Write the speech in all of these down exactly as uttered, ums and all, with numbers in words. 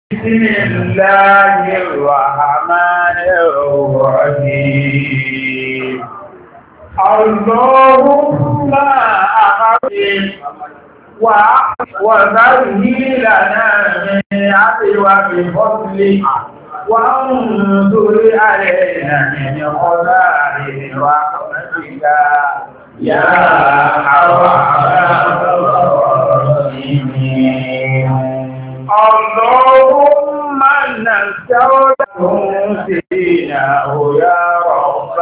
بسم الله الرحمن الرحيم اللهم أخرج وذره لنا من عدوى بفضلك وانظر علينا من خزائن رحمتك يا أرحم الراحمين اللهم نستودعه فيناه يا رب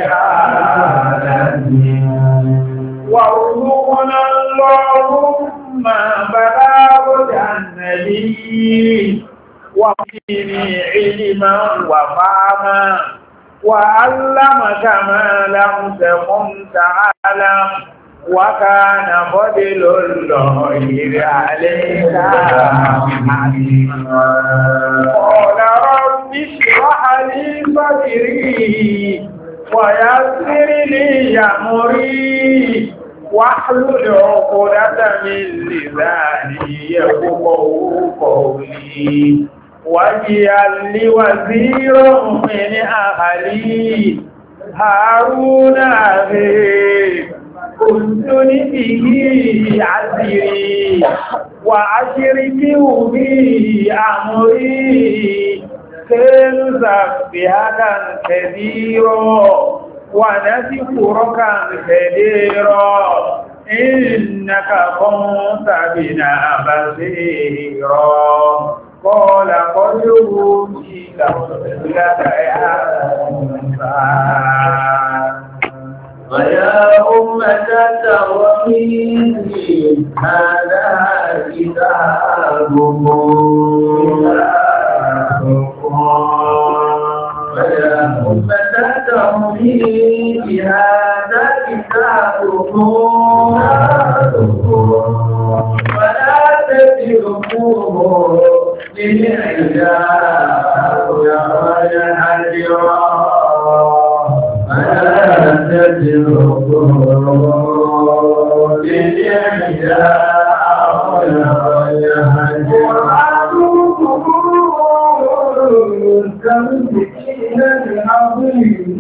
العالمين وارزقنا اللهم بلاغة النبي وقني علما وفهما وعلمك ما لم تكن تعلم وكان فضل الله عليك عظيما قال رب اشرح لي صدري ويسر لي امري واحلل عقدة من لساني يفقهوا قولي واجعل لي وزيرا من اهلي هارون اخي كنتن به عسيري وأشركه به أمري كي نسبحك كثيرا ونذكرك كثيرا إنك كنت بنا بصيرا قال قد أوتيت سؤلك يا موسى ويا أمة توحيدي هذا كتابكم ويا أمة توحيدي هذا كتابكم ولا تتركوه للعجاب يا الحجرا ولا تتركوه للعجاب يا الحجرا كمسكين بعظيم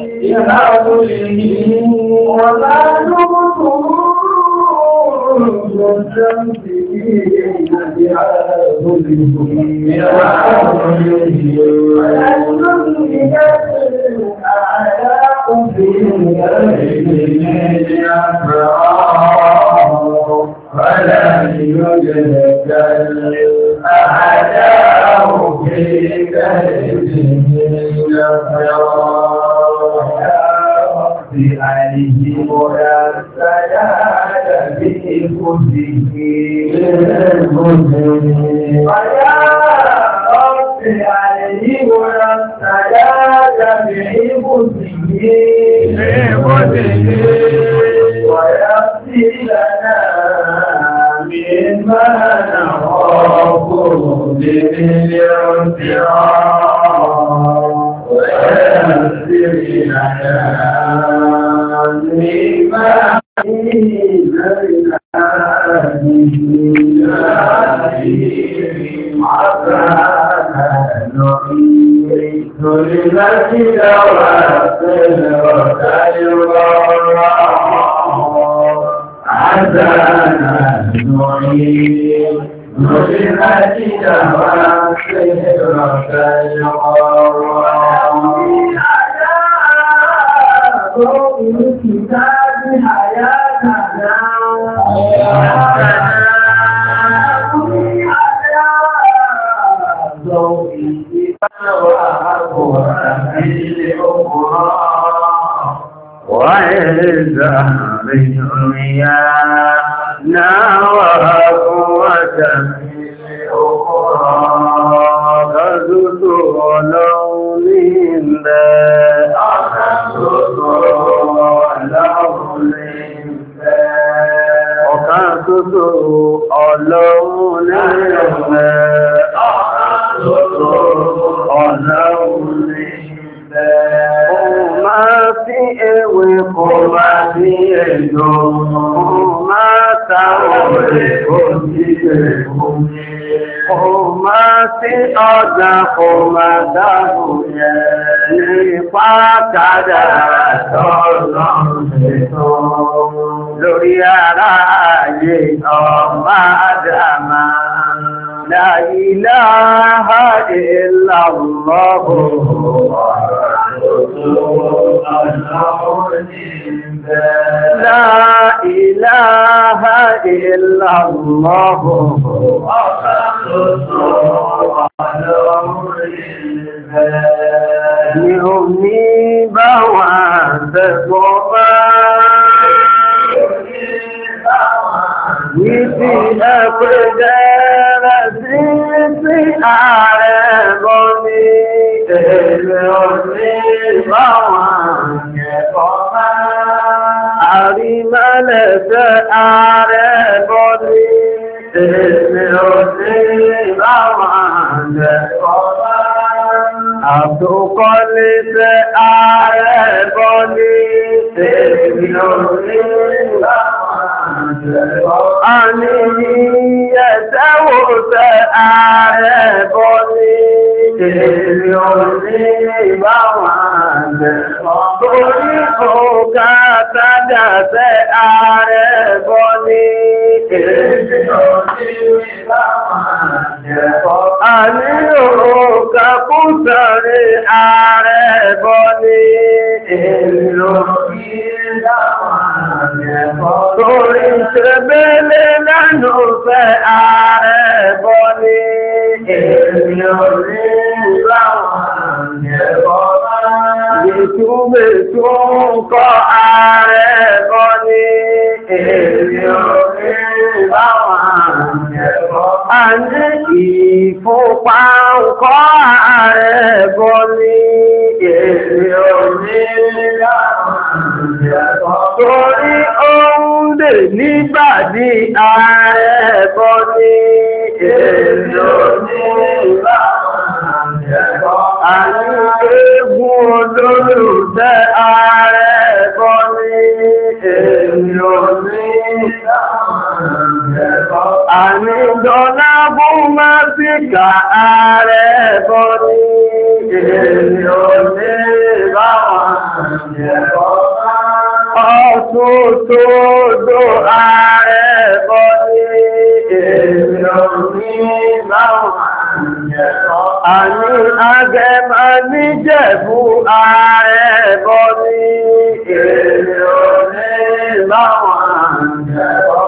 بعظيم ولا نبطون والتمسكين بعظيم بعظيم ولا نبطون الأعلاء في غير الأفراد ولا يجلد الأعداء في كيدهم الأفراد يا رب عليهم ولا سجاد بأنفسهم ويا رب عليهم ولا سجاد بأنفسهم ويغفر لنا مما نخاف به الاعتراف ويغفر لنا مما ظلمت دواسل وتجرى عزانا نعيد ظلمت دواسل وتجرى ضوء الكتاب حياتنا ضوء وإذا بالدنيا وقوة الأخرى تزد لون ọ̀kan ṣoṣo Ọlọ́run lẹ́rẹ̀ ọ̀kan ṣoṣo Ọlọ́run lẹ́rẹ̀ ohun máa fi ewé kò máa fi èdò ohun máa ta òwe kò sí èkó ohun máa sí ọ̀gá kò máa dáàbò yẹ nípa kádàrá tọ́lọ́run ṣètò lórí ara ayé ọmọ Ádámà. La ilaha illallah La ilaha illallah Ni ò ní bá wà tẹ́gbọ́ bá Ní ti ẹ̀pẹ́ jẹ́rẹ̀ sí sí ààrẹ bọ́ ní èrè òní bá wà tẹ́gbọ́ bá Àrímẹ́lẹ̀ṣẹ́ ààrẹ bọ́ ní èrè òní bá wà tẹ́gbọ́ bá Àtòkọ́lé tẹ́ ààrẹ bọ́ ní èrè òní bá wà Àní ẹ̀sẹ́wò tẹ́ ààrẹ bọ́ ní èrè òní ìbáwọn àjẹ́. Torí òkà tájà tẹ́ ààrẹ bọ́ ní èrè òní ìbáwọn àjẹ́. Àní òkà kúsàrí ààrẹ bọ́ ní èrè òní ìbáwọn àjẹ́. Torí ṣebélé lẹ́nu fẹ́ ààrẹ bọ́ ní èrè òní láwọn àjẹ́bọ́ máa. Ìtúbètú ń kọ́ ààrẹ bọ́ ní èrè òní láwọn àjẹ́bọ́ máa. A ní ìfúnpá ń kọ́ ààrẹ bọ́ ní èrè òní láwọn àjẹ́bọ́ máa. Torí ohun lè nígbàdí ààrẹ bọ́ ní èrè òní láwọn àjẹ́bọ́. Àní eégún olólùfẹ́ ààrẹ bọ́ ní èrè òní láwọn àjẹ́bọ́. Àní dọ́là bú máa sí ká ààrẹ bọ́ ní èrè òní láwọn àjẹ́bọ́. Ọ̀tútúdó ààrẹ bọ́ ní èrè òní láwọn àjẹ́bọ́. Àní agẹmọ níjẹ̀bú ààrẹ bọ́ ní èrè òní láwọn àjẹ́bọ́.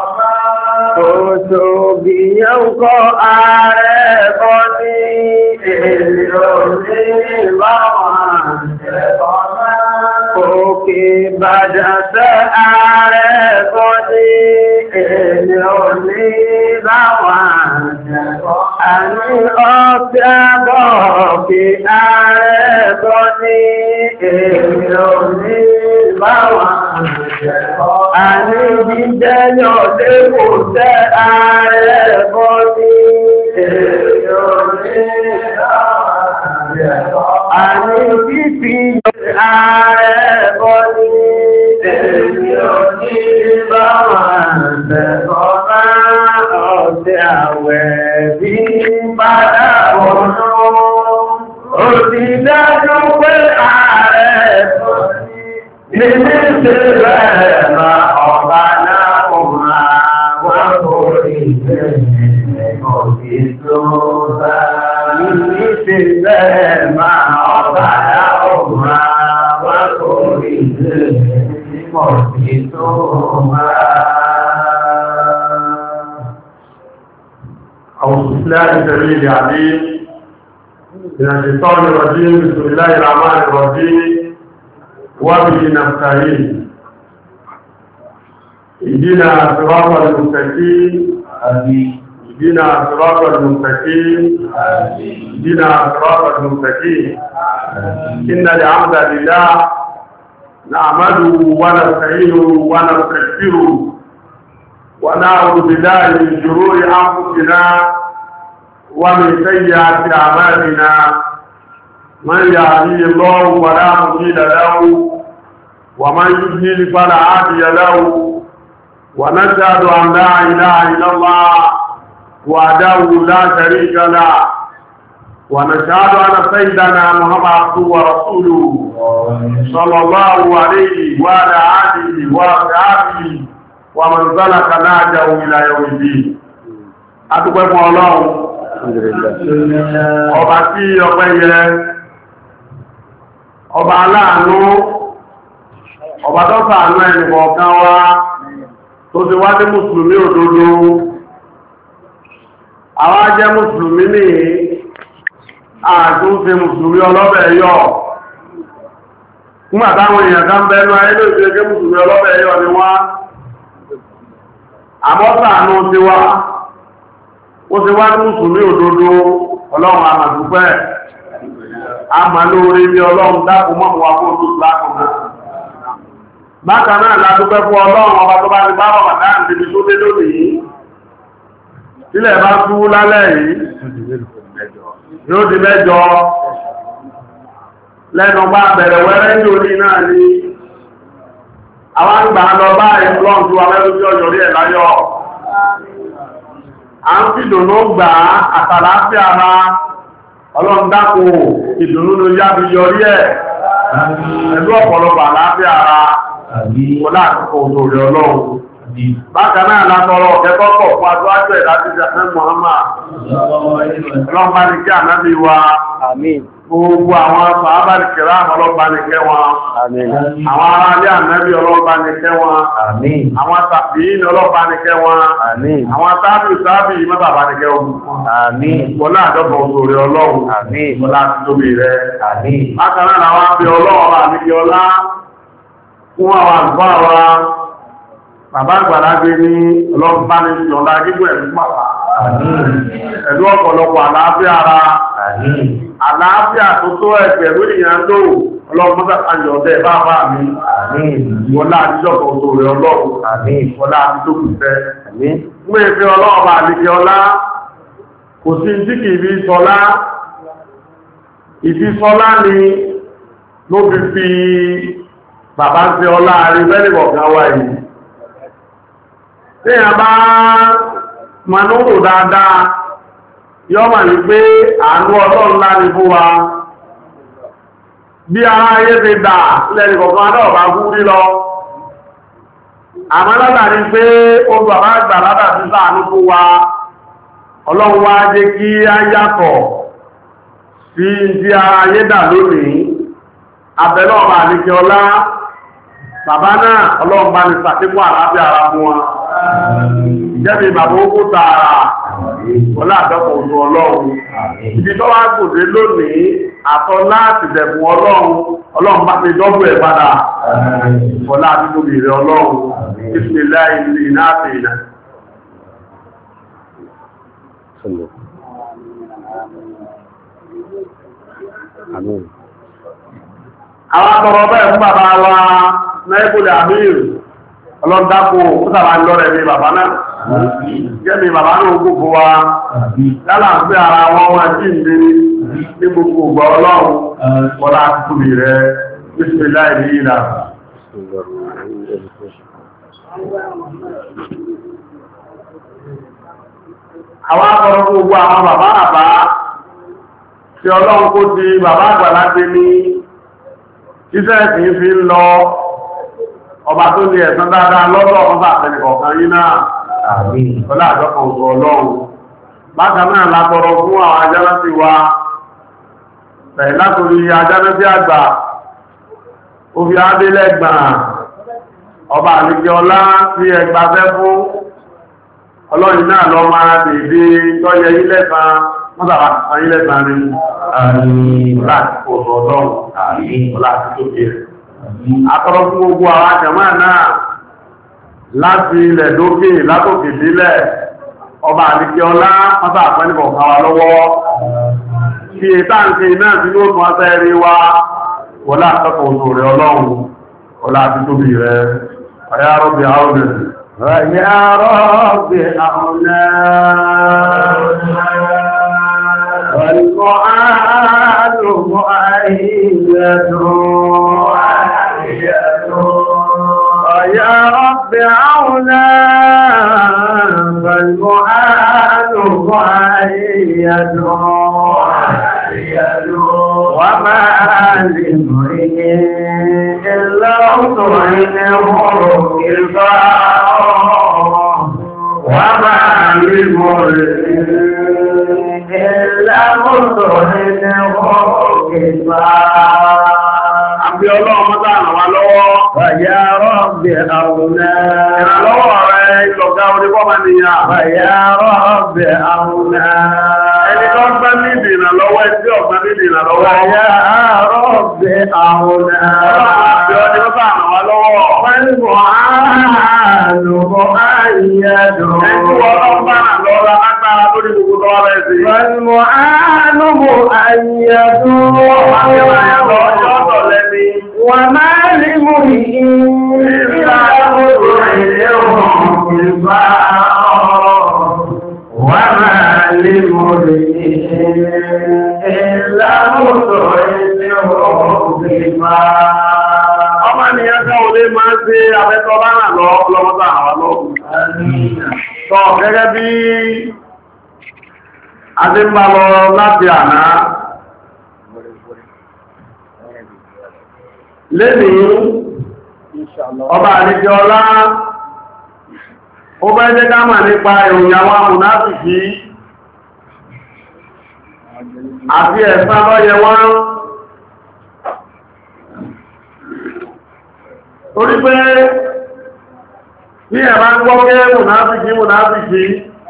Òṣòbìyàn kọ́ ààrẹ bọ́ ní èrè òní láwọn àjẹ́bọ́. Òkè Ìbàdàn tẹ́ ààrẹ bọ́ ní èrè òní láwọn àjẹ́bọ́. Àní ọ̀fẹ́ àbọ̀ kí ààrẹ bọ́ ní èrè òní láwọn àjẹ́bọ́. Àní jíjẹ́ yọ̀dé kò tẹ́ ààrẹ bọ́ ní èrè òní láwọn àjẹ́bọ́. Àní fífi ààrẹ bọ́ ní èrè òní láwọn àjẹ́bọ́. Ọ̀sẹ̀ àwẹ̀ bí padà wọnú, ó ti dájú pé ààrẹ bọ́ ní nílé ṣe rẹ̀ ma ọba náà kò máa wọ́n kò rí ìgbẹ̀rẹ̀ òkè tó bá. Nílé ṣe rẹ̀ ma ọba náà kò máa wọ́n kò rí ìgbẹ̀rẹ̀ òkè tó bá. أعوذ بالله السميع العليم من الشيطان الرجيم بسم الله الرحمن الرحيم وبه نستعين اهدنا صراط المستقيم اهدنا صراط المستقيم اهدنا صراط المستقيم إن الحمد لله نعمده ونستعينه ونستغفره ونعوذ بالله من شرور أنفسنا ومن سيئات أعمالنا من يهديه الله فلا مضل له ومن يضلل فلا هادي له ونشهد أن لا إله إلا الله وحده لا شريك له ونشهد أن سيدنا محمد ورسوله صلى الله عليه وعلى آله وصحبه ومن سلك نهجه إلى يوم الدين. Adúpẹ́ fún Ọlọ́run. Ọba tí ọpẹ́ yẹ, ọba aláàánú, ọba tó ṣàánú ẹni kọ̀ọ̀kan wa tó ti wá ní Mùsùlùmí òdodo. Àwa jẹ́ Mùsùlùmí ní àtúnṣe Mùsùlùmí ọlọ́bẹ̀ yọ. Nígbà táwọn èèyàn kan bẹ́nu ayé ló ṣe jẹ́ Mùsùlùmí ọlọ́bẹ̀ yọ ni wá. Àmọ́ ṣàánú ti wá. Ó ti wá ní Mùsùlùmí òdodo Ọlọ́run àmàdúpẹ́. A mà lórí ní Ọlọ́run dákun mọ́ wà fún òtútù lákùnrin. Bákan náà ládúpẹ́ fún Ọlọ́run ọba tó bá ti bá bàbá dáa níbi tó dé lónìí. Sílẹ̀ bá tú lálẹ́ yìí, yóò di mẹ́jọ. Lẹ́nu bá bẹ̀rẹ̀ wẹ́rẹ́ ní orí náà ni. Àwọn àgbà lọ bá ìfúnlọ́n tó wà mẹ́rin tí ọjọ́ rí ẹ̀ láyọ̀. A ń fi ìdùnnú gbà àtàlàáfíà ara Ọlọ́run dákun ìdùnnú ló yá bí yọrí ẹ̀. Ẹ̀lú ọ̀pọ̀lọpọ̀ àlàáfíà ara wọlá àtúkọ̀ òṣòrè Ọlọ́run. Bákan náà látọrọ ọ̀kẹ́kọ́kọ̀ fún aṣọ́ájú ẹ̀ láti ṣàfẹ́ Muhammad. Ọlọ́run bá ní kí ànábì wa. Gbogbo àwọn sàhábà kìrá ọlọ́pàá ní kẹ́ wọn. Àwọn ará ilé ànábì ọlọ́pàá ní kẹ́ wọn. Àwọn tàbí ní ọlọ́pàá ní kẹ́ wọn. Àwọn tábì tábì mẹ́bàbà ní kẹ́ wọn. Bọ́lá àjọ́bọ̀ òṣòrè Ọlọ́run. Bọ́lá ti tóbi rẹ̀. Bákan náà làwọn abẹ Ọlọ́run àmì ọlá fún àwọn àlùfáà wa. Bàbá àgbàlagbé ní ọlọ́pàá ní ìjọba gígùn ẹ̀mí pàpà. Ẹ̀lú ọ̀pọ̀lọpọ̀ àlàáfíà ara. Àlàáfíà tó tó ẹgbẹ̀rún ìyàn tó ọlọ́pàá àjọ̀dẹ̀ bá bá mi. Wọlá àjíjọ́kọ̀ tó rẹ̀ Ọlọ́run. Wọlá àjíjọ́kù fẹ́. Mú ìfẹ́ ọlọ́ọ̀bà àlejò ọlá. Kò sí tí kìí bí sọlá. Ìfi sọlá ni ló fi fi bàbá ṣe ọlá rí mẹ́rìnbọ̀gán wá yìí. Tí a bá manúrò dáadáa, yọ́ mà ní pé àánú Ọlọ́run láni fún wa. Bí ara ayé ti dà lẹ́nì kọ̀kan náà bá kú rí lọ. Àmọ́ látà ní pé ó bàbá àgbà látà sí ṣàánú fún wa. Ọlọ́run wá jẹ́ kí á yàtọ̀ sí ti ara ayé dà lónìí. Àbẹ̀lọ́ ọba àníkẹ́ ọlá. Bàbá náà Ọlọ́run bá ní ṣàtíkún àlàáfíà ara fún wa. Jẹ́bi bàbá ó kó tààrà ọlá àjọpọ̀ òṣù Ọlọ́run. Ibi tó wá gòdé lónìí, àtọ́ láti dẹ̀bùn Ọlọ́run, Ọlọ́run bá ti dọ́gbù ẹ̀ padà. Ọlá àti tóbi rẹ̀ Ọlọ́run, ìsìnlẹ̀ ìlú ìnáàtì ìnà. Àwọn akọ̀rọ̀ bẹ́ẹ̀ fún bàbá wa Náíbùlẹ̀ Àmír. Ọlọ́dákò ó sàbà lọ́rẹ̀ ní bàbá náà. Jẹ́mi bàbá náà gbogbo wa. Yálà ń pé ara wọn wọ́n jí ìdí ní gbogbo ọgbà Ọlọ́run. Ọlá àtúkùnlé rẹ̀, Bísmìláì ní ìlà. Àwọn akọ̀rọ̀ gbogbo àwọn bàbá àbá tí Ọlọ́run kó ti bàbá àgbàlagbé ní iṣẹ́ ìsìn fi ń lọ. Ọba tó ní ẹ̀san dáadáa lọ́dọ̀ ọba àtẹnì kọ̀ọ̀kan yí náà. Ọlá àjọpọ̀ òṣù Ọlọ́run. Bákan náà látọrọ fún àwọn ajánásí wa. Bẹ̀rẹ̀ látorí ajánásí àgbà. Ó fi adélẹ́gbàá. Ọba àlejò ọlá tí ẹgbà fẹ́ fún. Ọlọ́rin náà lọ máa dèdè tọ́yẹ ilẹ́sàn. Mọ́sàbà ilẹ́sàn rí. Ọlá àti òṣù Ọlọ́run. Ọlá àti tó kéré. Àtọrọ fún gbogbo àwọn àjẹ̀mọ́ náà láti ilẹ̀ lókè látòkè délẹ̀ ọba àdíkẹ́ ọlá mọ́sá àpẹẹlẹ̀kọ̀ kan wa lọ́wọ́ kí ètàǹkì náà tí ó tún aṣẹ́ rí wá wọlá àtọ́kọ̀ òṣò rẹ̀ Ọlọ́run ọlá àti tóbi rẹ̀ ọ̀yá rọ́bì àwọn ọ̀yá rọ́bì àwọn يا رب عونا فالمعان ضعيد وما لامرئ إلا طعنه كفار وما لامرئ إلا طعنه كفار Àbí ọlọ́run mọ́ta àrànwà lọ́wọ́. Bàyá rọ́bì àwùnà. Ìrànlọ́wọ́ rẹ̀ ìlọ̀gá orípọ́ máa nìyà. Bàyá rọ́bì àwùnà. Ẹni tó ń gbẹ́ ní ìdìnà lọ́wọ́ ẹni ọ̀gbẹ́ ní ìdìnà lọ́wọ́. Bàyá rọ́bì àwùnà. Àbí ọdún mọ́ta àrànwà lọ́wọ́. Pẹ́lú àlùbọ̀ àyẹ̀dùn. Ẹni wọ́n lọ́ bá lọ́ra lágbára lórí gbogbo lọ́wọ́ rẹ̀ sí. Pẹ̀lú àlùbọ̀ àyẹ̀dùn. وما لمرئ إلا وما لمرئ إلا ọmọ ènìyàn kan ò lè máa ṣe àfẹ́tọ́ bá rà lọ lọ́wọ́ta àwọn lọ́wọ́. Sọ gẹ́gẹ́ bí a ti ń bá lọ láti àná lẹ́nìí ọba àríkẹ́ ọlá ó bẹ́ jẹ́ dámà nípa ìròyìn àwọn amùnáfìkí àti ẹ̀san lọ́yẹ wọ́n torí pé bí ẹ̀bá ń gbọ́ pé mùnáfìkí mùnáfìkí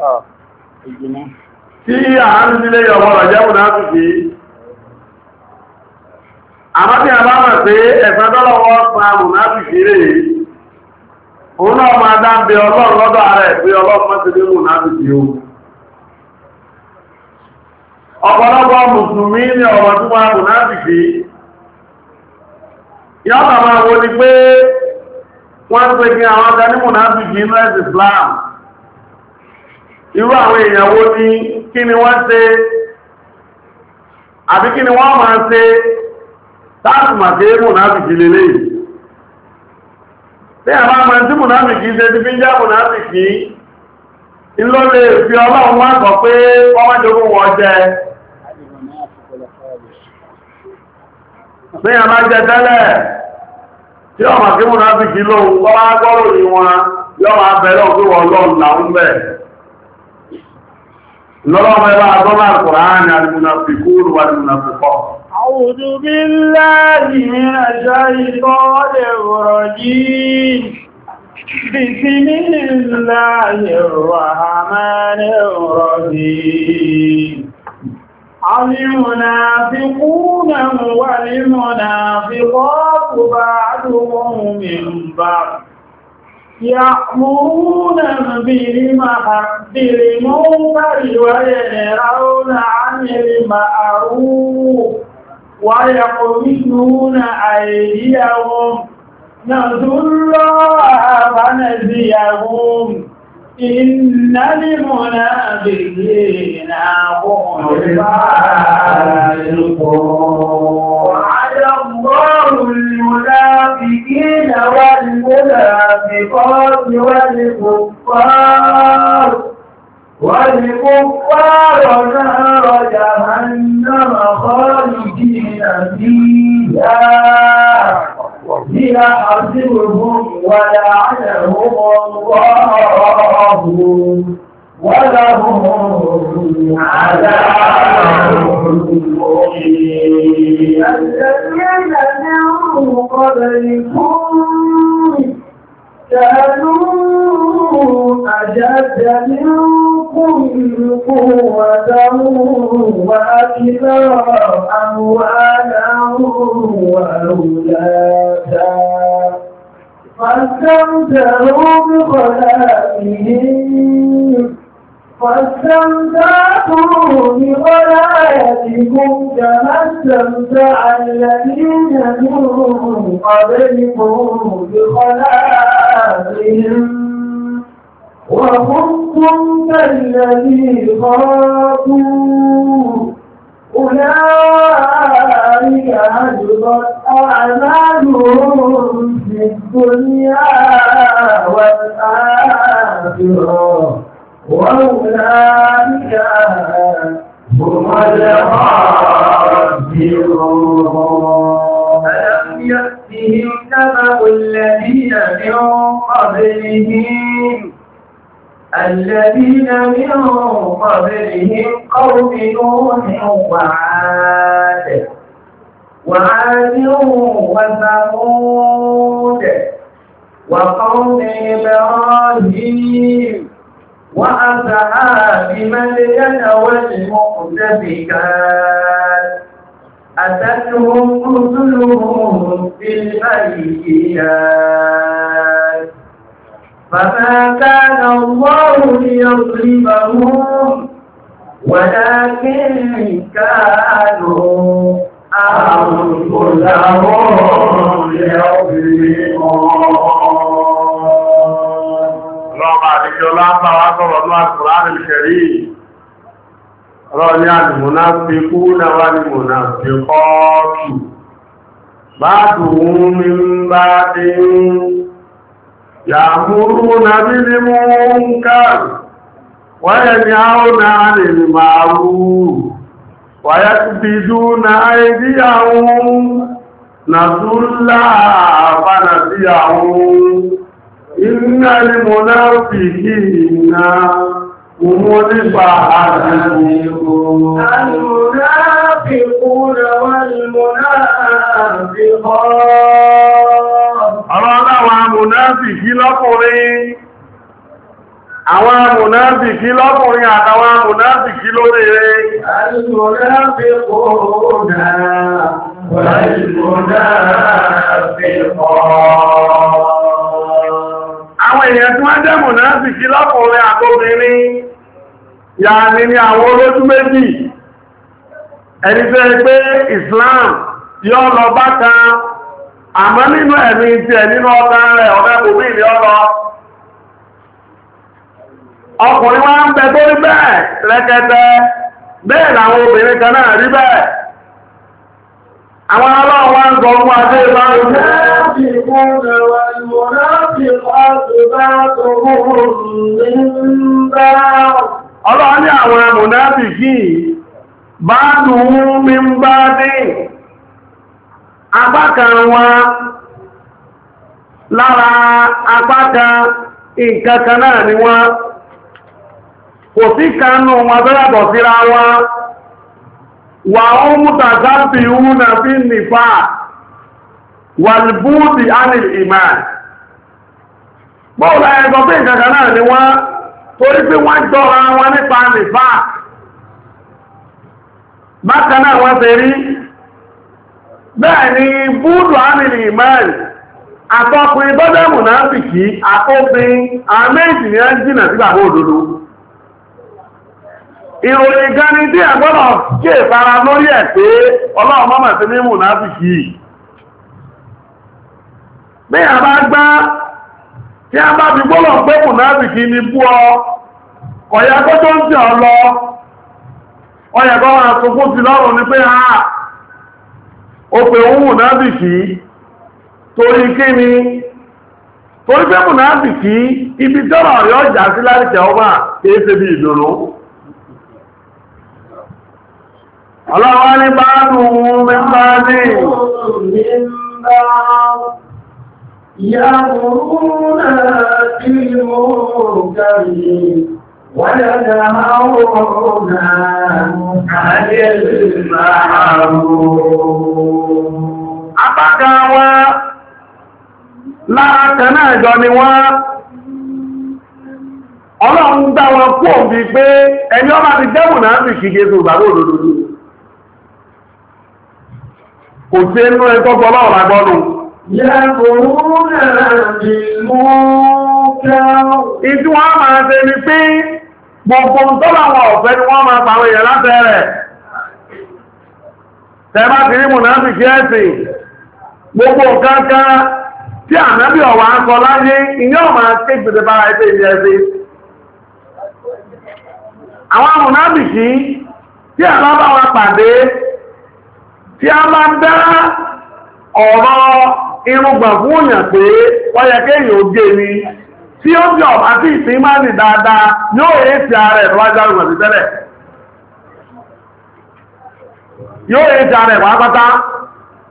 tí àárín nílé yọ̀wọ́ rẹ̀ jẹ́ mùnáfìkí àmọ́ tí a bá mọ̀ pé ẹ̀san tọ́lọ́wọ́ pa mùnáfìkì rẹ̀ òun náà máa dáńbẹ ọlọ́run lọ́dọ̀ ààrẹ pé ọlọ́run mọ́ sí ní mùnáfìkì o ọ̀pọ̀lọpọ̀ mùsùlùmí ní ọ̀rọ̀ tó máa mùnáfìkì yọ́nà máa wo ni pé wọ́n pè kí àwọn ọ̀gá ní mùnáfìkì inú ẹ̀sìn Islam irú àwọn èèyàn wo ni kí ni wọ́n ṣe àbí kí ni wọ́n máa ṣe táàkì màkè mùnáfìkì lélẹ̀ yìí tí a máa mọ̀ tí mùnáfìkì ṣe ti fi ń jẹ́ mùnáfìkì ló lè fi ọlọ́run wá sọ pé ọmọ jogún wọ́n jẹ́ tí a máa jẹ tẹ́lẹ̀ tí ọmọ kí mùnáfìkì lóhun kọ́ wá gbọ́rò ní wọn yọ́ máa bẹ̀rẹ̀ òfin wọ́n lọ́run làún bẹ̀ lọ́lọ́mọ ẹbá àtọ́lá Al-Qur'an al-munafiqun wal-munafiqat أعوذ بالله من الشيطان الرجيم بسم الله الرحمن الرحيم المنافقون والمنافقات بعضهم من بعض يأمرون بالمنكر وينهون عن المعروف ويقبضون أيديهم نسوا الله فنسيهم إن المنافقين هم الفاسقون وعد الله المنافقين والمنافقات والكفار والكفار نار جهنم خالدين فيها هي حسبهم ولعنهم الله ولهم عذاب مقيم الذين من قبلكم كانوا أجد منكم قوة وأكثر أموالا وأولادا فاستمتعوا بخلاقهم فاستمتعتم بغلايتكم كما استمتع الذين من قبلكم بخلاقهم وخذتم كالذي خاضوا أولئك حبطت أعمالهم في الدنيا والآخرة وأولئك هم الخاسرون قبلهم الذين من قبلهم قوم نوح وعاد وعاد وثمود وقوم إبراهيم وأصحاب مدين والمؤتفكات أتتهم رسلهم بالبينات فما كان الله ليظلمهم ولكن كانوا أنفسهم يظلمون. Ọlọ́pàá àdíkẹ́ ọlọ́pàá wá sọ̀rọ̀ ní Al-Qur'an al-Karim. Ọlọ́run ní al-munafiquna wal-munafiqatu. Ba'duhum min ba'din ya'muruna bil-munkar wa yanhauna 'anil ma'ruf wa yakbiduna aydiyahum nasullaha fa nasiyahum. إن المنافقين هم الفاسقون المنافقون والمنافقات Ọlọ́run àwọn amùnáfìkí lọ́kùnrin, àwọn amùnáfìkí lọ́kùnrin àtàwọn amùnáfìkí lóbìnrin. المنافقون والمنافقات Àwọn èèyàn tí wọ́n jẹ́ mùnáfìkí lọ́kùnrin àtobìnrin, yà ní ní àwọn olójú méjì, ẹni tó ẹ pé Islam yọ́ lọ bá kan, àmọ́ nínú ẹ̀mí tí ẹ̀ nínú ọkàn rẹ̀ ọ̀rẹ́ bòmí ìlú ọlọ. Ọkùnrin wá ń bẹ tó rí bẹ́ẹ̀ rẹ̀kẹ̀tẹ̀, bẹ́ẹ̀ làwọn obìnrin kan náà rí bẹ́ẹ̀. Àwọn ọlọ́run wá ń gọ fún adé bá ń rú. المنافقون والمنافقات بعضهم من بعض Ọlọ́run ní àwọn amùnáfìkí bá dùn mí ń bá dé. Apákan wọn lára apákan ìkankan náà ni wọ́n. Kò sí kanú wọn bẹ́rẹ̀bọ̀ síra wọn. Wà ó mútàzábì únà bí nìfà. Wàlbúdì ánìl ìmáà. Bọ́ọ̀lá ẹgbọ́ pé ìkàkà náà ni wọ́n torí pé wọ́n jọra wọn nípa nìfà. Bákan náà wọ́n ṣe rí. Bẹ́ẹ̀ ni búdù ánìl ìmáà àtọkùnrin bọ́dẹ̀ mùnáfìkí àkófin àmẹ́jì ni a ń jìnà sí bàbá òdodo. Ìròyìn gan ni tí ẹgbọ́nà kí ìfara lórí ẹ̀ pé Ọlọ́run mọ́mọ̀ sí ní mùnáfìkí. Bí a bá gbá tí a bá fi gbọ́lọ̀ pé mùnáfìkí ni bú ọ, ọ̀yà kó tó ń tí ọ lọ, ọ̀yà kó wọ́n àtúnkú ti lọ́rùn ní pé ha, ó pè ń mùnáfìkí, torí kí ni, torí pé mùnáfìkí, ibi tọ́rọ̀ yọ jà sí láìkẹ̀ ọba kìí ṣe bí ìdòrò. Ọlọ́wọ́ ní bá dùn mẹ́mbá ní يأمرون بالمنكر وينهون عن المعروف. Apáka wọn lára kan náà jọ ni wọ́n. Ọlọ́run dá wọn kú òbí pé ẹni ọmọ ti jẹ́mù náà sì kìí tó ìgbàgbọ́ òdodo. Kò sí inú ẹgbọ́gbọ́ ọlọ́run agbọ́nù. يأمرون بالمنكر. Ìjú wọ́n máa ṣe ni pé gbogbo tọ́láwọ̀ ọ̀fẹ́ ni wọ́n máa pàwọn èèyàn látẹ̀rẹ̀. Tẹ́bá ti rí mùnáfìkí ẹ̀sìn, gbogbo kankan tí ànábì ọ̀wà ń sọ láyé, ìyọ́ máa ké gbèdè bára ẹgbẹ́ ilẹ̀ ẹ̀sìn. Àwọn mùnáfìkí tí a bá bá wọn pàdé, tí a máa dá ọ̀rọ̀ irúgbà fún òyàn pé wọ́yẹ kéèyàn ó gé ni tí ó jọ àti ìsìn máa nì dáadáa yóò èé ti ààrẹ ìrọ̀wájá rùgbà sí tẹ́lẹ̀ yóò èé ti ààrẹ pàápátá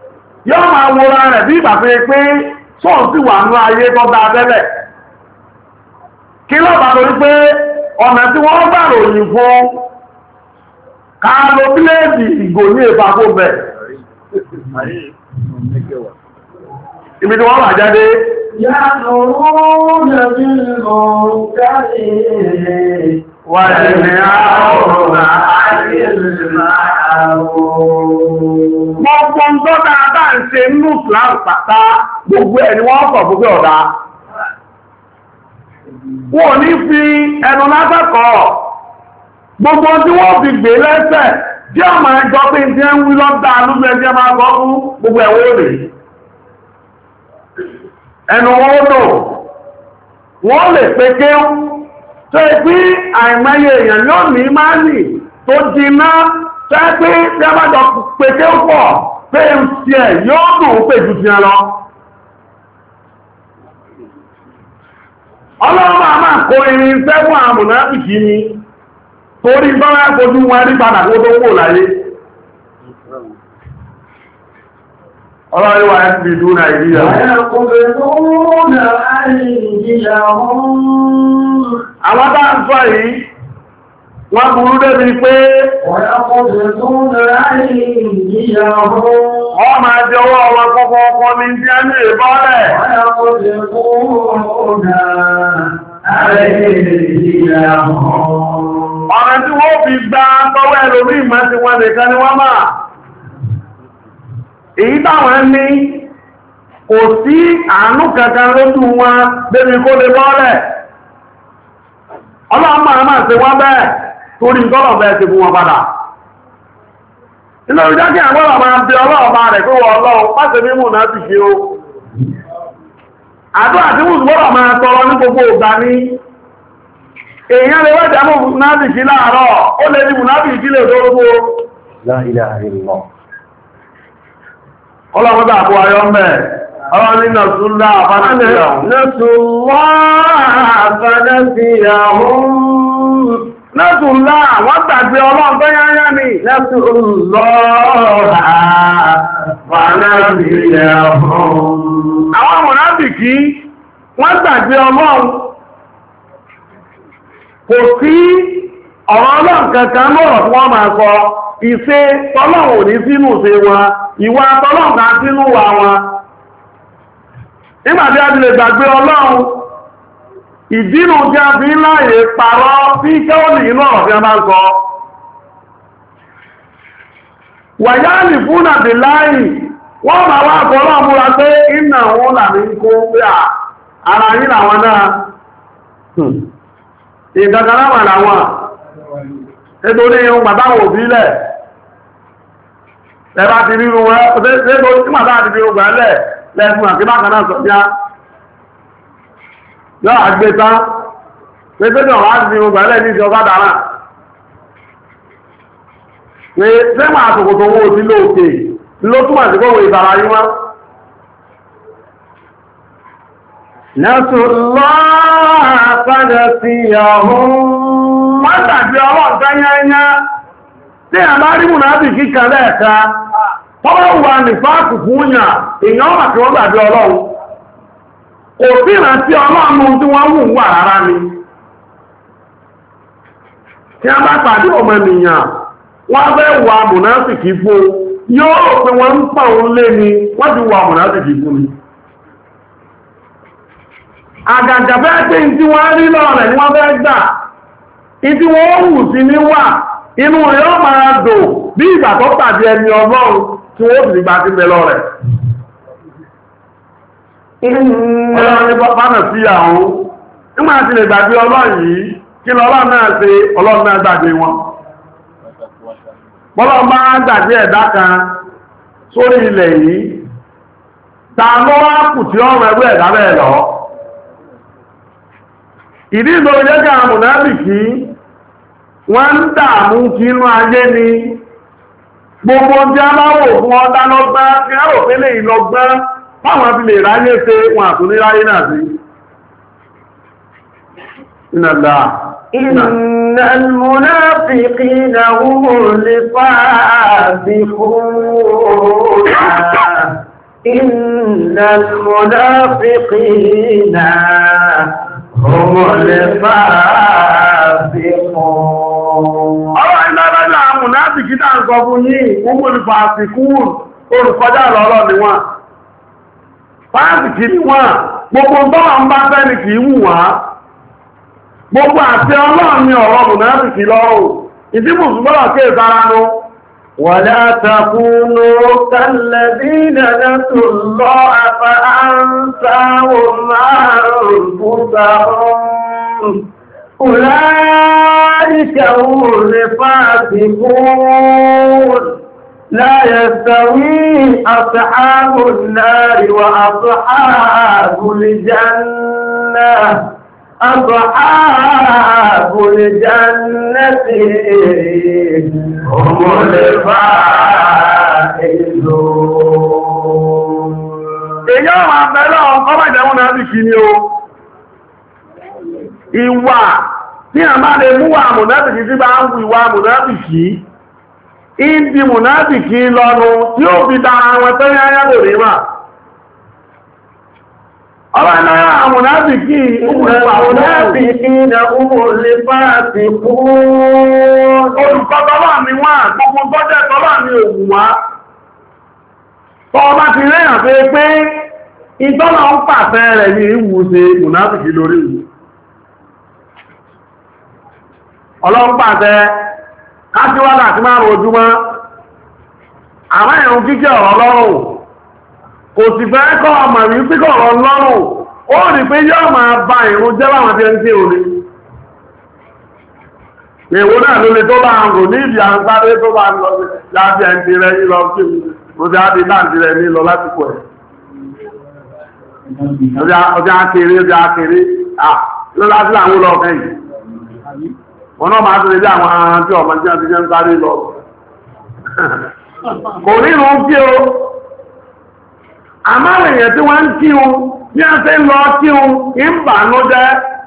yóò máa wòrà rẹ̀ bí ìgbà pé pé sọ́ọ̀ sí wà ní ayé tó dáa tẹ́lẹ̀ kí lọ́pàá torí pé ọ̀nà tí wọ́n gbà ròyìn fún ká lo bíléèdì ìgò ní ìfàkó bẹ̀ ibi tí wọ́n wà jáde يأمرون بالمنكر وينهون عن المعروف. Gbogbo ń tọ́ dáadáa ń ṣe nínú Islam pàtà gbogbo ẹ̀ ni wọ́n kọ̀ gbogbo ọ̀dá. Wọ́n ní fi ẹnu lásàkọ̀ gbogbo tí wọ́n fi gbé lẹ́sẹ̀ tí ó máa jọ pé tí ń wí lọ́dá lójú ẹjẹ́ máa gọ́ fún gbogbo ẹ̀wọ́ rẹ̀. Ẹnu wọ́n lò wọ́n lè pé kéhùn tó ìpí àìmọye èèyàn yóò ní máa nì tó jiná tẹ́ pé tí a bá jọ pé kéhùn pọ̀ pé ń tí ẹ̀ yóò dùn pé jù ti lọ. Ọlọ́run máa máa kó irin sẹ́fún àmùná ìkí ni torí bọ́rẹ́ fojú wọn rí padà kó tó kò láyé. Ọlọ́run wà ẹ́ ti dún Nàìjíríà. Àwọn bá ń sọ yìí, wọ́n burú débi pé wọ́n máa jẹ owó ọwọ́ kọ́kọ́ ọkọ́ ní tí a ní ìbọ́lẹ̀. Ọ̀nà tí wọ́n fi gba tọwọ́ ẹlòmí ìmọ̀ tí wọ́n nìkan ni wọ́n máa. Èyí táwọn ní kò sí àánú kankan lójú wọn débi kó lè bọ́lẹ̀. Ọlọ́run máa máa ṣe wọ́n bẹ́ẹ̀ torí tọ́lọ̀ bẹ́ẹ̀ ti fún wọn padà. Inú ìjọ́ kí àgbọ́lọ̀ máa bí ọlọ́ọ̀bá rẹ̀ kó wọ ọlọ́run pàṣẹ mímú náà ti ṣe o. Àdúrà tí mùsùlùmọ́ máa tọrọ ní gbogbo ìgbà ní èèyàn lè wẹ́jẹ̀ mú náà ti ṣe láàárọ̀ ó lè ní mùnábì ìjílẹ̀ lórúkọ. La ilaha illallah. Ọlọ́run dàbò ayọ́ mẹ́. Ọlọ́run ní Nàṣúlá àfánàfíyàwó. Nàṣúlá àfánàfíyàwó. Nàṣúlá wọ́n gbàgbé ọlọ́run tó yáyá ni. Nàṣúlá àfánàfíyàwó. Àwọn mùnáfìkí wọ́n gbàgbé ọlọ́run. Kò sí ọ̀rọ̀ ọlọ́run kankan mọ́rọ̀ tí wọ́n máa sọ. Ìṣe tọ́lọ́run ò ní sínú ṣe wọn, ìwà tọ́lọ́run kan sínú wà wọn. Nígbàtí a ti lè gbàgbé ọlọ́run, ìdínú tí a fi ń láyé pàrọ sí kẹ́ọ̀lì inú ọ̀rọ̀ tí a máa ń sọ. Wàyáàlì fún àbì láì, wọ́n máa wá fọ́lọ́ múra pé iná wọn làmí kó pé ara yìí làwọn náà. Ìgbàgbàláwà làwọn, nítorí ohun pàtàkì òbílẹ̀. Ẹbá ti rí irun ẹ́, lẹ́gbọ́ tí màá bá ti fi ogbà lẹ̀ lẹ́fún àti bákan náà sọ bíá. Yọ́ àgbẹ́ta, pẹ́pẹ́ náà wá ti fi ogbà lẹ̀ ní ìjọba dára. Pé sẹ́mà àtòkòtò owó sí lóòkè, ló túnmà sí kọ́wọ́ ìbára yí wọ́n. Nasùlọ́ àpádà sí ọ̀hún. Wọ́n tàbí ọlọ́run tányányá. Tí a bá rí múnàbí kíkà lẹ́ẹ̀ka, tọ́wọ́ wà ní fáàkù fún yà, èèyàn wà tí wọ́n gbàgbé ọlọ́run. Kò sí ìrántí ọlọ́run tí wọ́n wù wà rárá ni. Tí a bá pàdé ọmọ ènìyàn, wọ́n fẹ́ wà múnàbí kí fún, yóò rò pé wọ́n ń pa òun lé ni, wọ́n ti wà múnàbí kí fún ni. Àgàgàfẹ́ tí tí wọ́n rí lọ́rẹ̀ ni wọ́n fẹ́ gbà, ìtí wọ́n wù sí ní wà, inú rẹ̀ ó máa dò bí ìgbà tó pàdé ẹni ọlọ́run tí wọ́n sì gbà sí mẹ́lọ rẹ̀. Ọlọ́run ní bọ́pánà sí àwọn nígbà tí lè gbàgbé ọlọ́run yìí kí lọ́lọ́run náà ṣe ọlọ́run náà gbàgbé wọn. Bọ́lọ́run bá gbàgbé ẹ̀dá kan sórí ilẹ̀ yìí ta ló wá kù tí ọ̀rọ̀ ẹgbẹ́ ẹ̀dá bẹ́ẹ̀ lọ. Ìdí ìlò jẹ́gà mùnáfìkí wọ́n ń dààmú kí inú ayé ni gbogbo tí a bá wò fún ọdá lọ́gbá kí a rò pé lè lọ́gbá fáwọn fi lè ráyé ṣe wọn àtún ní ráyé náà sí. Ìnàlá Innal munafiqina humul fasiqun. Innal munafiqina Ọmọlé fàásìkún. Ọ̀rọ̀ ìlànà àmùnáfìkí náà sọ fún yín, ọmọlé fàásìkún, olùkọjá lọ́rọ̀ ni wọ́n. Fàásìkí ni wọ́n, gbogbo tọ́lọ̀ ń bá fẹ́ ni kìí wù wá. Gbogbo àti ọlọ́run ni ọ̀rọ̀ mùnáfìkí lọ́rùn. Ìdí mùsùlùmọ́ kéè sára nú. ولا تكونوا كالذين نسوا الله فأنساهم أنفسهم أولئك هم الفاسقون لا يستوي أصحاب النار وأصحاب الجنة أصحاب الجنة هم الفائزون. Èyàn máa bẹ̀rẹ̀ ọkọ̀ bàjẹ́ wọn náà bí kí ni o. Ìwà tí a máa lè mú wà mùnáfìkì tí bá ń wù ìwà mùnáfìkì, ìdí mùnáfìkì lọ́nu tí ó fi dára wọn tó yáyá lò rí máa. Ọba náà àmùnáfìkì المنافقين هم الفاسقون. olùkọ́tọ́lá ni wọ́n gbogbo gbọ́jẹ́ tọ́lá ni òun wá. Tọ́ọ̀bá ti rẹ̀yàn pé pé ìtọ́lá ń pàṣẹ rẹ̀ ní ìwù ṣe mùnáfìkì lórí ìwù. Ọlọ́run pàṣẹ káṣíwádà tí máa rojúmọ́ àwọn ẹ̀rùn kíkẹ́ ọ̀rọ̀ lọ́rùn. Kò sì fẹ́ kọ́ ọmọ rí píkọ̀ ọ̀rọ̀ lọ́rùn, ó rí pé yọ́ máa ba ìrun jẹ́ láwọn tí ó ń kí orí. Èwo náà ló lè tó bá ń rò ní ìdí àǹsáré tó bá ń lọ láti ẹ̀ntì rẹ̀ ní lọ kí mo ti á di láti rẹ̀ ní lọ láti pọ̀ ẹ̀. Ọjọ́ akèrè, ọjọ́ akèrè, ah, ló láti láwọn lọ kẹ́yìn. Wọ́n náà máa tó lè bí àwọn aràn tí ọmọ jẹ́ ti jẹ́ ń sáré lọ. Kò rírun kí o. Àmáwọn èèyàn tí wọ́n ń kí un, ní a ṣe ń lọ kí un, ń bà ló jẹ́.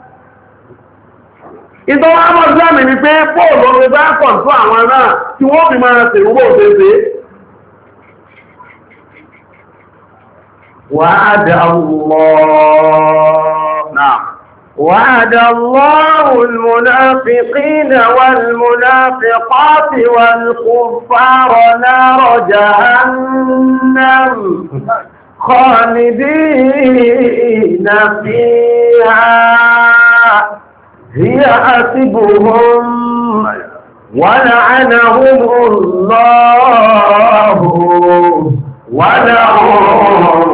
Ìtọ́wọ́ àmọ́sílámì ni pé pòòlù orí bá kọ̀ tó àwọn náà tí wọ́n fi máa ṣe ìwúgbò òṣèṣe. وعد الله Náà. وعد الله المنافقين والمنافقات والكفار نار جهنم خالدين فيها هي حسبهم ولعنهم الله ولهم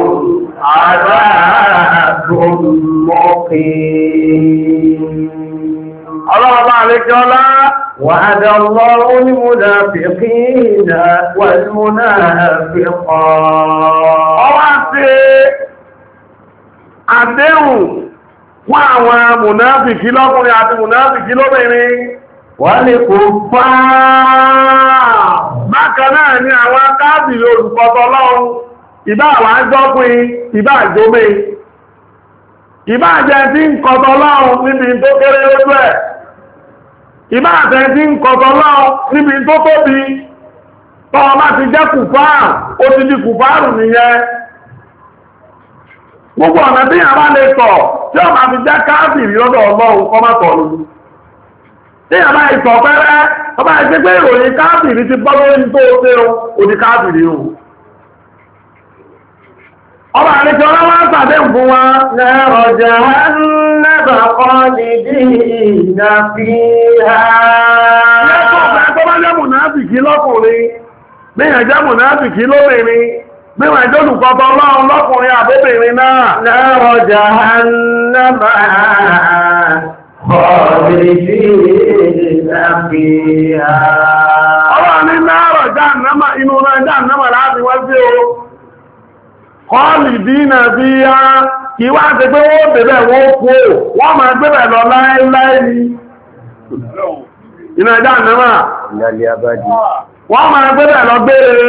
عذاب مقيم. الله عليك ولا وعد الله المنافقين والمنافقات. ọwá ṣe àdéhùn fún àwọn mùnáfìkí lọ́kùnrin àti mùnáfìkí lóbìnrin. Wọ́n lè kò fáà. Bákan náà ni àwọn káàbìrì olùkọ́tọ̀ lọ́run, ìbá àwọn àjọ́pin, ìbá àjómé. Ìbá àjẹ́ tí ń kọ́tọ̀ lọ́run níbi tó kéré lójú ẹ̀. Ìbá àjẹ́ tí ń kọ́tọ̀ lọ́run níbi tó tóbi. Tọ́wọ́ bá ti jẹ́ kùfáà, ó ti di kùfáàrù nìyẹn. Gbogbo ọ̀nà tí yàrá lè tọ̀ tí ó máa fi jẹ́ káàbìrì lọ́dọ̀ Ọlọ́run kọ́ máa tọ̀ lójú. Tí yàrá ìtọ̀ fẹ́rẹ́, ọba ìṣẹ́ pé ìròyìn káàbìrì ti bọ́ lórí tó ṣe òdí káàbìrì o. Ọba àríkẹ́ ọlọ́wọ́ sàdé fún wa. Nara jahannama khalidina fiha. Lẹ́kọ̀ọ́ fẹ́ tó bá jẹ́ mùnáfìkì lọ́kùnrin, níyàn jẹ́ mùnáfìkì lóbìnrin, níwọ̀n ìjọ́ olùkọ́tọ̀ Ọlọ́run lọ́kùnrin àbóbìnrin náà. Nara jahannama khalidina fiha. Ọlọ́run ní náàrọ̀ jahannama inú náà jahannama láti wá sí o. Khalidina fiha kí wá ti pé wọ́n bẹ̀bẹ̀ wọ́n kú o, wọ́n máa gbẹ̀bẹ̀ lọ láíláí ni. Iná jahannama. Wọ́n máa gbẹ̀bẹ̀ lọ gbére.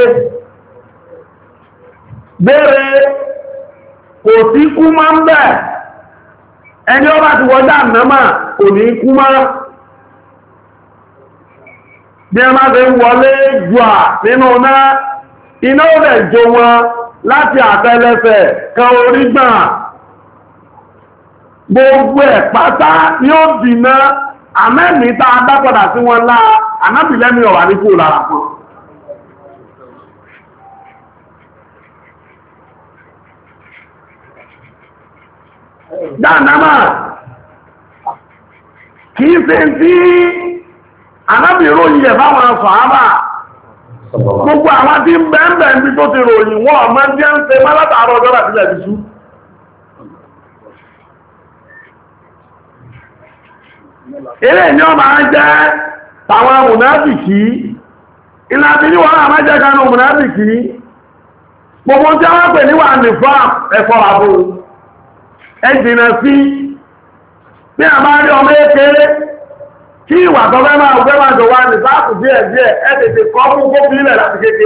Gbére kò sí kú máa ń bẹ̀. Ẹni ọba ti wọ jahannama kò ní kú máa. Bí ẹ máa fi ń wọlé jùà nínú náà, iná ó rẹ̀ jó wọn láti àtẹ́lẹsẹ̀ kan orí gbà. gbogbo ẹ̀ pátá ni ó dìná àmẹ́mí tá a dápadà sí wọn láà ànábìlẹ́mí ọ̀wà ní kó lára fún. Dáadáma kìí ṣe tí ànábìrò yìí ẹ̀ fáwọn sàhábà gbogbo àwọn tí ń bẹ̀ẹ̀bẹ̀ ń bí tó ti ròyìn wọ́n ọmọ jẹ́ ń ṣe mọ́látàárọ̀ ọjọ́ àti ilẹ̀ ìṣú. Ilé ni ọ máa jẹ́ tàwọn mùnáfìkì, iná tí ní wọ́n máa jẹ́ kanú mùnáfìkì, gbogbo tí wọ́n pè níwà nìfà ẹ̀fọ́ àbò, ẹjìnà sí, bí a máa rí ọmọ ékeré, kí ìwà tọ́fẹ́ máa gbé máa jọ wá nìfà kù díẹ̀ díẹ̀ ẹ́ tètè kọ́ fún kó fi ilẹ̀ láti kéke.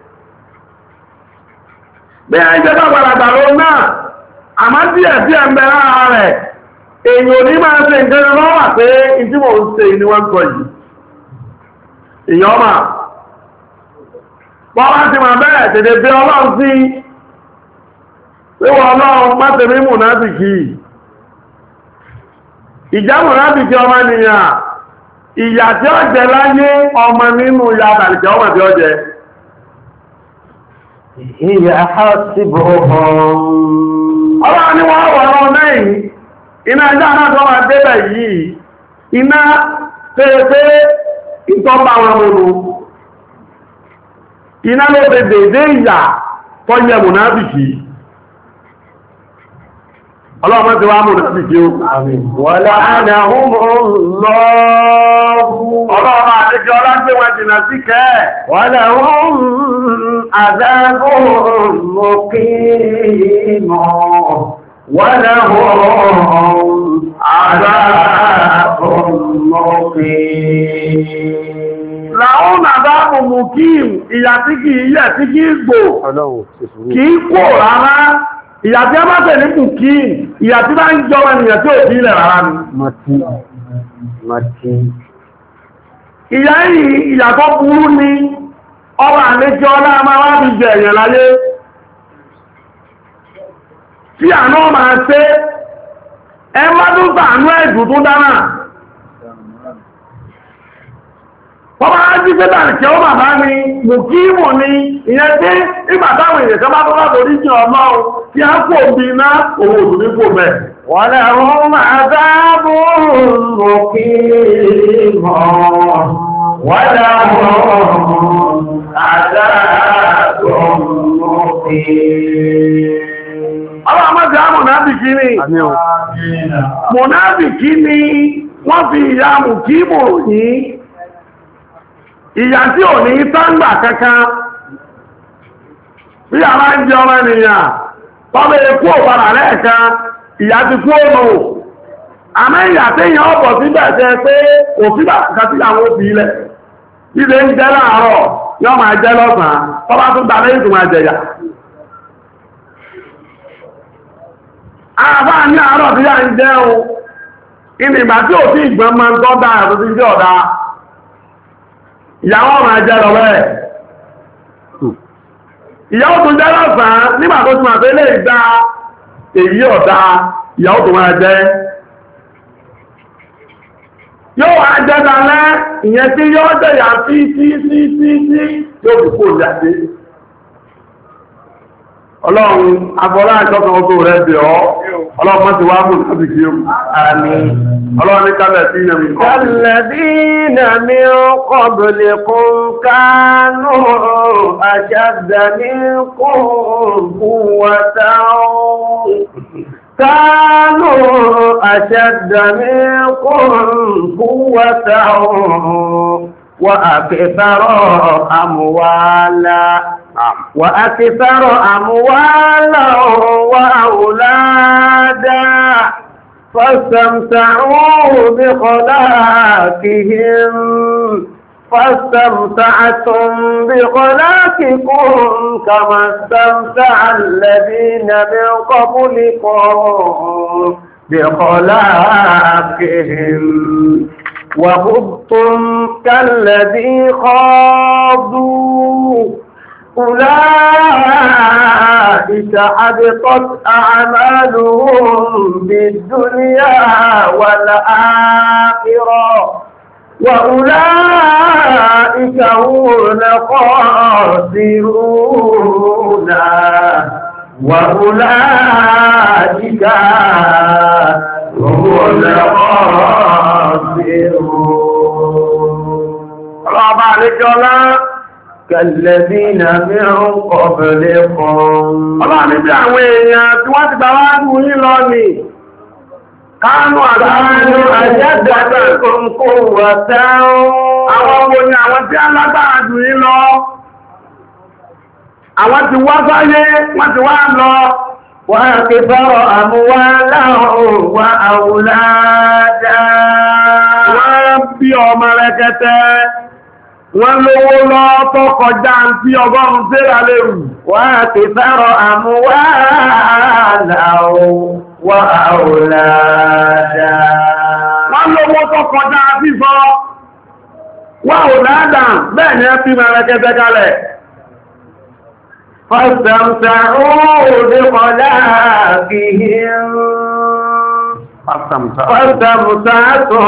Bí a jẹ́ bá gbàlagbà ló náà, àmá díẹ̀ díẹ̀ ń bẹ lára rẹ̀, èyàn ní máa ṣe nǹkan lọ́wà pé ìdí mò ń ṣe ní wọ́n kọ yìí. Èyàn máa bọ́ láti máa bẹ́ẹ̀ tètè bí ọlọ́run sí wíwọ ọlọ́run mátẹ̀mí mùnáfìkì. Ìjà mùnáfìkì ọmọ nìyàn, ìyà tí ó jẹ láyé ọmọ nínú ìyà àtàlìkẹ́ ọmọ tí ó jẹ. Ìyà àṣìbò ọlọ́run ni wọ́n wọ̀ ọ́ náà iná ẹjọ́ náà tó wà débẹ̀ yìí iná tẹ́ẹ̀tẹ́ ìtọ́bà wọn olú iná ló fẹ́ dèdé ìyà tó yẹ mùnáfìkì ọlọ́run ti wá mùnáfìkì ó wọ́lá ọlọ́run àdéjọ́ ọlágbé wọn jìnà sí kẹ́ wọ́lá ohun àdágún mọ́kímọ̀ وَلَهُمْ عَذَابٌ مُقِيمٌ Làwọn àbábò mú kí ìyà tí kìí yẹ̀ tí kìí gbò, kìí kò rárá, ìyà tí a bá tẹ̀ ní kù kí, ìyà tí bá ń jọ ènìyàn tí ò sí ilẹ̀ rárá ni. Ìyà yìí, ìyà tó burú ni, ọba àlejò ọlá máa wá bí jẹ èèyàn láyé. Tí àná máa ṣe ẹ má tó sàánú ẹ̀dù tó dára wọ́n máa jí pé tàríkẹ́ ó bàbá ni mú kí mò ní ìyẹn tí ìgbàtàwọn èèyàn tó bá tó bá torí jẹ́ ọlọ́run tí a kò bí iná owó òtù ní kò mẹ́ wọ́n lẹ́rún máa dáàbò mú kí mọ̀ wọ́n lẹ́rún àdáàbò mú kí ọlọ́ àmọ́sí á mọ̀nábìkí ni mọ̀nábìkí ni wọ́n fi ìyà mù kí mò ní ìyà tí ò ní sáńgbà kankan bí a máa ń jẹ ọmọ ènìyàn tọ́bẹ̀ ikú òpàdà lẹ́ẹ̀kan ìyà ti kú ònà àmọ́ ìyà tí èyàn ọ̀pọ̀ sí bẹ̀ẹ̀ṣẹ́ pé òfíbà kàtí àwọn òbí ilẹ̀ ilé ń jẹ́ láàárọ̀ yọ́ máa jẹ́ lọ́sàn-án tọ́bá tún dà lẹ́yìn tó máa jẹ̀yà àbá ní àárọ̀ tí yà ń jẹun inú ìgbà tí ò sí ìgbọ́n máa ń tọ́ dáa tó ti jẹ́ ọ̀dá ìyàwó máa jẹ́ lọ bẹ́ẹ̀ ìyàwó tó jẹ́ lọ́sàn-án nígbà tó ti máa fẹ́ lè dá èyí ọ̀dá ìyàwó tó máa jẹ́ yóò wá jẹ́ dalẹ́ ìyẹn tí yóò jẹ́yà sí sí sí sí sí yóò fi kó jáde ọlọ́run agbọ́lá ìṣọ́kan ọgbọ́ rẹ̀ bẹ̀ ọ́ ọlọ́run mọ́ ti wá mú láti kí o àmín ọlọ́run ní kálẹ̀ sí ìyẹ̀mí kọ́ kálẹ̀dínà min qablikum kánú ashadda minkum quwwatan kánú ashadda minkum quwwatan wa akthara amwala وأكثر أموالا وأولادا فاستمتعوا بخلاقهم فاستمتعتم بخلاقكم كما استمتع الذين من قبلكم بخلاقهم وخضتم كالذي خاضوا أولئك أولئك حبطت أعمالهم بالدنيا والآخرة وأولئك هم الخاسرون وأولئك هم الخاسرون رابع لجولا كالذين من قبلكم Ọlọ́run níbi àwọn èèyàn tí wọ́n ti bàbá ní yí lọ ní kánú àgbàmù أشدكم قوة àwọn wo ni àwọn tí a lágbára jù yí lọ àwọn tí wá sáyé wọ́n ti wá lọ وأكثر أموالا وأولادا wọ́n bí ọmọ rẹ̀kẹtẹ́ wọ́n lówó lọ tó kọjá tí ọgọ́rùn tẹ́lá lérù وأكثر أموالا وأولادا wọ́n lówó tó kọjá tí sọ wọ́n ò ládà bẹ́ẹ̀ ni ẹ bí mẹ́rẹ̀kẹtẹ́ kalẹ̀ فاستمتعوا بخلاقهم فاستمتعتم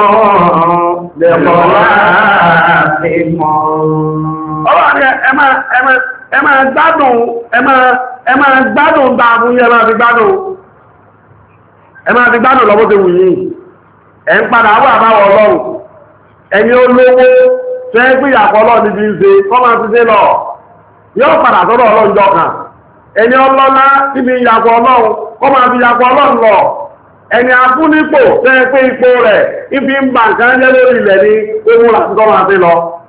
بخلاقكم Ọlọ́run ẹ máa gbádùn ẹ máa gbádùn dáàbùn yẹ máa fi gbádùn ẹ máa fi gbádùn lọ́wọ́ tí wù yìí ẹ ń padà wà báwọ̀ Ọlọ́run ẹni olówó tẹ́ gbìyàpọ̀ Ọlọ́run ti fi ń ṣe kọ́ máa ti ṣe lọ yóò padà sọ́dọ̀ Ọlọ́run jọ kan ẹni ọlọ́lá tí fi yàpọ̀ Ọlọ́run kọ́ máa fi yàpọ̀ Ọlọ́run lọ ẹni afúnípò tẹ́ pé ipò rẹ̀ ibi ń bà nǹkan jẹ́ lórí ilẹ̀ ní ewu láti kọ́ máa fi lọ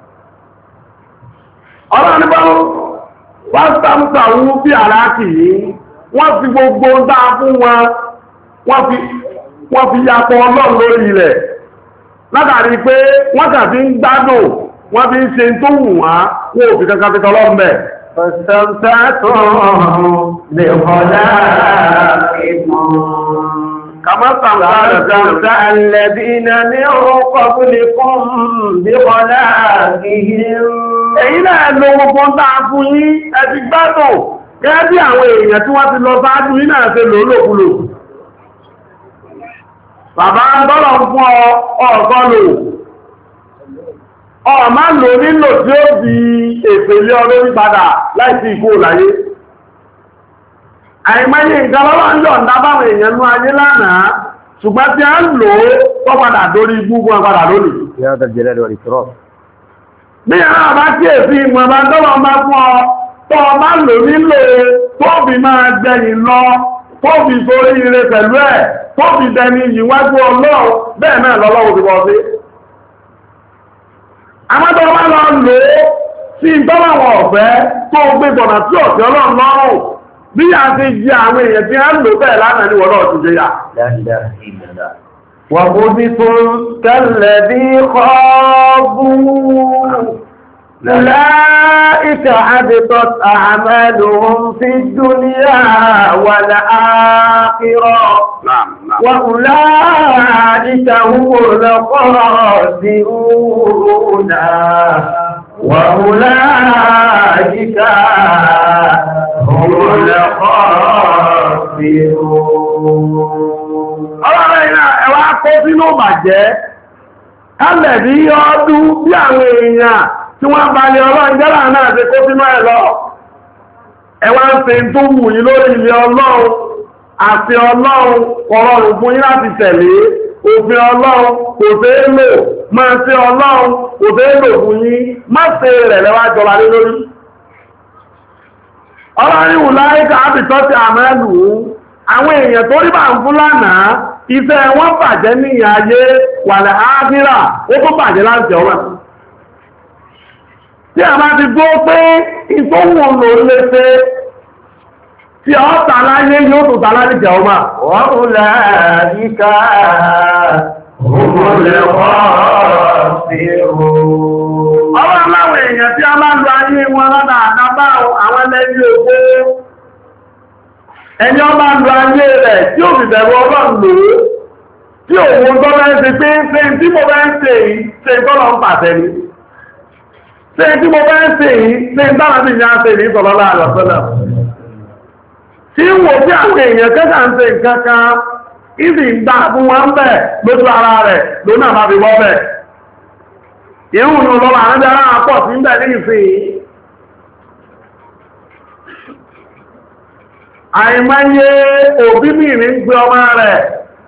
Ọlọ́run bá wọ́n sáàmùsà wú bí àlákì yìí wọ́n fi gbogbo dáa fún wọn wọ́n fi yàpọ̀ Ọlọ́run lórí ilẹ̀ látàrí pé wọ́n kà fi ń gbádùn wọ́n fi ń ṣe tó wù wọ́n wọ́n ò fi kankan fi tọ́lọ́ mẹ́. كما استمتع الذين من قبلكم بخلاقهم èyí náà ló gbogbo ń dáa fún yín ẹ ti gbádùn gẹ́gẹ́ bí àwọn èèyàn tí wọ́n ti lọ sáájú yín náà ṣe lò lòkulò bàbá dọ́lọ̀ fún ọ̀ọ̀gọ́ lò ọ̀má lò nílò tí ó di èpèlé olórí padà láìsí ikú láyé àìmọye nǹkan lọ́wọ́ ń yọ̀ǹda báwọn èèyàn ní ayé lánàá ṣùgbọ́n tí a ń lò ó padà dórí gbogbo padà lónìí bí àwọn bá kí èsì ìmọ̀ bá dọ́lọ̀ bá fún ọ tó ọmá lò nílò tóbi máa jẹyìn lọ tóbi sórí ire pẹ̀lú ẹ̀ tóbi dẹni ìwájú Ọlọ́run bẹ́ẹ̀ náà lọ́lọ́wọ́ ti bọ́ sí àmọ́tọ́ wá lọ lò ó sí ìtọ́lọ̀wọ̀ ọ̀fẹ́ tó gbé gbọ̀nà tí ọ̀tí Ọlọ́run lọ́rùn bí a ti jẹ àwọn èèyàn tí a ń lò bẹ́ẹ̀ lánàá ní wọ́lọ́ ti jẹ yà وَقُذِفُوا كَالَّذِي خَابُوا أُولَئِكَ حَبِطَتْ أَعْمَالُهُمْ فِي الدُّنْيَا وَالْآخِرَةِ وَأُولَئِكَ هُمُ الْخَاسِرُونَ وَأُولئِكَ هُمُ الْخَاسِرُونَ ọlọ́rọ̀ iná ẹwà kó sínú bàjẹ́ kálẹ̀ bí ọdún bí àwọn èèyàn tí wọ́n bá lè ọlọ́run jẹ́lá náà ṣe kó sínú ẹ̀ lọ ẹwà ń ṣe tó wù yí lórí ilé Ọlọ́run àti Ọlọ́run ọ̀rọ̀rùn fún yí láti tẹ̀lé òfin Ọlọ́run kò fẹ́ lò máa ṣe Ọlọ́run kò fẹ́ lò fún yí má ṣe rẹ̀ lẹ́wà jọba lé lórí ọlọ́rin wù láríkà ábìtọ́ ti àmẹ́lù àwọn èèyàn tó rí bá ń fún lánàá iṣẹ́ wọn bàjẹ́ ní ayé wà lẹ́ ábírà ó tó bàjẹ́ láti ọwọ́ tí a bá ti gbọ́ pé ìtòhùn lò lè ṣe tí ọ tàláyé yóò tó tàláyé jẹ ọmọ wọ́n ó láàríká òmùlẹ̀kọ́ sí ooo ọwọ́ aláwọ̀ èèyàn tí a bá lọ ayé wọn lọ́dà àdábá àwọn ẹlẹ́bí ògbó ẹni ọ bá lọ ayé rẹ̀ tí ò fi bẹ̀rù Ọlọ́run lò tí òun tó bẹ́ ń ṣe pé ṣe tí mo bẹ́ ń ṣe yìí ṣe tọ́lọ ń pàṣẹ ni ṣe tí mo bẹ́ ń ṣe yìí ṣe ń dára sí ìyá ṣe ní ìtọ̀lọ́lá àlọ́sọ́lá tí ń wò sí àwọn èèyàn kẹ́kà ń ṣe nǹkan kan ìsì ń gbà fún wọn bẹ̀ lójú ara rẹ̀ lónà máa fi bọ́ bẹ̀. ìhùn ní ọlọ́wà àrẹ́bẹ̀ ara pọ̀ sí ń bẹ̀ ní ìsìn àìmáyé òbí mi ní gbé ọmọ rẹ̀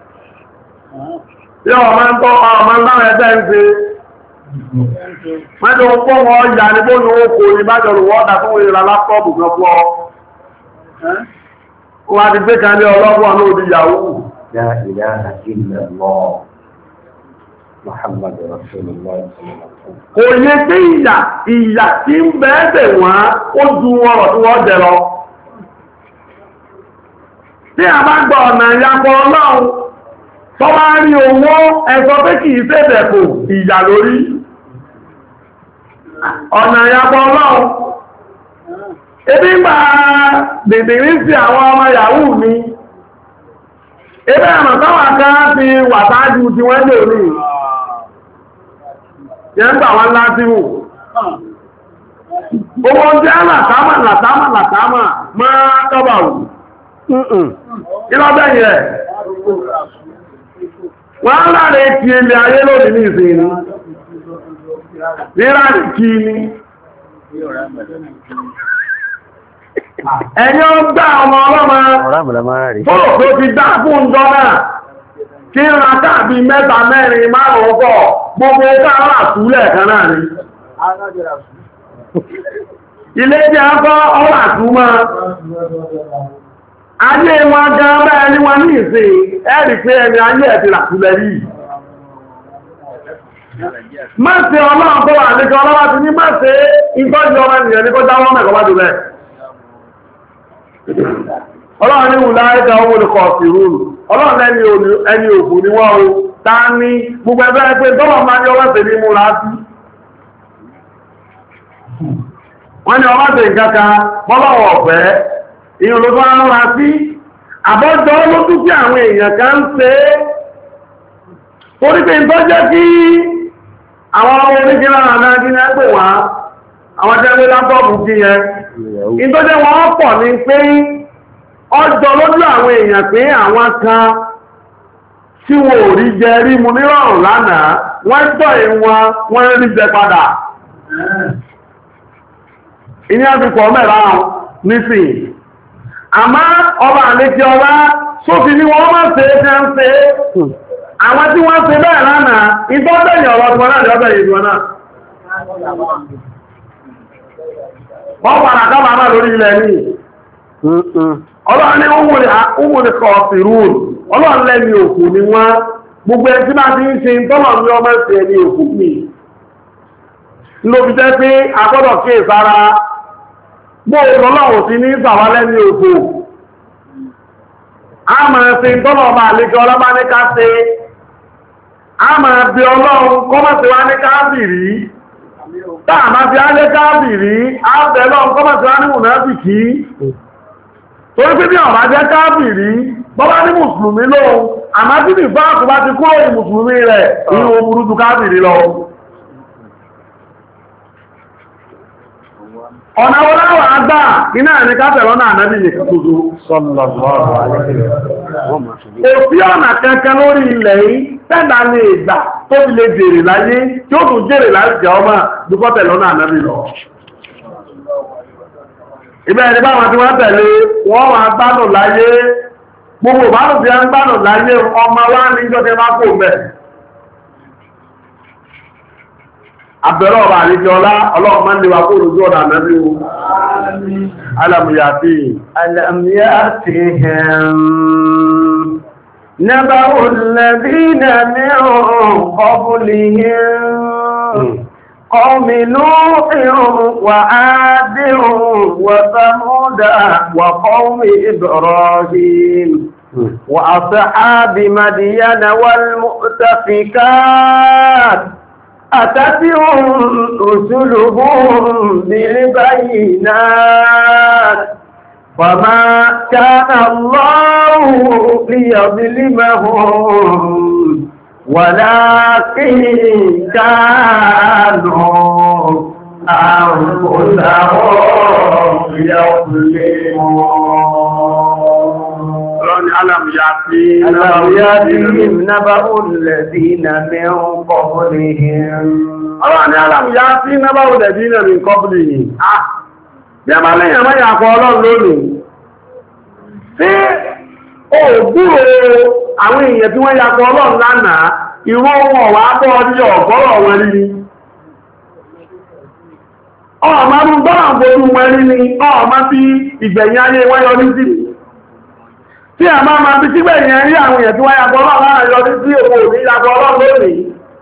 tí ọmọ ń tọ́ ọmọ ń láwọn ẹgbẹ́ ń ṣe mẹ́jọ pọ́ wọn yà ní bó ní oko ní bájọ lò wọ́n dà fún ìrìnlá lápọ́ọ̀bù kan fún ọ wọ́n á ti gbé kan ní ọlọ́pọ̀ ní òdí yahoo La ilaha illallah Muhammadu Rasulullah kò yẹ pé ìyà ìyà tí ń bẹ́ẹ̀bẹ̀ wọ́n ó ju ọ̀rọ̀ tí wọ́n jẹ lọ tí a bá gbọ́ ọ̀nà ìyàpọ̀ ọlọ́run tó bá rí owó ẹ̀sọ́ pé kìí ṣèdẹ̀kò ìyà lórí ọ̀nà ìyàpọ̀ ọlọ́run ebi ń bá dìdìrí sí àwọn ọmọ yahoo ni ebe àmà táwà ká ti wà sáájú tí wọ́n lè rí yẹn gbà wọ́n láti wù owó jẹ́ látàmà látàmà látàmà máa tọ́bà wù ìlọ́bẹ̀ yẹ wọ́n láàrẹ kí ilẹ̀ ayé lónìí ní ìsìn rírá kí ní ẹni ó gbá ọmọ ọlọ́mọ fọ́lọ̀ tó ti dá fún ǹjọ́ náà kí ń ra káàbí mẹ́ta mẹ́rin márùn-ún pọ̀ gbogbo káàrà àtúlẹ̀ kan náà ni ilé jẹ́ akọ́ ọ̀rà túnmọ́ ayé wọn gan bẹ́ẹ̀ ni wọ́n ní ìsìn ẹ̀rì pé ẹni ayé ẹ̀tì làtúlẹ̀ yìí má ṣe ọlọ́run tó wà nígbà ọlọ́wà ti ní má ṣe ìtọ́jú ọmọ ènìyàn ní kó jáwọ́ mẹ́kọ̀ọ́ bá jù bẹ́ẹ̀ ọlọ́run ní wùlá ẹ̀ta owó olùkọ̀ ìrúurù ọlọ́run ẹni òkú ni wọ́n o ta ní gbogbo ẹgbẹ́ pé tọ́lọ̀ máa ní ọlọ́sẹ̀ ní múra sí wọ́n ní ọlọ́sẹ̀ ìkàkà bọ́lọ̀wọ̀ ọ̀fẹ́ ìyàn ló tó á múra sí àbọ́jọ́ ló tún sí àwọn èèyàn kan ń ṣe torí pé tó jẹ́ kí àwọn ọmọ oníkílá àdájí ní ẹgbẹ̀ wá àwọn tẹ́gbẹ́ lápọ́ọ̀bù kí yẹn ìtọ́jẹ́ wọn pọ̀ ní pé ọjọ́ lójú àwọn èèyàn pé àwọn kan tí wọ́n ò rí jẹ rí mu nírọ̀rùn lánàá wọ́n tọ́ ìwọ̀n wọ́n rí jẹ padà ìní àfikọ̀ mẹ́ra nísìn àmá ọba àlékí ọlá sófin ní wọ́n máa ṣe é ṣe ń ṣe àwọn tí wọ́n ṣe bẹ́ẹ̀ lánàá ìtọ́bẹ̀yìn ọ̀rọ̀ tí wọ́n náà lọ́bẹ̀ ìlú náà wọ́n padà kábà náà lórí ilẹ̀ ní ọlọ́run ní òmùrì kọ̀ọ̀sìrún ọlọ́run lẹ́ni òkú ni wọ́n gbogbo ẹni tí bá ti ń ṣe tọ́lọ̀ ní ọmọ ẹ̀sẹ̀ ní òkú mi ló fi jẹ́ pé agbọ́dọ̀ kí ìsára gbóòrò ọlọ́run sí ní ìsàwà lẹ́ni òkú a máa ṣe tọ́lọ̀ ọba àlejò ọlọ́bá ní ká ṣe a máa bí ọlọ́run kọ́mọ̀sí wá ní káàbìrí táà máa fi á lé káàbìrí á bẹ̀ lọ́run kọ́mọ̀sí wá ní mùnáfìkí torí pé bí ọ̀rọ̀ jẹ́ káàbìrí bọ́bá ní mùsùlùmí lóhun àmá tí ní fáàkù bá ti kúrò ní mùsùlùmí rẹ̀ inú omúrú ju káàbìrí lọ ọ̀nà oláwà àgbà iná ẹni káfẹ̀rọ náà náà nílé kàtòzó òfí ọ̀nà kankan lórí ilẹ̀ yìí tẹ́dà ní ìgbà tó fi lè jèrè láyé tí ó tún jèrè láyé jẹ́ ọmọ dúkọ́tẹ̀lọ náà náà nílọ ibẹ̀ ẹni bá wọn tí wọ́n tẹ̀lé wọ́n wà gbádùn láyé gbogbo bárùn tí a ń gbádùn láyé ọmọ wá ní ìjọ́kẹ́ má kò mẹ́ àbẹ̀rẹ̀ ọ̀rọ̀ àríjọlá ọlọ́run máa ń lè wà kó olùjọ́ ọ̀dà mẹ́bí o alàmìyàtí alàmìyàtí hẹ̀m nẹ́bà olùlẹ̀bí nẹ́mìíràn kọbùlìhìn قوم نوح وعاد وثمود وقوم إبراهيم وأصحاب مدين والمؤتفكات أتتهم رسلهم بالبينات وما كان الله ليظلمهم ولكن كانوا أنفسهم يظلمون ألم يأتي ألم يأتهم نبأ الذين من قبلهم Ọlọ́run ni alam ya sí nábà òdẹ̀bí náà ní kọ́bùlì yìí. Ah! Bí a máa lẹ́yìn àmọ́ ìyàkọ̀ ọlọ́run lónìí. Tí ó gbúrò àwọn èèyàn tí wọ́n yakọ̀ ọlọ́run lánàá, ìwọ wọn wà bọ́ ọdí ọ̀gọ́rọ̀ wọn rí ni. Ọmọ mú gbọ́nà gbogbo wọn rí ni, ọmọ tí ìgbẹ̀yìn ayé wọ́n yọ ní sí. Tí a máa máa bí sígbẹ̀yìn rí àwọn èèyàn tí wọ́n yakọ̀ ọlọ́run lánàá yọ ní sí òkú òní yakọ̀ ọlọ́run lónìí.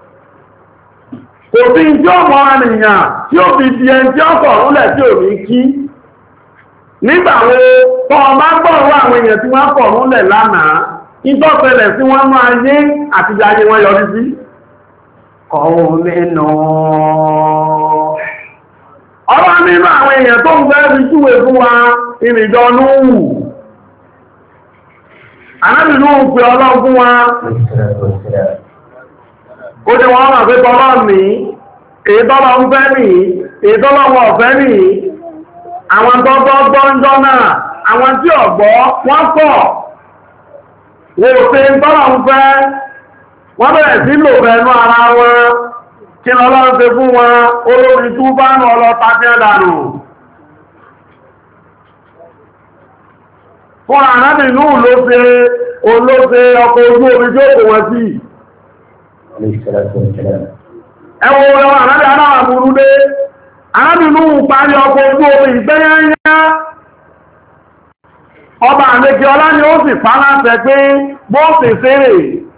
Kò sí tí ó mọ́ ànìyàn tí ó fi di ẹni tí ó kọ̀ rúnlẹ̀ tí ò ní kí. Nígbàwo tọ́ ọmọ gbọ́rọ̀ àwọn èèyàn tí wọ́n kọ̀ rúnlẹ̀ lánàá, ìtọ́fẹ́lẹ̀ sí wọ́n máa yé àti ayé wọn yọrí sí. Ọ̀hún nínú ọ̀rọ̀ nínú àwọn èèyàn tó ń fẹ́ fi júwe fún wa ìrìnjọ Núhù. Ànábì Núhù pè Ọlọ́run fún wa. Ó ní wọ́n máa fẹ́ tọ́lọ́ ní, èyí tọ́lọ́ ń fẹ́ ní, èyí tọ́lọ́ wọn ọ̀fẹ́ ní, àwọn tọ́gbọ́ gbọ́njọ́ náà, àwọn tí ọ̀gbọ́ wọ́n pọ̀, wò sí tọ́lọ́ ń fẹ́, wọ́n bẹ̀rẹ̀ sí lò fẹ́nu ara wọn, kí lọ́lọ́run ṣe fún wọn, olórin tú bá ń ọlọ́ta tí ẹ dànù. Fún Ànábì Núhù ló ṣe olóṣe ọkọ̀ ojú omi tí ó kò wọ́n sí. Ẹwọ ọ̀rọ̀ ànábì aláwà múrú dé, Ànábì Núhù parí ọkọ̀ ojú omi ìgbẹ́yẹnyá. Ọba àmẹ́kẹ́ ọlá ni ó sì pàlásẹ pé bó sì fèrè.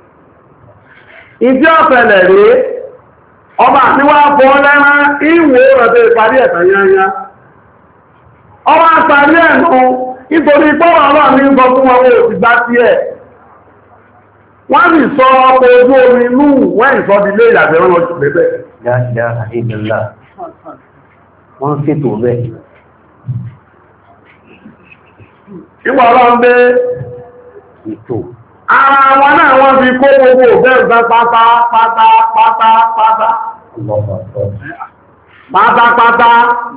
Ìdí ọ̀fẹ́lẹ̀ rí, ọba àtíwá fọ́ lẹ́rán ìwò rẹ̀ ìparí ẹ̀tàn yányá. Ọba àparí ẹ̀nù nítorí pọ́wọ́ ọlọ́run ní sọ fún wọn ó ti gbá sí ẹ̀. Wọ́n sì sọ ọkọ̀ ojú omi inú wọ́n ìsọ́ di ilé ìyàgbẹ̀ wọn lọ sí lẹ́bẹ̀. dáadáa àìdìlá. Wọ́n ṣètò bẹ́ẹ̀. Ìwọ̀ ọlọ́run dé. Ètò. Ara wọn náà wọ́n fi kó gbogbo òfẹ́ pátá pátá pátá pátá. Pátá pátá.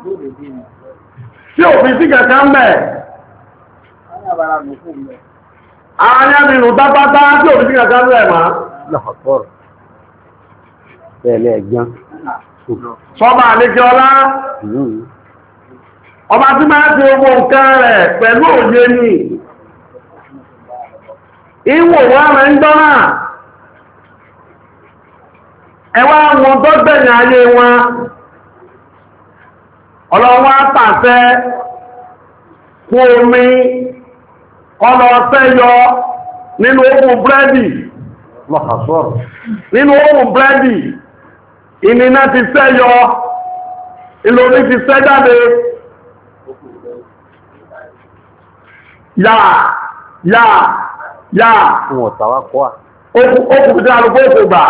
Tí òfin sí kẹ̀kẹ́ ń bẹ̀. Àyàbìnù tápátá tí ò fi sí kàkà rẹ̀ máa. Lọ́pọ̀pọ̀rọ̀. Bẹ́ẹ̀lẹ̀ ẹ̀gbọ́n. Sọ́bà àlékẹ́ ọlá. Ọba tí máa ti ogbò nǹkan rẹ̀ pẹ̀lú òye ní. Ìwò wọ́n rẹ̀ ń gbọ́nà. Ẹwà wọn tó gbẹ̀yìn ayé wọn. Ọlọ́wọ́ pàṣẹ fún omi. Ọlọ ọ̀fẹ́ yọ nínú ohun búrẹ́dì. Lọ́pọ̀pọ̀rọ̀. Nínú ohun búrẹ́dì, ìnìyàn ti fẹ́ yọ, ìlòmí ti fẹ́ jáde. Yà, yà, yà. Wọ́n tàwà kọ́ à. Okùn tí a lò kó kò gbà.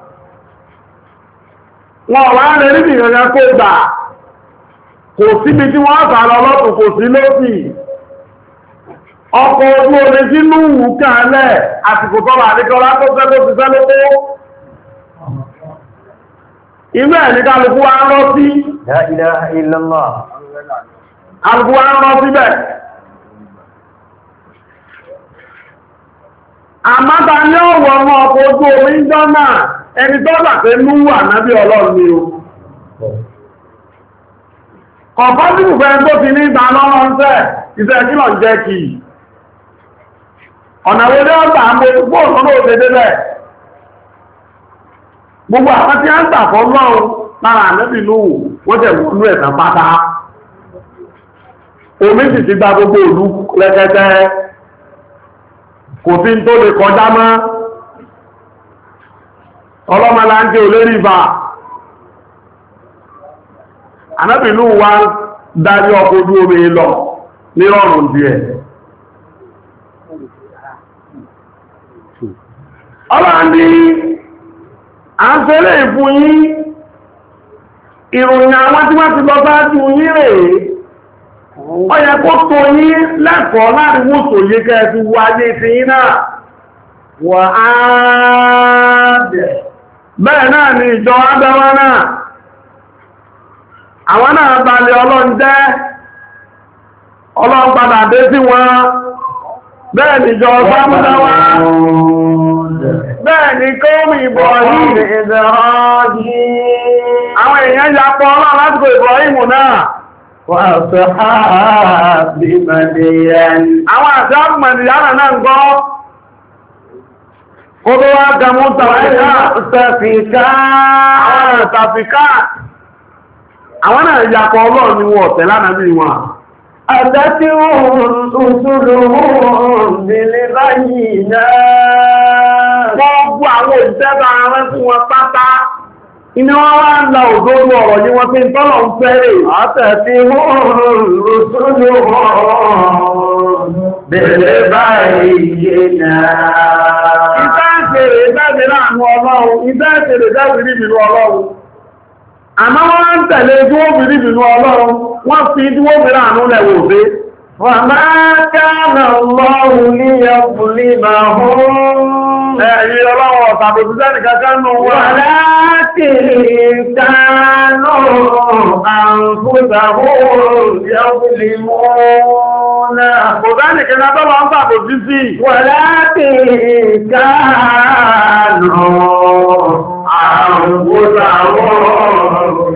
Wọ́n wá rẹ̀ níbi ìrìnà kó gbà. Kò síbi tí wọ́n sà lọ lọ́tùn kò sí lósì. Ọkọ̀ ojú omi sínú wù kàálẹ̀ àsìkò tọ́lá àríkọlá tó fẹ́ tó ti fẹ́ lókó. Ìwé ẹ̀ ní kálùkú wá ń rọ́ sí. La ilaha illallah. Kálùkú wá ń rọ́ síbẹ̀. Àmáta ní ọ̀wọ̀ ọmọ ọkọ̀ ojú omi ń jọ náà, ẹni tó bà pé mú wà nábí Ọlọ́run ni o. Kọ̀kọ́ sí ìfẹ́ tó ti ní ìgbà lọ́rọ̀ ń fẹ́, ìfẹ́ kí lọ jẹ́ kìí. Ọ̀nà wo ní ọgbà àmójúgbò lọ́nà òdèdè bẹ̀. Gbogbo àwọn tí a ń gbàfọ́ lọ́run lára ànẹ́bì Núhù wọ́n jẹ̀ wọ́n lú ẹ̀sàn pátá. Omi sì ti gba gbogbo ìlú lẹ́kẹ́tẹ́. Kò sí tó lè kọjá mọ́. Ọlọ́mọlá ń jẹ́ olérí ìbà. Ànẹ́bì Núhù wá darí ọkọ̀ ojú omi lọ ní ọ̀rùn díẹ̀. Ọlọ́run ní à ń fẹ́lẹ̀ ìfún yín ìròyìn àwọn tí wọ́n ti lọ sáájú yín rèé. Ó yẹ kó tó yín lẹ́kọ̀ọ́ láàrin wòsò yé kẹ́ẹ̀fì wo ayé ti yín náà. Wà á dẹ̀. Bẹ́ẹ̀ náà ni ìjọ Ádámà náà. àwọn náà balẹ̀ ọlọ́run jẹ́ ọlọ́run padà dé sí wọn bẹ́ẹ̀ ni jọ sámúdáwá bẹ́ẹ̀ ni kọ́mù Ibrahim àwọn èèyàn yapọ̀ ọlọ́run lásìkò Ibrahim náà wà sàhábì Madiyan àwọn àti àpùmọ̀dìyàn náà ń gọ́ ó tó wá gamú tàfíkà àwọn náà yapọ̀ ọlọ́run ni wọ́n tẹ̀lá náà bí wọn àtàtí òṣùlùmọ́ nílé báyìí náà gbogbo àwọn òṣìṣẹ́bà rán sí wọn pátá iná wọ́n wá ń la òdòdó ọ̀rọ̀ ní wọ́n tí ń tọ́lọ̀ ń fẹ́rẹ̀ àtàtí òṣùlùmọ́ nílé báyìí náà ìtẹ́ẹ̀ṣẹ̀rẹ̀ ìtẹ́ẹ̀ṣẹ̀ láàánú ọlọ́run ìtẹ́ẹ̀ṣẹ̀rẹ̀ ìtẹ́ẹ̀ṣẹ̀ nínú ọlọ́run àmọ́ wọ́n ń tẹ̀lé tí wọ́n fi rí nínú ọlọ́run wọ́n fi tí wọ́n fi ráàánú lẹ̀wò sí وَمَا كَانَ اللَّهُ لِيَظْلِمَهُمْ ẹ̀yí ọlọ́wọ̀ tàbí òṣìṣẹ́ nìkankan nù wọn وَلَكِنْ كَانُوا أَنفُسَهُمْ يَظْلِمُونَ kò sẹ́nì kẹta tó lọ ń tàbí òṣìṣì وَلَكِنْ كَانُوا أَنفُسَهُمْ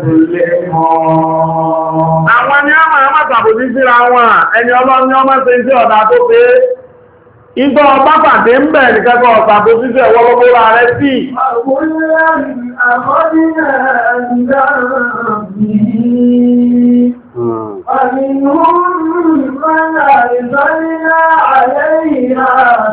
يَظْلِمُونَ àwọn ni a máa má tàbí òṣìṣìra wọn ẹni ọlọ́run ni ọmọ ṣe iṣẹ́ ọ̀dá tó pé ìgbọ́ ọba pàdé ń bẹ̀ ní kẹ́kọ̀ọ́ ọ̀tàbí òṣìṣẹ́ ìwọ́gbogbo rẹ̀ sí ومنهم من أرسلنا عليها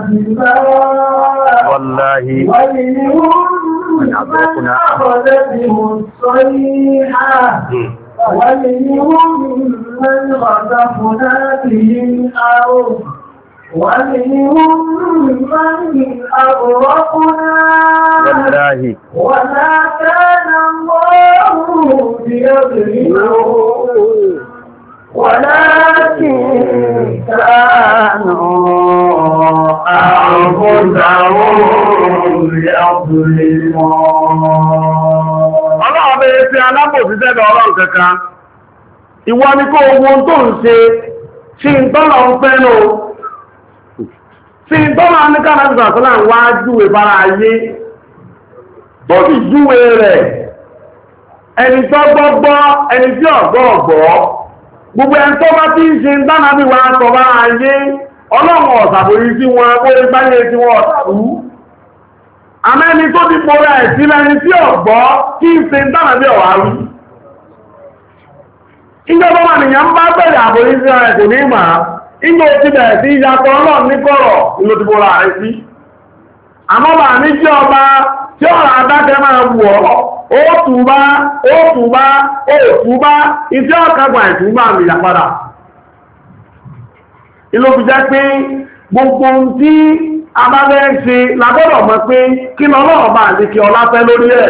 حسابا والله ومنهم من أخذته الصيحة ومنهم من خسفنا به الأرض ومنهم من أغرقنا والله وما كان الله ليظلمهم ولكن كانوا أنفسهم يظلمون. Ọlọ́run bẹ̀rẹ̀ sí alábòsíṣẹ́ lọ ọlọ́run kankan. Ìwọ ni kó ohun tó ń ṣe ṣí ń tọ́lọ ń fẹ́ lò. Ṣí ń tọ́lọ ní kánàkùsà tó náà wá júwe bára ayé. Tó sì júwe rẹ̀. Ẹni tó gbọ́gbọ́, ẹni tí ọ̀gbọ́ ọ̀gbọ́. Gbogbo ẹni tó bá tí ń ṣe ń dáná bí wọ́n sọ bára ayé. Ọlọ́run ọ̀sàbòrí sí wọn, ó rí báyé tí wọ́n ọ̀sàbú. Àmẹ́ni tó ti pòrò ẹ̀sí lẹ́ni tí ọ̀gbọ́ kí ń ṣe ń dáná bí ọ̀wà rí. Ìjọba wà nìyàn bá bẹ̀rẹ̀ àbòrí sí ọ̀rẹ̀ kò ní ìmọ̀. Ìjọ ti bẹ̀rẹ̀ sí ìyàtọ̀ ọlọ́run ní kọ̀rọ̀ ìlò ti pòrò ààrẹ sí. Àmọ́bà ní jẹ́ ọba tí ọ̀rọ̀ adájẹ́ máa wù ọ́, ó tùbá, ó tùbá, ó tùbá, ìfẹ́ ọ̀kagbà ìtùbá mi yàpadà. Ìlò fi jẹ́ pé gbogbo tí abábẹ́ ṣe lágbọ́dọ̀ mọ̀ pé kí lọ́lọ́rọ̀ bá lè kí ọlá fẹ́ lórí ẹ̀.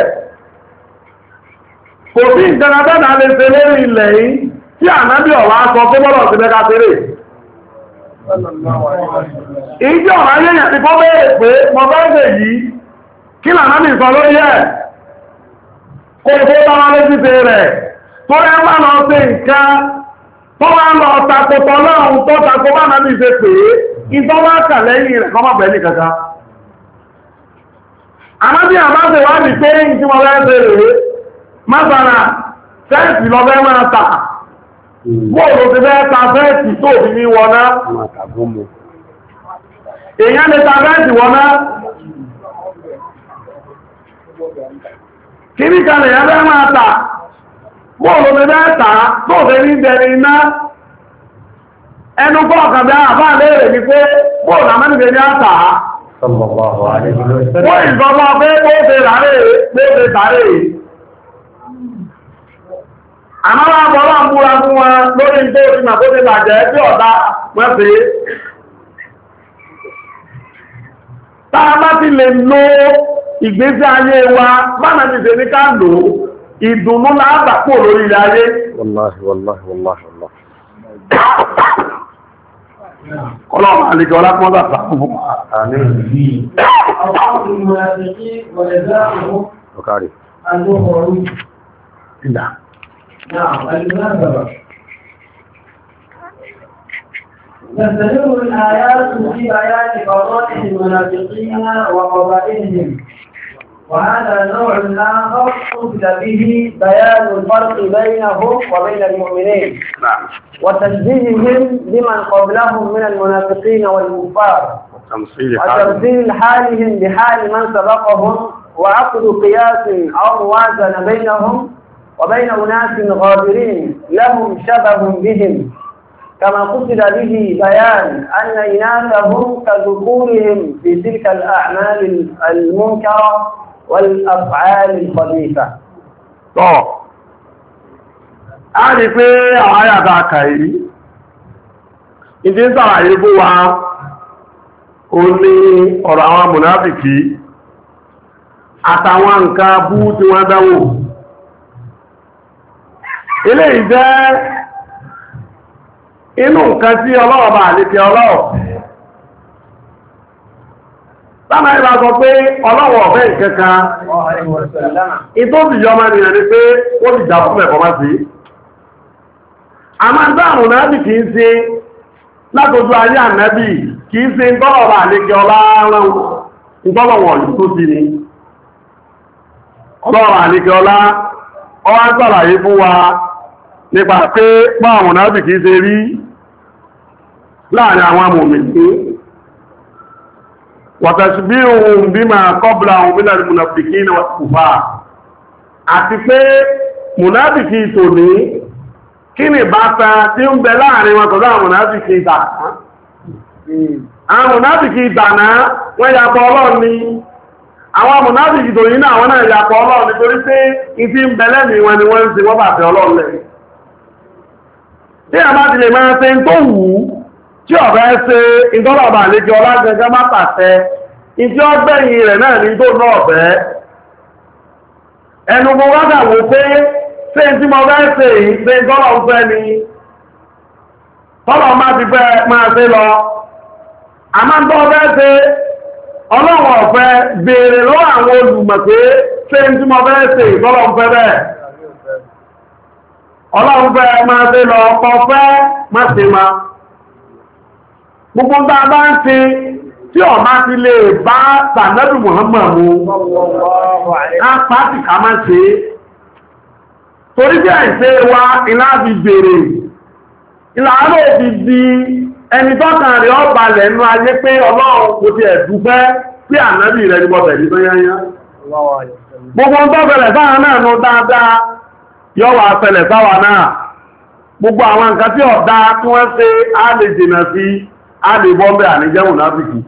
Kò sí ìjẹnabẹ́nà lè ṣe lórí ilẹ̀ yìí tí ànábì ọ̀wá sọ pé bọ́lọ̀ sí mẹ́ka tẹ́rẹ̀. Ìjọ ọ̀rọ̀ ayéyàn ti kọ́ bẹ́ẹ̀ pé mọ bẹ́ẹ̀ yìí kí lànábì sọ lórí ẹ̀. Kò tó tọ́lá lójú ṣe rẹ̀ tó rẹ̀ wá lọ sí nǹkan tó wá lọ takòtọ̀ lọ́run tó takò bá nábì ṣe pé ìtọ́ wá kà lẹ́yìn rẹ̀ kọ́ mọ̀ bẹ̀ẹ́ ní kankan. Àmábí àbáṣe wá ní pé ìtí wọ́n rẹ̀ ṣe rèé, másàrà fẹ́ẹ̀sì lọ fẹ́ máa tà. Bóòlù ti fẹ́ ta fẹ́ẹ̀sì tó fi ní wọná. Èèyàn lè ta fẹ́ẹ̀sì wọná. Kìrí kan lè yẹ́ fẹ́ máa tà. Bóòlù ti fẹ́ tà tó fi ní dẹni iná. Ẹnu kọ́ ọ̀kàbí àbá léèrè ní pé bóòlù àmẹ́nìyàn ní àtà. Wọ́n ìgbọ́gbọ́ pé ó ṣe rárẹ̀ pé ó ṣe tàárẹ̀. Àmọ́lá bọ́lá ń múra fún wọn lórí tó ti mà kó ti bàjẹ́ tí ọ̀dá wọ́n fi. Táa bá ti lè lo ìgbésí ayé wa, bánà ti ṣe ní ká lò ìdùnnú láàbàpò lórí ilẹ̀ ayé. Wallahi, wallahi, wallahi, wallahi. Ọlọ́run àlejò ọlápọ́n bàbá fún Àmín. Ọkàrí. ìdá. نعم المناسبة تستمر الآيات في بيان فضائل المنافقين وقبائلهم، وهذا نوع آخر قصد به بيان الفرق بينهم وبين المؤمنين وتشبيههم بمن قبلهم من المنافقين والكفار وتمثيل حالهم بحال من سبقهم وعقد قياس أو موازنة بينهم وبين أناس غابرين لهم شبه بهم، كما قصد به بيان أن إناثهم كذكورهم في تلك الأعمال المنكرة والأفعال الخبيثة. طب a rí pé àwọn àyàtà kàí ìdí ń sàlàyé fún wa ó ní ọ̀rọ̀ àwọn mùnáfìkì àtàwọn nǹkan bú tí wọ́n dáwò. Eléyìí jẹ́ inú nǹkan tí Ọlọ́run bá àlékẹ́ Ọlọ́run Láàmà ìbá sọ pé Ọlọ́run ọ̀fẹ́ ìkẹta, ìtò sì yọ máa nìyàn ni pé ó ti jà fún ẹ̀kọ́ máa sí. A máa ń dá àrùn náà bí kìí ṣe látojú ayé ànábì kìí ṣe ìtọ́lọ̀wọ̀ àlékẹ́ ọlá rán ìtọ́lọ̀wọ̀ tó sí ni. Ọlọ́run àlékẹ́ ọlá, ọwá ń sàlàyé fún wa nípa pé bá àwọn náà bí kìí ṣe rí láàrin àwọn mùmínì. وتشبيههم بما قبلهم من المنافقين والكفار àti pé mùnáfìkì tòní kí ni bàtà tí ń bẹ láàrin wọn tọ́lá àwọn mùnáfìkì ìdàná àwọn mùnáfìkì ìdàná wọ́n yàpọ̀ Ọlọ́run ni àwọn mùnáfìkì tòní náà wọ́n náà yàpọ̀ Ọlọ́run nítorí pé ìfí ń bẹ lẹ́mìí wọn ni wọ́n ń ṣe wọ́n bàtẹ̀ Ọlọ́run lẹ̀ tí a bá ti lè máa ṣe tó wù ú tí ọ̀bẹ́ ṣe ìdọ́lọ̀bà àlejò ọlágẹgẹ má pàṣẹ ìdí ọgbẹ̀yìn rẹ̀ náà ní tó náà bẹ́ ẹnu mo wádà wò pé ṣe tí mo bẹ́ ṣe ìṣe ìdọ́lọ̀ ń fẹ́ ni tọ́lọ̀ má ti fẹ́ máa ṣe lọ àmá tó bẹ́ ṣe ọlọ́wọ̀ ọ̀fẹ́ béèrè lọ́wọ́ àwọn olùmọ̀ pé ṣe tí mo bẹ́ ṣe ìdọ́lọ̀ ń fẹ́ bẹ́ẹ̀ ọlọ́run fẹ́ máa ṣe lọ ọkọ̀ fẹ́ má ṣe máa gbogbo bá bá ń ṣe tí ọ máa ti lè bá tànẹ́bì Muhammadu pàtì ká máa ṣe torí bí àìṣe wa ilá fi bèèrè ìlànà òfin di ẹni tọ́kàn rẹ̀ ọba lẹ́nu ayé pé Ọlọ́run kò ti ẹ̀dùfẹ́ pé ànẹ́bì rẹ̀ ní bọ́bẹ̀ ní tó yányá gbogbo ń tọ́bẹ̀rẹ̀ sáwọn náà nù dáadáa yọ́wà fẹlẹ̀ sáwà náà gbogbo àwọn nǹkan tí ọ̀dá tí wọ́n ṣe á lè jìnà sí هذه بومبي يعني جو منافقي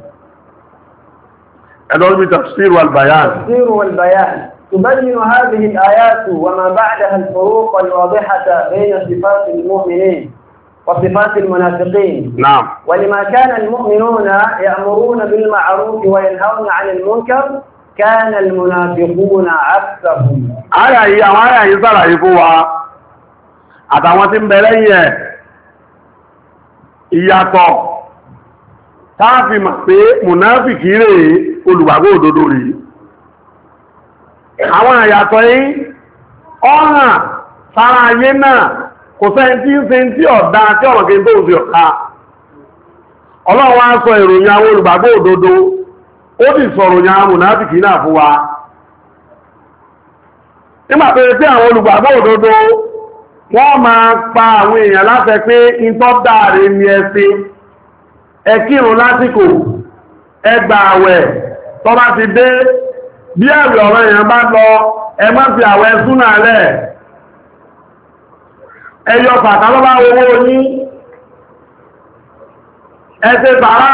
هذا تفسير والبيان تفسير والبيان تبين هذه الآيات وما بعدها الفروق الواضحة بين صفات المؤمنين وصفات المنافقين. نعم. ولما كان المؤمنون يأمرون بالمعروف وينهون عن المنكر كان المنافقون عكسهم. آية هي آية يزرع يفوها أتواتم بليه إياكم táàfì mà pé mùnáfìkì rẹ̀ olùgbàgbọ́ òdodo rẹ̀ àwọn àyàtọ̀ yìí ọ̀hàn sára ayé náà kò sẹ́yìn tí ń ṣe tí ọ̀dá tí ọ̀rọ̀ kí n tó ń fi ọ̀ká Ọlọ́run á sọ ìròyìn àwọn olùgbàgbọ́ òdodo ó sì sọ ìròyìn àwọn mùnáfìkì náà fún wa nígbà pé tí àwọn olùgbàgbọ́ òdodo wọ́n máa pa àwọn èèyàn láṣẹ pé ìtọ́ dáre ni ẹ ṣe ẹ kírun lásìkò ẹ gbà àwẹ̀ tó bá ti dé bí ẹ̀rì ọ̀rọ̀ èèyàn bá lọ ẹ má fi àwẹ̀ súnà rẹ̀ ẹ yọ pàtà lọ́bá owó yín ẹ ṣe sàárà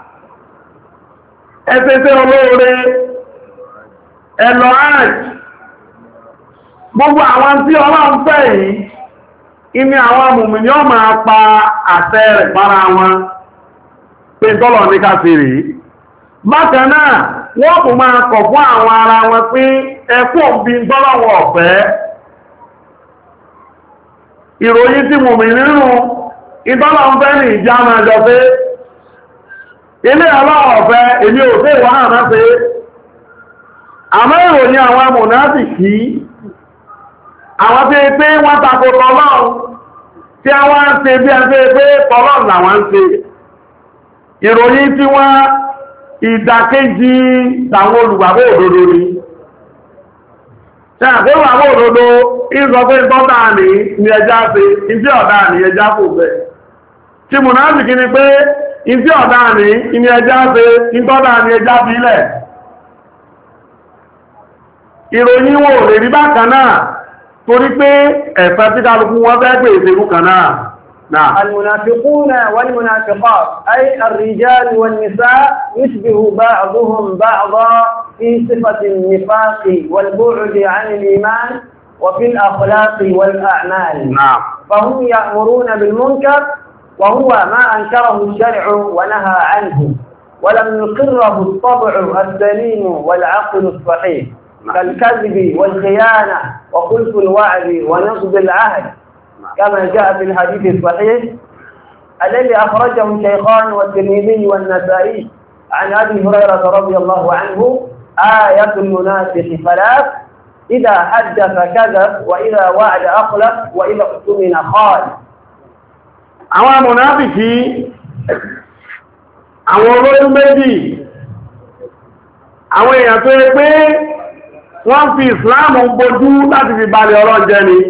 ẹ ṣe ṣe olóore ẹ lọ ààrẹ gbogbo àwọn tí Ọlọ́run fẹ́ yìí ìní àwọn mùmínì ó máa pa àṣẹ rẹ̀ para wọn pé tọ́lọ̀ ní ká fi rí bákan náà wọ́n kò máa kọ̀ fún àwọn ara wọn pé ẹkùn bí tọ́lọ̀wọ̀ ọ̀fẹ́ ìròyìn tí mùmínì nínú ìtọ́lọ̀ ń fẹ́ ní ìjà máa jọ pé ilé ọlọ́wọ̀ ọ̀fẹ́ èmi ò fẹ́ ìwọ̀n àmá pé àmọ́ ìròyìn àwọn mùnáfìkí àwọn tí pé wọ́n tako tọ́lọ́run tí a wá ń ṣe bí a ṣe pé tọ́lọ́run làwọn ń ṣe ìròyìn tí wọ́n ìdàkejì tàwọn olùgbàgbọ́ òdodo ni ṣe àkóhùn àwọn òdodo ìsọ pé tọ́ta ní ní ẹjá ṣe ìdí ọ̀dá ní ẹjá kò bẹ̀ tí mùnáfìkí ni pé ìdí ọ̀dá ní ní ẹjá ṣe ìtọ́dá ní ẹjá bílẹ̀ ìròyìn wọn ò lè rí bákan náà torí pé ẹ̀fẹ́ tí kálukú wọn fẹ́ pè ìṣèlú kan náà. المنافقون والمنافقات أي الرجال والنساء يشبه بعضهم بعضا في صفة النفاق والبعد عن الإيمان وفي الأخلاق والأعمال. نعم. فهم يأمرون بالمنكر وهو ما أنكره الشرع ونهى عنه ولم يقره الطبع السليم والعقل الصحيح كالكذب والخيانة وخلف الوعد ونقض العهد كما جاء في الحديث الصحيح الذي أخرجه الشيخان والترمذي والنسائي عن أبي هريرة رضي الله عنه آية المنافق ثلاث إذا حدث كذب وإذا وعد أخلف وإذا اؤتمن خان. àwọn amúnáfìkì àwọn olóyún méjì àwọn èèyàn tó yẹ pé wọ́n fi ìsìláàmù bojú láti fi balẹ̀ ọ̀rọ̀ jẹ́ ni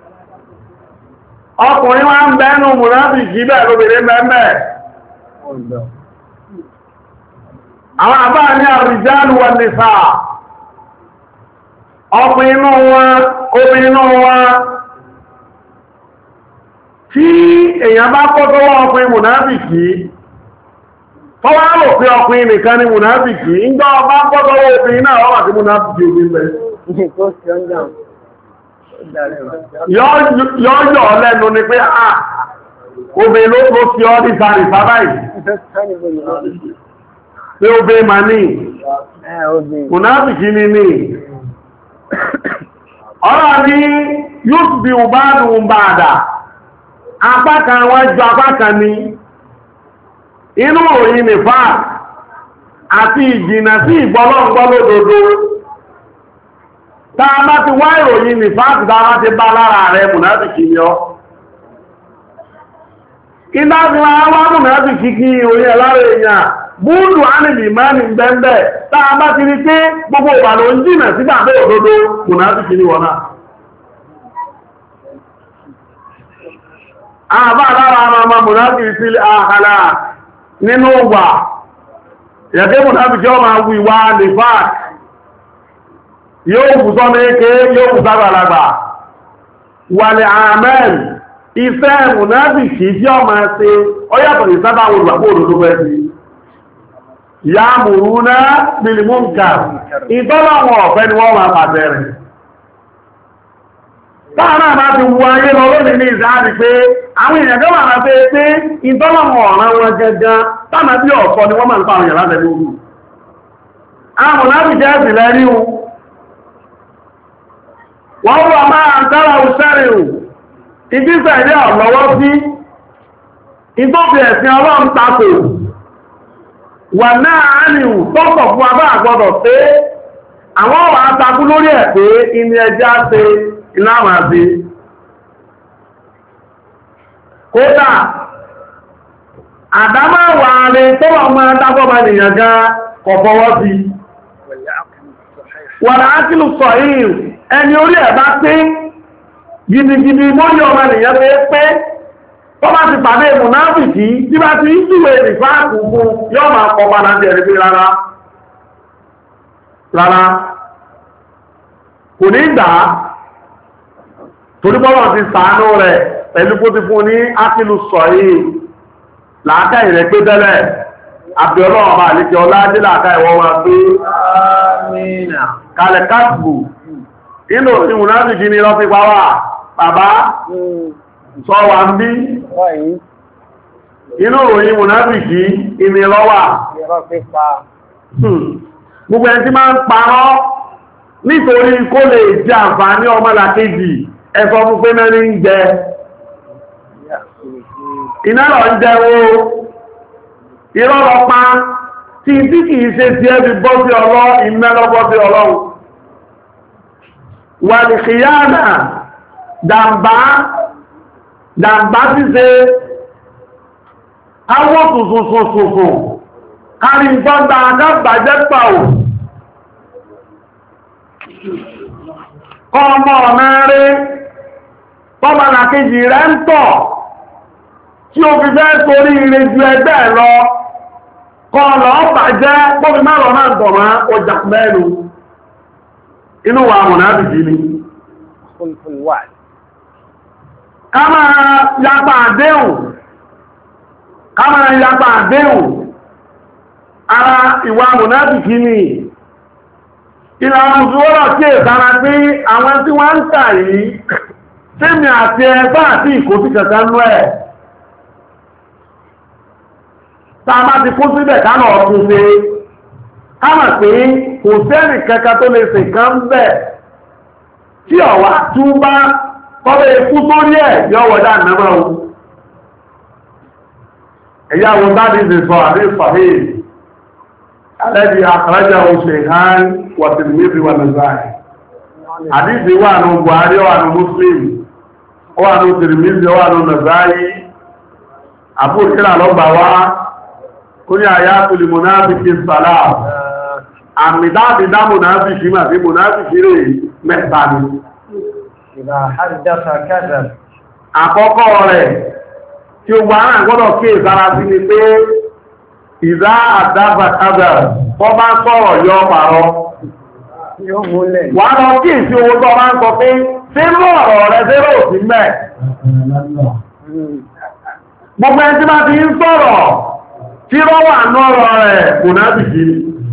ọkùnrin wá ń bẹ́ẹ̀nù mùnáfìkì bẹ́ẹ̀ lóbìnrin bẹ́ẹ̀ àwọn àbá ní àrìjálù wan nìsà ọkùnrin inú wọn obìnrin inú wọn tí èyàn bá kọ́ tọ́wọ́ ọkùnrin mùnáfìkì tọ́wọ́ rò pé ọkùnrin nìkan ni mùnáfìkì ń gbọ́ bá kọ́ tọ́wọ́ obìnrin náà wọ́n àti mùnáfìkì obìnrin bẹ́ẹ̀ yọ́ lẹ́nu ni pé à obìnrin ló tó fi ọ́ ní sàrì sábáyì pé obìnrin ma ní mùnáfìkì ní ní ọ̀rọ̀ ní yóò bí ọbádùn bàdà apákan wọ́n jọ apákan ní inú òyìn nìfà àti ìjìnà sí ìgbọ́lọ́gbọ́lódodo táa bá ti wá ìròyìn nìfà àti táa bá ti bá lára rẹ̀ mùnáfìkì ni ọ́ iná fi máa wá mùnáfìkì kí ìròyìn ẹ̀lára èèyàn búrúdù ánìlì mẹ́rin bẹ́ẹ̀ táa bá ti rí pé gbogbo ìwà ló ń jìnà sí gbàgbé òdodo mùnáfìkì ni wọ́n náà àbá lára ọmọ mùnáfìkì sí àhàlà nínú wà yẹ̀kẹ́ mùnáfìkì ọmọ àwọn ìwà nìfà yóò bù sọ méèké yóò bù sábàlagbà wàlẹ̀ àmẹ́n ìfẹ́ mùnáfìkì tí ọ máa ṣe ọyàtọ̀ ìsábà olùgbàgbò òdòdó fẹ́ sí ya mùrú náà bìlìmúnkà ìtọ́lọ̀wọ̀n ọ̀fẹ́ ni wọ́n máa pàtẹ rẹ̀ táàrà máa ti wọ ayé lọ lónìí ní ìsáàdì pé àwọn èèyàn gẹ́wà máa fẹ́ pé ìtọ́lọ̀wọ̀n ọ̀ràn wọn gẹ́gẹ́ táàmà bí ọ̀fọ́ ni wọ́n máa ń pa àwọn èèyàn láti ẹgbẹ́ ogun àwọn mùnáfìkì ẹ̀sì lẹ́rí wọ́n wọ́n máa ń dára òṣèrè ìdíṣẹ̀ ilé ọ̀lọ́wọ́ sí ìtọ́fẹ́ ẹ̀sìn ọlọ́run tako wà náà ánìwò tọ́pọ̀ fún abá àgbọ́dọ̀ pé àwọn ọ̀rọ̀ atakú lórí ẹ̀ pé inú ẹjá ṣe ìlànà àti kódà àdámáwà rẹ̀ tọ́wọ́ ọmọ adágọ́mà nìyàn gan kọ̀fọwọ́ sí wà láàkìlù sọ̀hìn ẹni orí ẹ̀ bá pé gidigidi mọ́lẹ̀ ọmọ ènìyàn pé pé tó bá ti pàdé mùnáfìkì tí bá ti ń jùwé nìfáàkù fún yọ́ máa kọ padà jẹ́rẹ̀ pé rárá rárá kò ní gbà torí bọ́lọ̀ ti ṣàánú rẹ̀ pẹ̀lú kó ti fún ní ákìlù sọ̀yí làákà ìrẹ̀ pé tẹ́lẹ̀ àbẹ̀ọ́lọ́ ọmọ àlejò ọlájẹ́ làákà ìwọ́ wọn pé kalẹ̀ káàkù inú ìmùnáfìkì ni lọ fi pàwà bàbá sọ wà ń bí inú ìròyìn ìmùnáfìkì ìní lọ́wà gbogbo ẹni tí máa ń parọ́ nítorí kó lè jẹ àǹfààní ọmọlàkejì ẹ̀fọ́ fún pé mẹ́rin ń jẹ iná lọ ń jẹ wo ìrọ́lọpá tí tí kìí ṣe tí ẹbí bọ́ sí ọlọ́ ìmẹ́lọ́bọ́ sí ọlọ́run wà ní kìyànà jàmbá jàmbá ti ṣe awọ́ tuntun kárí ìtọ́gbà agábàjẹ́ pàwò kọ́ ọmọ ọ̀nà rẹ̀ pọ́mọ̀nà kejì rẹ̀ ń tọ̀ tí ó fi fẹ́ torí ire ju ẹgbẹ́ lọ kọ́ lọ bàjẹ́ pọ́mí márùn náà tọ̀ máa ọjà mẹ́rin inú wa mọ̀nà àbìjì ni ká máa yapa àdéhùn ká máa yapa àdéhùn ara ìwà mọ̀nà àbìjì ni ìlànà òṣùwọ́rọ̀ tí èsàrà pé àwọn tí wọ́n ń tà yìí tẹ́mì àti ẹgbà àti ìkòsí kẹta ń rẹ̀ tàà bá ti kó síbẹ̀ kánà ọ̀tún ṣe káàmà pé kò sẹ́nì kẹta tó lè ṣe kán bẹ̀ tí ọ̀wá tún bá kọ́lẹ̀ ikú sórí ẹ̀ yọ wọ̀dá nàmọ́ ẹ̀yà wọn bá dì sọ àrí ìfàhí alẹ́bí àkàrájà òṣèhán wàtìlmíbi wà nàzáì àdíjì wà ní Buhari wà ní Muslim wà ní Tirmidhi wà ní Nasa'i àbúrúkílà lọ́gbà wá kó ní àyàtùlì mùnáfíkì sàlá àmìdáàbìdá mùnáfíkì mà sí mùnáfíkì rẹ̀ mẹ́ta ni àkọ́kọ́ rẹ̀ tí ó wà náà gbọ́dọ̀ kí ìsára sí ni pé ìdá àdáfà kábẹ̀ wọ́n bá sọ̀rọ̀ yọ pàrọ̀ wà lọ kí ìsí owó tó máa ń sọ pé tí mú ọ̀rọ̀ rẹ̀ tí ó sì mẹ́ gbogbo ẹni tí máa ti ń sọ̀rọ̀ tí rọ́ wà ní ọ̀rọ̀ rẹ̀ kò náà bì jí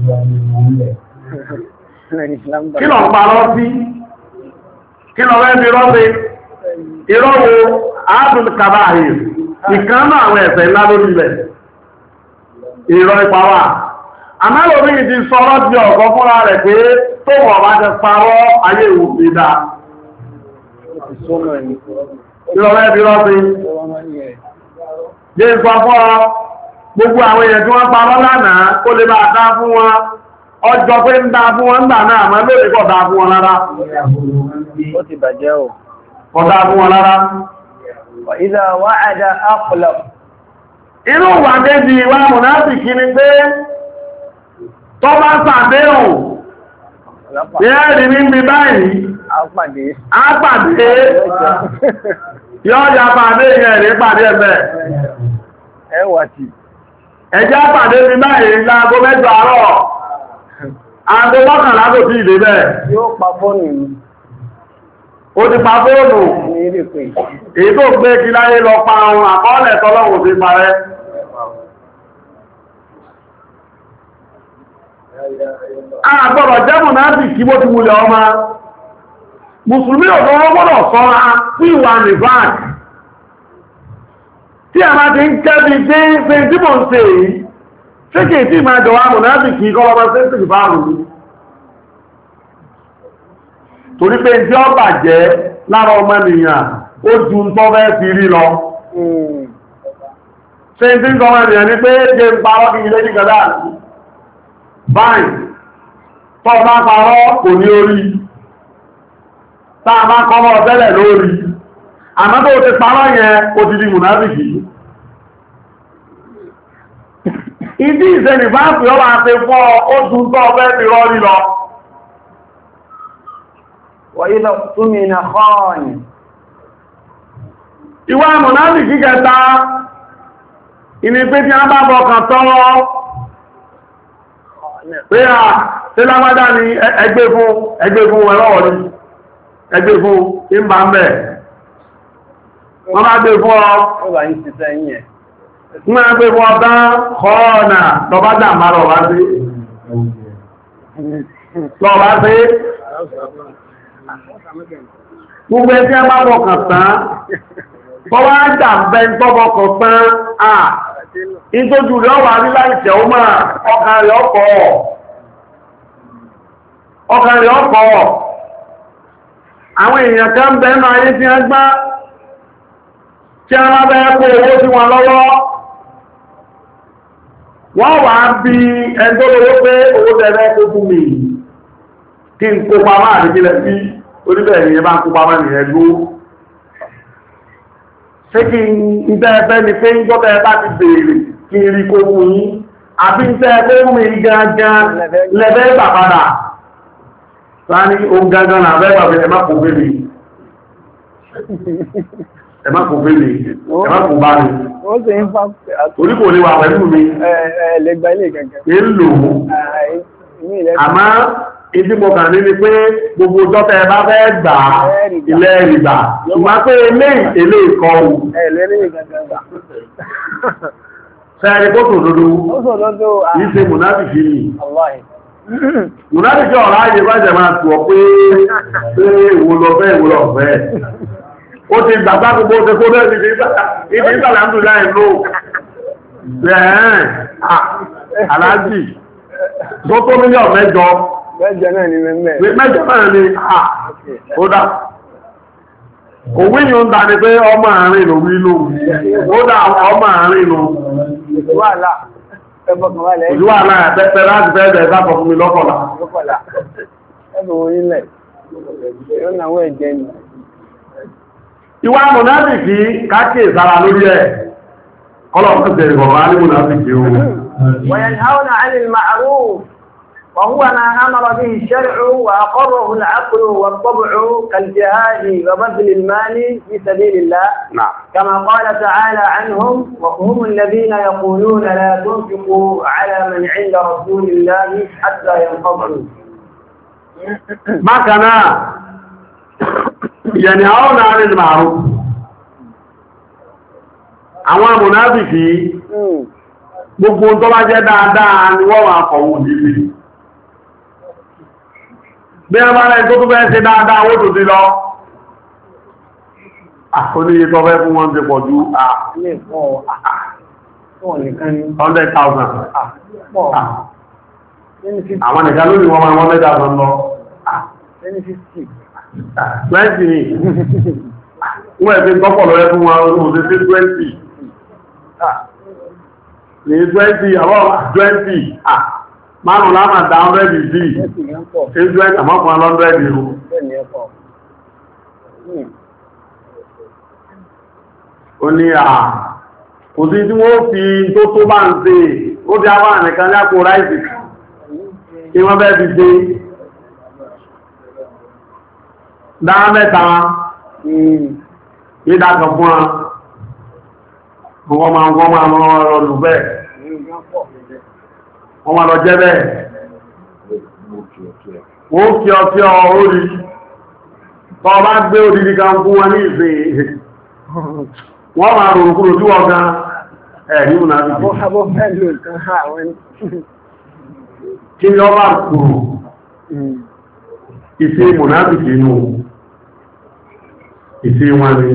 kí lọ parọ́ sí kí lọ rẹ́ bí rọ́bí ìrọ́wò àádùn kàbáyé ìkan náà àwọn ẹ̀ṣẹ̀ ńlá lórí rẹ̀ ìrọ̀ ìpàwà àmẹ́lòmí ti sọ̀rọ̀ bí ọ̀gọ́ fúnra rẹ̀ pé tó wọ̀ bá jẹ parọ́ ayé ìwòsí dá ìrọ̀lẹ́ bí rọ́bí jẹ́ ìsọ fún ọ gbogbo àwọn èèyàn tí wọ́n parọ́ lánàá kó lè bá dá fún wọn ọjọ́ pé ń dá fún wọn nígbà náà àmọ́ lórí kọ̀ dá fún wọn rárá ó ti bàjẹ́ ò kọ̀ dá fún wọn rárá ìdá wa'ada akhlaf inú wà débi ìwà mùnáfìkí ni pé tó bá ṣàdéhùn yẹ́ rí ní bí báyìí àpàdé yọ́ ya pàdé yẹn rí pàdé ẹ̀bẹ̀ ẹwàtí ẹjẹ́ pàdé bí báyìí láago mẹ́jọ àárọ̀ aago mọ́kànlá kò sí ìdè bẹ́ẹ̀ yóò pa fóònù ó ti pa fóònù èyí tó gbé kí láyé lọ pa ohun àkọọ́lẹ̀ tọ́lọ́wò ti parẹ́ àgbọ̀rọ̀ jẹ́mù náà sì kí bó ti wulẹ̀ ọmọ mùsùlùmí ò lọ́wọ́ gbọ́dọ̀ sọ́ra sí ìwà nìfààkì tí a máa ti ń kẹ́bí dé pé tí mò ń ṣe èyí ṣé kìí tí máa jọ wá mọ̀ náà sì kí kọ́lọ́bá sí ìsìnkú bá rú torí pé tí ó bàjẹ́ lára ọmọ ènìyàn ó ju ń tọ́fẹ́ ti rí lọ ṣe tí ń kọ́mọ ènìyàn ní pé jẹ́ ń parọ́ kí ilé nìkẹ́dá báyìí tọ́ bá parọ́ kò ní orí táà bá kọ́mọ tẹ́lẹ̀ lórí àmọ́ tó ti parọ́ yẹn ó ti di mùnáfìkì ìdí ìsẹ́nì bá fi ọwà ṣe fọ́ ó dùn tọ́ ọfẹ́ fi rọ́ lílọ وإذا اؤتمن خان ìwà mùnáfìkì kẹta ìní pé tí a bá bọ̀kàn tọ́wọ́ pé à tí lámádá ni ẹgbẹ́ fún ẹgbẹ́ fún ẹlọ́wọ̀ ní ẹgbẹ́ fún ìmbà ń bẹ̀ wọ́n bá gbé fún ọ mọ́ ẹgbẹ́ fún ọ̀dá kọ́ọ̀nà lọ́bá jàmbá lọ́bá sí lọ́bá sí gbogbo ẹgbẹ́ a bá bọ̀kàn tán bọ́wá jàmbẹ́ tọ́bọ̀kàn tán à ìtójú rẹ̀ wà ní láìsẹ̀ ó máa ọkàn rẹ̀ ọkọ̀ ọkàn rẹ̀ ọkọ̀ àwọn èèyàn kan bẹ̀ẹ́ náà ayé tí a gbá tí a máa bẹ́ẹ̀ kó owó sí wọn lọ́wọ́ wọ́n wà bí ẹjọ́ lówó pé owó tẹ́lẹ̀ kó fún mi kí n kó pamá àdíkílẹ̀ sí oníbẹ̀ ìyẹn bá ń kó pamá ní ẹgbó ṣé kí n tẹ́ ẹfẹ́ ni pé ń gbọ́tẹ́ ẹ bá ti béèrè kí n rí kó mú yín àbí ń tẹ́ ẹfẹ́ mú mi gangan lẹ́fẹ́ gbà padà sáni ohun gangan náà fẹ́ gbàgbé ẹ má kò bèèrè ẹ má kò bèèrè ẹ má kò bá mi orí kò ní wà pẹ̀lú mi èlò àmá ìdí mo kàn ní ni pé gbogbo ọjọ́tẹ́ ẹ bá fẹ́ gbà ilẹ̀ ìgbà ṣùgbọ́n pé ilé ìtẹ̀lé ìkọ́ ohun fẹ́ẹ̀rẹ́ kó tòdodo yìí ṣe mùnáfìkì ni mùnáfìkì ọ̀rọ̀ ayé bá jẹ máa tù ọ pé pé ìwò lọ fẹ́ ìwò lọ fẹ́ ó ti gbàgbá gbogbo ṣe kó bẹ́ẹ̀ ti ìdí ìsàlẹ̀ ń dùn láì lò ẹ̀ẹ́n aláàjì tó tó mílíọ̀nù mẹ́jọ mẹ́jọ náà ni mẹ́mẹ́ mẹ́jọ náà ni ó dá òwú yìí ń dání pé ọmọ àárín ló wí ló ó dá ọmọ àárín ló wàhálà ẹgbọ́kànwálẹ̀ ìlú àlá ẹ̀pẹ́pẹ́ láti fẹ́ ẹ̀dẹ̀ sáfọ̀ fún mi lọ́kọ̀lá ẹgbẹ̀ orílẹ̀ yóò náwó ẹ̀jẹ̀ ni ìwà mùnáfìkì káàkiri ìsára lórí ẹ̀ kọ́lọ̀kọ́ tẹ̀rẹ̀ bọ̀bá ní mùnáfìkì ohun وينهون عن المعروف وهو ما أمر به الشرع وأقره العقل والطبع كالجهاد وبذل المال في سبيل الله نعم. كما قال تعالى عنهم وهم الذين يقولون لا تنفقوا على من عند رسول الله حتى ينفضوا ما كان ينهون عن المعروف àwọn mùnáfìkì gbogbo tó bá jẹ́ dáadáa ni wọ́n wà kọ̀wọ̀ nílé bí ẹ bá rẹ̀ tó tó bẹ́ẹ̀ ṣe dáadáa owó tó ti lọ àkóníye tó fẹ́ fún wọn ti pọ̀ ju hundred thousand àwọn nìkan lórí wọn máa wọ́n mẹ́ta lọ lọ twenty ni wọ́n ẹ̀ fi tọ́pọ̀ lọ́rẹ́ fún wọn olóòdé sí twenty ní twenty àwọ́ twenty ah márùn láàmà dá hundred sí twenty àmọ́kùn alọ́ndred ìrù ó ní à kò sí tí wọ́n fi tó tó bá ń ṣe ó di àwọn ànìkan ní àpò ráìsì kí wọ́n bẹ́ẹ̀ fi ṣe dáa mẹ́ta ìdákan fún wọn máa wọ́n máa lọ lù bẹ́ẹ̀ wọ́n máa lọ jẹ́ bẹ́ẹ̀ wọ́n kí ọ kí ọ orí tọ́ bá gbé òdìdí kan fún wọn ní ìsìn wọ́n máa rò kúrò tí wọ́n gan ẹ̀rí múnà bí kí ni ọ bá kúrò ìsìn múnà bí kínú ìsìn wọn ni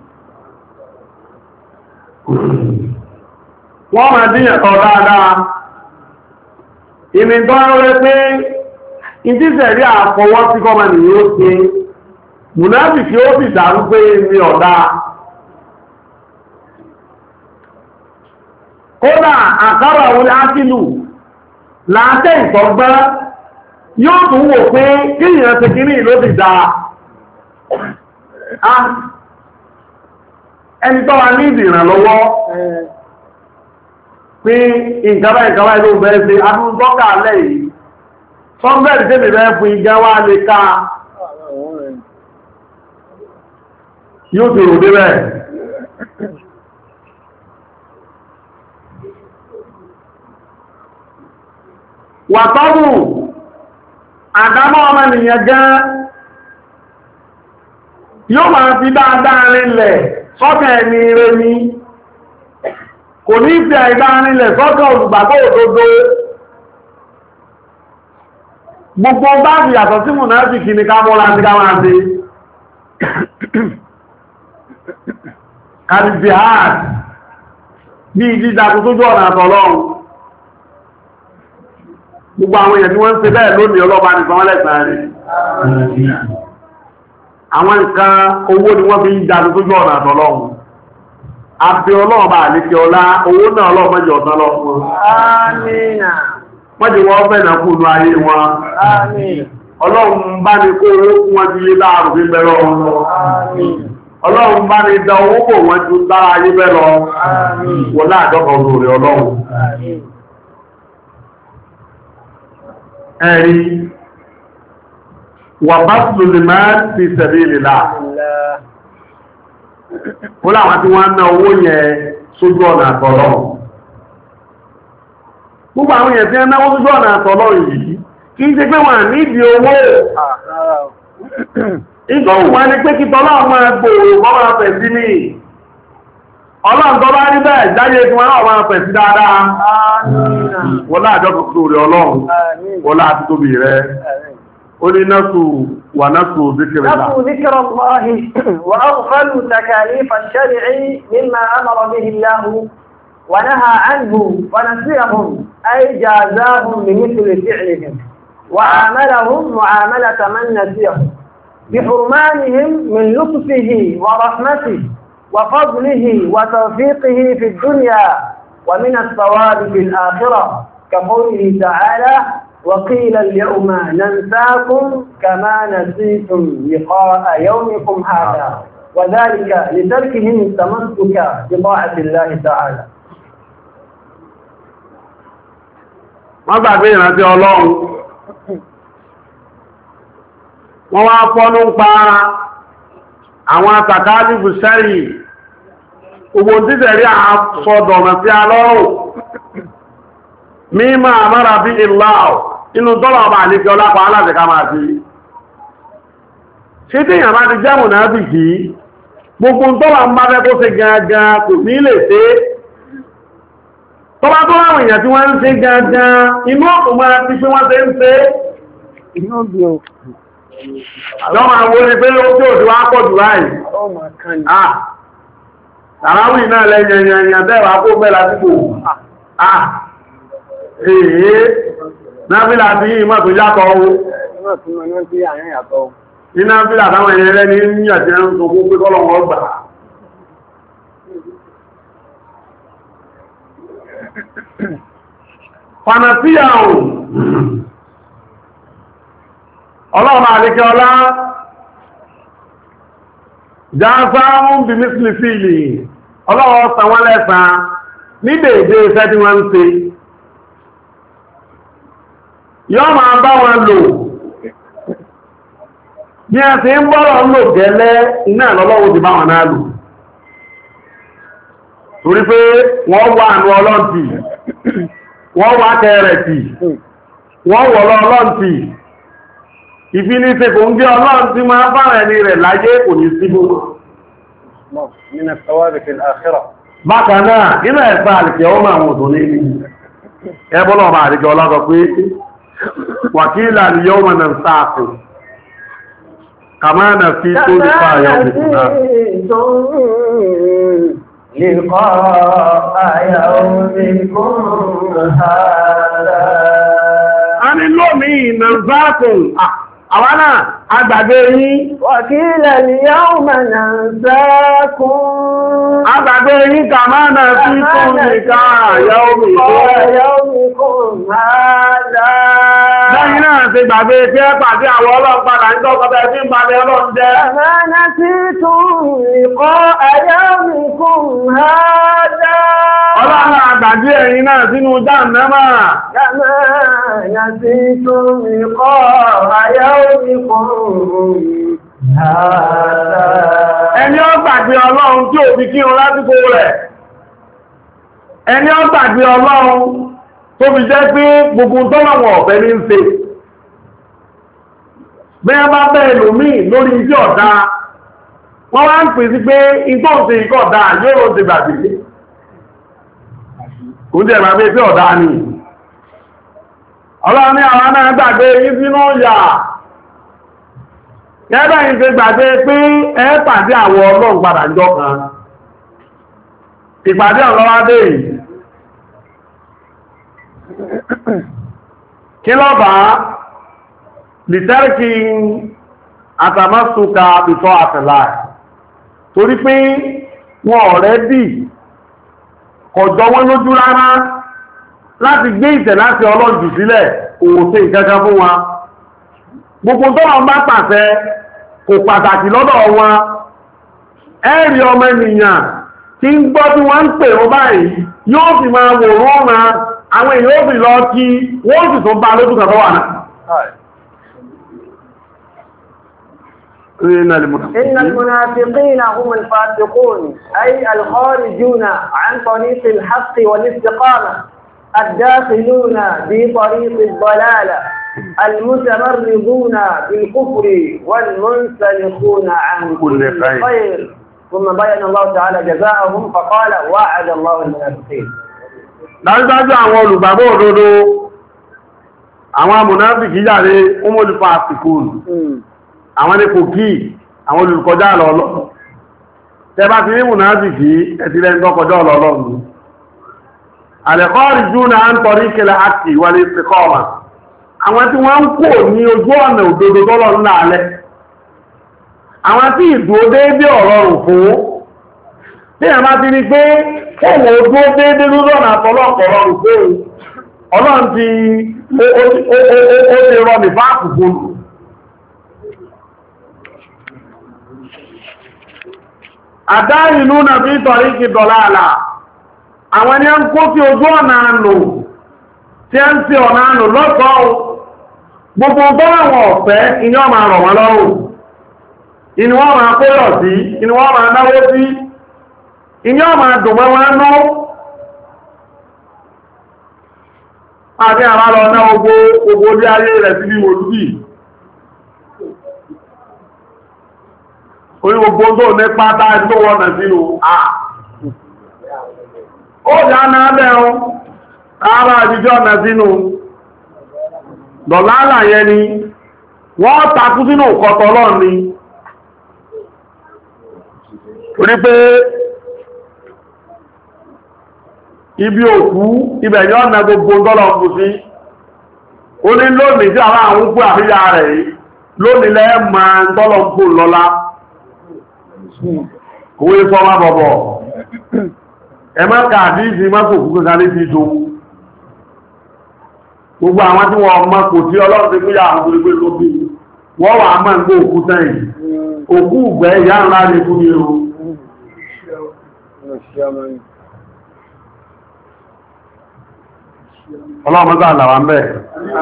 wọ́n máa díyàtọ̀ dáadáa ìmì tó rẹ̀ pé ìdíṣẹ̀ rí àfọwọ́ sí kọ́mọ nìyí ó ṣe mùnáfìkì ó sì dárú pé ní ọ̀dá kódà àkárà orí ákìlù láàtẹ́ ìtọ́gbẹ́ yóò tún wò pé kíyàn ti kí ní ìlú ti dáa ẹni tó wà ní ìdìrànlọ́wọ́ pé ìkàbá ìkàbá ìlú bẹ̀rẹ̀ sí adúrúgbọ́kà alẹ́ yìí sọ́mbẹ̀rẹ̀ tí mi bẹ̀rẹ̀ fún igá wá lè ká yóò tó rò dé bẹ́ẹ̀ wà tọ́bù àdámọ́ ọmọ ènìyàn gan yóò máa fi dáadáa rinlẹ̀ sọ́kẹ̀ ẹni rẹ̀ ní kò ní fi àìdárinlẹ̀ sọ́kẹ̀ olùgbàgbọ́ òdodo gbogbo bá fi yàtọ̀ sí mùnáfíkì ní kámọ́lá sí kámọ́lá sí kàrí jihad bí ìdíjagun tó jọ ọ̀nà àtọ̀lọ́run gbogbo àwọn èèyàn tí wọ́n ń ṣe bẹ́ẹ̀ lónìí ọlọ́ba nìkan wọ́n lẹ́sàn rí àwọn nǹkan owó ni wọ́n fi ń jagun tó jọ ọ̀nà àtọ̀lọ́run àbí ọlọ́ọ̀bá àlékẹ́ ọlá owó náà ọlọ́ọ̀mọ́jọ ọ̀tán lọ fún wọn. Àmín. Wọ́n jẹ́ wọ́n fẹ́ náà kúrò ayé wọn. Àmín. Ọlọ́run bá ní kó owó fún wọn ti yé láàrùn fi bẹ̀rẹ̀ ọ̀run lọ. Àmín. Ọlọ́run bá ní dá owó bò wọ́n ju dára ayé bẹ́ lọ. Wọ́n láàdọ́kọ̀ olóòrè Ọlọ́run. Ẹ̀rí, wà bá lòlè máa ti sẹ̀rí ìlà. Ó láwọn tí wọ́n ná owó yẹn sójú ọ̀nà àtọ̀lọ́. Gbogbo àwọn yẹn tí wọ́n náwó sójú ọ̀nà àtọ̀lọ́ yìí, kì í ṣe pé wọ́n nídìí owó. Ìgbọ́n wọ́n ni pé kí tọ́lá ọmọ ẹgbòrò ọmọ ẹ̀fẹ̀ sí ní ọlọ́run tó bá rí bẹ́ẹ̀ jáyé tí wọ́n náà wọ́n ẹ̀fẹ̀ sí dáadáa. Wọ́n láàjọ́ tó rí ọlọ́run, wọ́n láti tóbi rẹ̀. Ó ní násù wà násù zikrillah. نسوا ذكر الله وأغفلوا تكاليف الشرع مما أمر به الله ونهى عنه ونسيهم أي جازاهم بمثل فعلهم وعاملهم معاملة من نسيهم بحرمانهم من لطفه ورحمته وفضله وتوفيقه في الدنيا ومن الثواب في الآخرة كقوله تعالى وقيل اليوم ننساكم كما نسيتم لقاء يومكم هذا وذلك لتركهم التمسك بطاعة الله تعالى. ما بعد بين هذه الله wọ́n wá fọ́nú ń pa àwọn àtàkálì bùsẹ́rì gbogbo títẹ̀rí àsọdọ̀nà sí alọ́rùn mímọ̀ àmọ́ra bí ìlàọ̀ inú tọ́lọ̀ ọba àníkẹ́ ọlápàá aláàtẹ̀ká máa fi ṣe tí ìyàmá ti jẹ́ mùnábì kí gbogbo tọ́lọ̀ ń bá fẹ́ kó ṣe gangan kò ní lè ṣe tọ́lá tó láwọn èèyàn tí wọ́n ń ṣe gangan inú ọ̀pọ̀ máa ti pé wọ́n ṣe ń ṣe Àjọ́mà wo ni pé ó tí ò tí wá pọ̀ jù láì. Ah, tàráwì náà lẹ́yìn ẹ̀yẹ̀yẹ̀ bẹ́ẹ̀wà kó bẹ́ lásìkò. Ah, èé, náàbílà tí yìí mọ́ tó yàtọ̀ owó. Ní náàbílà táwọn ẹ̀yẹ rẹ̀ ní yàtí ẹ̀rùn tó kó pé kọ́lọ̀wọ́ gbà. Fanàtíyà ohun. Ọlọ́run àríkẹ́ ọlá jáfáàmùn bí mísìlì fíìlì ọlọ́run ọ̀sán wọ́n lẹ́sàn ní dèédé iṣẹ́ tí wọ́n ń ṣe yọ́ máa bá wọn lò bí a ti ń bọ́rọ̀ ń lò gẹ́lẹ́ iná lọ́lọ́wọ́ ti bá wọn náà lò torí pé wọ́n wà ní ọlọ́ntì wọ́n wà kẹrẹ̀tì wọ́n wọ̀lọ́ ọlọ́ntì ìfini ṣe kò ń gẹ́ ọlọ́run tí máa bá ẹni rẹ̀ láyé kò ní síbò. Bákan náà, nínú ẹ̀sà àlìkẹ́ ọmọ àwọn òtò ní ẹbọ́lọ̀ ọmọ àríkẹ́ ọlọ́gọ́ pé wàkílà ni yóò mọ̀ náà sáàkù, kàmá nà sí tó lè fà yọ a ní lómi nàzákùn àwọn náà agbàgbé yín wàkílẹ̀ ni yáò mẹ́nà sákún agbàgbé yín kàmánà sí kún nìká yáò mìkún lẹ́yìn náà ti gbàgbé tí ẹ pàdé àwọn ọlọ́pàá ní tọ́kọ̀tẹ́ tí ń pàdé ọlọ́run jẹ́ kàmánà sí tún nìkọ́ yáò mìkún hádá ọlọ́run àgbàgbé ẹ̀yin náà sínú jáàmẹ́mà kàmánà sí tún nìkọ́ yáò ẹni ó gbàgbé ọlọ́run tí ò fi kí o lásìkò rẹ̀ ẹni ó gbàgbé ọlọ́run tó fi jẹ́ pé gbogbo tọ́lọ̀wọ̀ ọ̀fẹ́ ní ń ṣe bí wọ́n bá bẹ́ẹ̀ lòmí lórí iṣẹ́ ọ̀dá wọ́n wá ń pè sí pé ìtọ́ òṣè ikọ̀ ọ̀dá yóò ṣe gbàgbé kò ń jẹ́ ìgbàgbé sí ọ̀dá ni ọlọ́run ní àwọn náà gbàgbé yí sínú yà Gẹ́gẹ́ yìí ṣe gbàgbé pé ẹ pàdé àwọ ọlọ́run padà jọ kan. Ìpàdé ọlọ́wádé yìí. Kí ló bá lìtẹ́rìkì àtàmásùkà ìtọ́ àtẹ̀lá. Torí pé wọn ọ̀rẹ́ dì kọjọ wọn lójú rárá láti gbé ìtẹ̀ láti ọlọ́run jù sílẹ̀ òwòsí ìkẹ́kẹ́ fún wa. Gbogbo tó wọn bá pàṣẹ kò pàtàkì lọ́dọ̀ wọn ẹ̀rí ọmọ ènìyàn tí ń gbọ́ tí wọ́n ń pè ó báyìí yóò fi máa wòrán ọ̀nà àwọn èèyàn ó fi lọ kí wọ́n sì tún bá lójú kan tó wà náà. إن المنافقين هم الفاسقون أي الخارجون عن طريق الحق والاستقامة الداخلون في طريق الضلالة المتمردون بالكفر والمنسلخون عن كل خير ثم بين الله تعالى جزاءهم فقال وعد الله المنافقين. dájúdájú àwọn olùgbàgbọ́ òdodo àwọn amùnáfìkì jáde umul fasiqun àwọn ní kò kí àwọn olùkọjá lọ́lọ́ tẹbá ti ní mùnáfìkì ẹ̀tìlẹ̀ ìtọ́kọjá lọ́lọ́run al-kharijuna an tariqil haqqi wal istiqama àwọn tí wọ́n ń kó ní ojú ọ̀nà òdodo tọ́lọ̀ ńlá alẹ́ àwọn tí ìdúró déédé ọ̀rọ̀ rùn fún tí a máa ti rí pé kọ́wọ́ ojú déédé lọ́nà àtọ́lọ́pọ̀lọ́ rùn fún ọlọ́run ti ó ti rọ nìfà àkùkù àdáyìnú nà fi tọ̀rí kì dọ̀lá àlà àwọn ni a ń kó sí ojú ọ̀nà ànù tí a ń sí ọ̀nà ànù lọ́tọ̀ọ́ gbogbo bọ́wọ̀n ọ̀fẹ́ iná máa rọ̀ wọ́n lọ́rùn inú wọ́n máa kóyọ̀ sí inú wọ́n máa náwó sí iná máa dùn mọ́ wọn nú àti àmà lọ ná ogbó ogbó lé ayé rẹ̀ sí bí olúbì orí gbogbo tó ní pátá tó wọ́n nà sínú à ó jà náà bẹ̀rún ara àjíjọ́ nà sínú dọ̀lálà yẹn ni wọ́n takú sínú ọ̀kọ̀tọ̀ lọ́n ni orí pé ibi òkú ibẹ̀ yọ́ na gbogbo dọ́lọ̀ kù sí ó ní lónìí tí àwọn àwọn òkú àríyá rẹ̀ lónìí lẹ́ ma dọ́lọ̀ kù lọ́lá owó ifọ́ má bọ̀bọ̀ ẹ má kàdí ìsì má kò kú kankan létí tó gbogbo àwọn tí wọ́n mọ́ kò tí ọlọ́run ti fúyà àwọn olùgbé tó bí wọ́n wà mọ́ ń gbé òkú sẹ́yìn òkú ìgbẹ́ ìyá ńlá ní fún ní o ọlọ́run mọ́sá àlàwà ń bẹ̀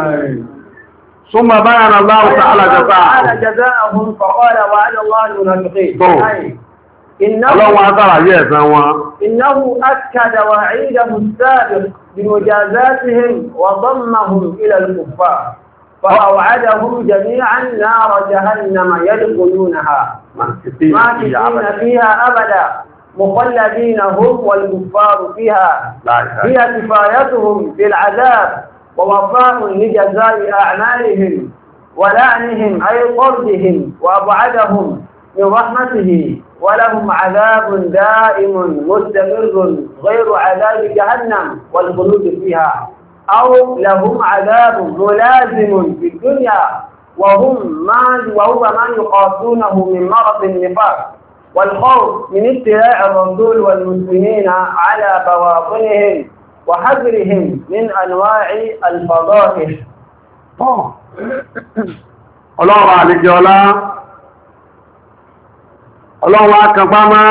ثم بيان الله تعالى جزاءهم فقال وعد الله المنافقين الله تعالى يسوى إنه أكد وعيده السابق بمجازاتهم وضمهم إلى الكفار فأوعدهم جميعا نار جهنم يدخلونها ماكثين فيها أبدا مخلدين هم والكفار فيها هي كفايتهم في العذاب ووفاء لجزاء أعمالهم ولعنهم أي طردهم وأبعدهم من رحمته ولهم عذاب دائم مستمر غير عذاب جهنم والخلود فيها أو لهم عذاب ملازم في الدنيا وهم ما وهو ما يقاسونه من مرض النفاق والخوف من ابتلاء الرسول والمسلمين على بواطنهم وحذرهم من أنواع الفضائح. الله عليك يا الله الله أكبر ما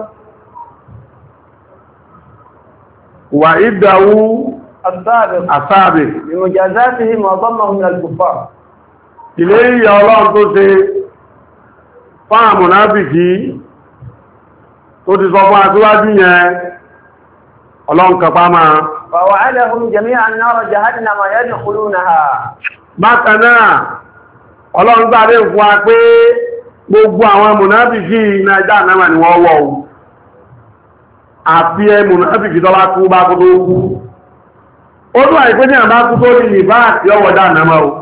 وعده السابق السابق بمجازاتهم وضمهم من الكفار. إليه يا الله تسي فهم منافقي تسي صفا سواجي ọlọ́run kàpá máa فوعدهم جميعا نار جهنم يدخلونها bákan náà ọlọ́run gbáre fún wa pé gbogbo àwọn mùnáfìkì iná Jahannama ni wọ́n wọ̀ àti ẹ mùnáfìkì tọ́lá kú bá kú tó kú ó tó àìpé ní àbá kú tó ní ìbá àti ọwọ́ Jahannama o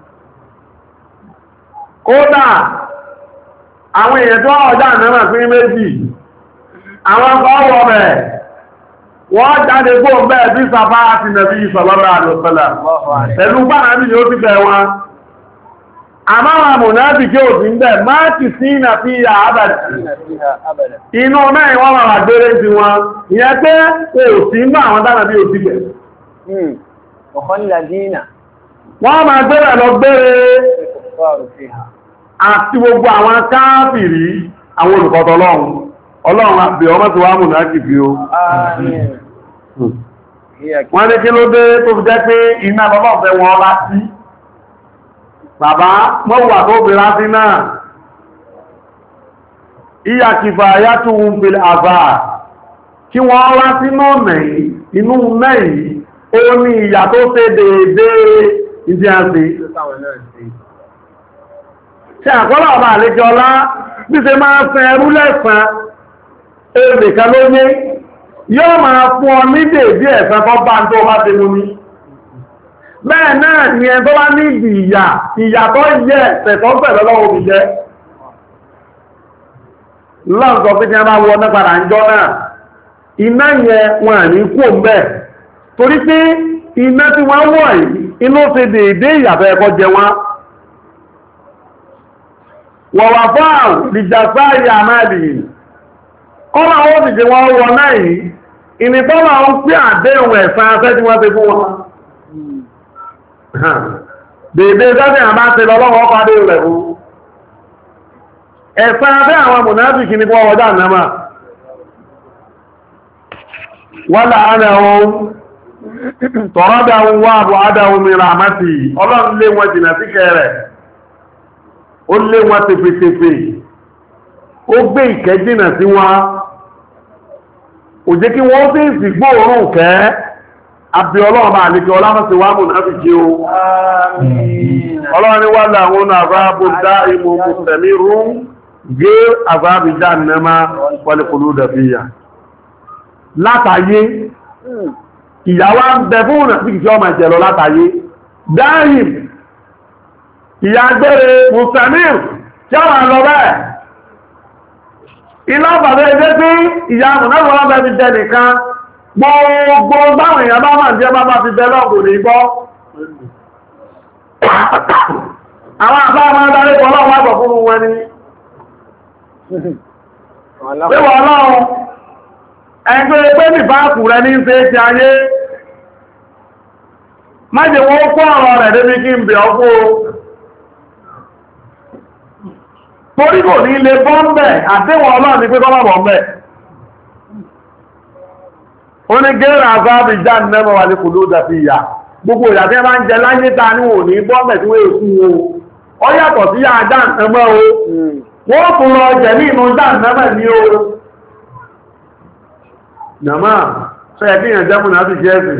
kódà àwọn èèyàn tó wọ́ Jahannama pín méjì àwọn ọkọ̀ bẹ̀ wọ́n jáde gbó bẹ́ẹ̀ bí sàfá àti nàbí sallallahu alaihi wasallam pẹ̀lú bára ní ó ti bẹ̀ wọn àmáwà mùnábì kí ò sí ń bẹ̀ máa ti sí ìnà fi ìyà àbàdì inú náà wọ́n máa gbére sí wọn ìyẹn pé kò sí ń bá àwọn dára bí ò ti bẹ̀ wọ́n máa gbére lọ gbére àti gbogbo àwọn káàfìrí àwọn olùkọ́tọ̀ lọ́hun ọlọ́run àbí ọmọ tó wá mú náà kìí o. Wọ́n ní kí ló dé tó fi jẹ́ pé iná lọ́lọ́fẹ́ wọn láti. Bàbá mọ́wà tó bí láti náà. Ìyà kìfà yàtù ń fi àbá. Kí wọ́n láti náà mẹ́yìn, inú mẹ́yìn, ó ní ìyà tó fẹ́ déédé ìdí àti. Ṣé àkọ́lọ̀ ọba àlejò ọlá bí ṣe máa fẹ́ ẹrú lẹ́sàn èrè kan ló ní yóò máa fún ọ ní dèédé ẹ̀san tó bá tó bá ti mú ní. Bẹ́ẹ̀ náà ni ẹ tó bá ní ìdí ìyà ìyà tó yẹ ẹ̀sẹ̀tọ́ pẹ̀lú ọlọ́wọ́ òbí jẹ́. Lọ́nà pé kí a máa wọ ní padà ń jọ náà iná yẹn wọn à ní kú òǹbẹ̀ torí pé iná tí wọ́n wọ̀ yìí inú ti dèédé ìyàtọ̀ ẹ̀kọ́ jẹ wọn. Wọ̀wà fáà lìjàsá ìyà máa lì kọ́nà ó sì jẹ wọ́n wọ náà yìí ìnìtọ́lá ń pí àdéhùn ẹ̀san afẹ́ tí wọ́n ti fún wọn. Dèédé sẹ́sẹ̀ àmá ti lọ lọ́wọ́ pàdé rẹ̀ fún. Ẹ̀san afẹ́ àwọn mùnáfíkì ní fún ọwọ́dá náà wọ́n láàánà ohun tọ̀rọ̀dá ohun wà bọ̀ ádáhùn mìíràn àmátì ọlọ́run lé wọn jìnà sí kẹrẹ̀ ó lé wọn tefetefe ó gbé ìkẹ́ jìnà sí wọn ò jẹ́ kí wọ́n sí ìsìgbó òórùn kẹ́ àbí ọlọ́run bá àlejò ọlámọ́sí wà mú náà fi jí o ọlọ́run ni wọ́n láwọn àbábò dá ìmọ̀ mùsùlùmí rún gé àbábìjá nẹ́mà wọlé kòlú dàbíyà látàyé ìyàwó ń bẹ fún ọ̀nà tí kìí ọmọ ìjẹ̀lọ látàyé dáhìm ìyà gbẹ́rẹ̀ mùsàmíl tí ó wà lọ bẹ́ẹ̀ iná bàbá ẹgbẹ́ tí ìyà mùnáwọ́ bẹ́ fi jẹ nìkan gbogbo báwọn èèyàn bá máa jẹ́ bá bá fi bẹ́ lọ́gbò ní gbọ́ àwọn àbá máa darí pọ̀lọ́wọ́ àbọ̀ fún wọn ni ẹgbẹ́ pé ní báàkù rẹ ní ṣe ti ayé májè wọ́n kó ọ̀rọ̀ rẹ̀ débi kí n bẹ̀ ọkú torí kò ní ilé bọ́m̀bẹ̀ àdéwọ̀ ọlọ́run ní pé kọ́ bọ́m̀bẹ̀ ó ní gẹ́rẹ̀ àzáàbì já nẹ́mọ̀ wà ní kùlú dàfi ìyà gbogbo ìyà tí ẹ bá ń jẹ láyé ta ní wò ní bọ́m̀bẹ̀ tí wọ́n èkú o ọ yàtọ̀ sí yà já nẹ́mọ̀ o wọ́n tún lọ jẹ̀ ní inú já nẹ́mọ̀ ní o Nàmá, sọ ẹ̀kí ìyàn jẹ́ múnà fi jẹ́ ẹ̀sìn.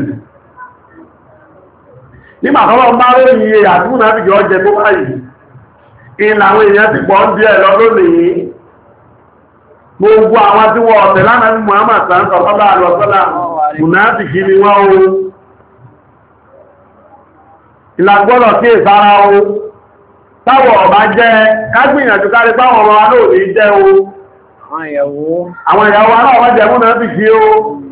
Nígbà tọ́lọ máa rí iye àti múnà fi jẹ́ ọjẹ́ tó báyìí. Ìlànà èèyàn ti pọ̀ ń bí ẹ̀ lọ lónìí. Gbogbo àwọn tí wọ́n ọ̀tẹ̀ lánàá ní Muhammad sáńsọ̀ tọ́lá àlọ́sọ́lá múnà fi kí ni wọ́n o. Ìlàgbọ́lọ̀ kí ìsára o. Táwọ̀ ọ̀bá jẹ́ kágbìyànjú kárí páwọn ọmọ wa lóòrí jẹ́ o. Àwọn ìyàwó aláwọ̀ jẹ́ múnà bí kí ó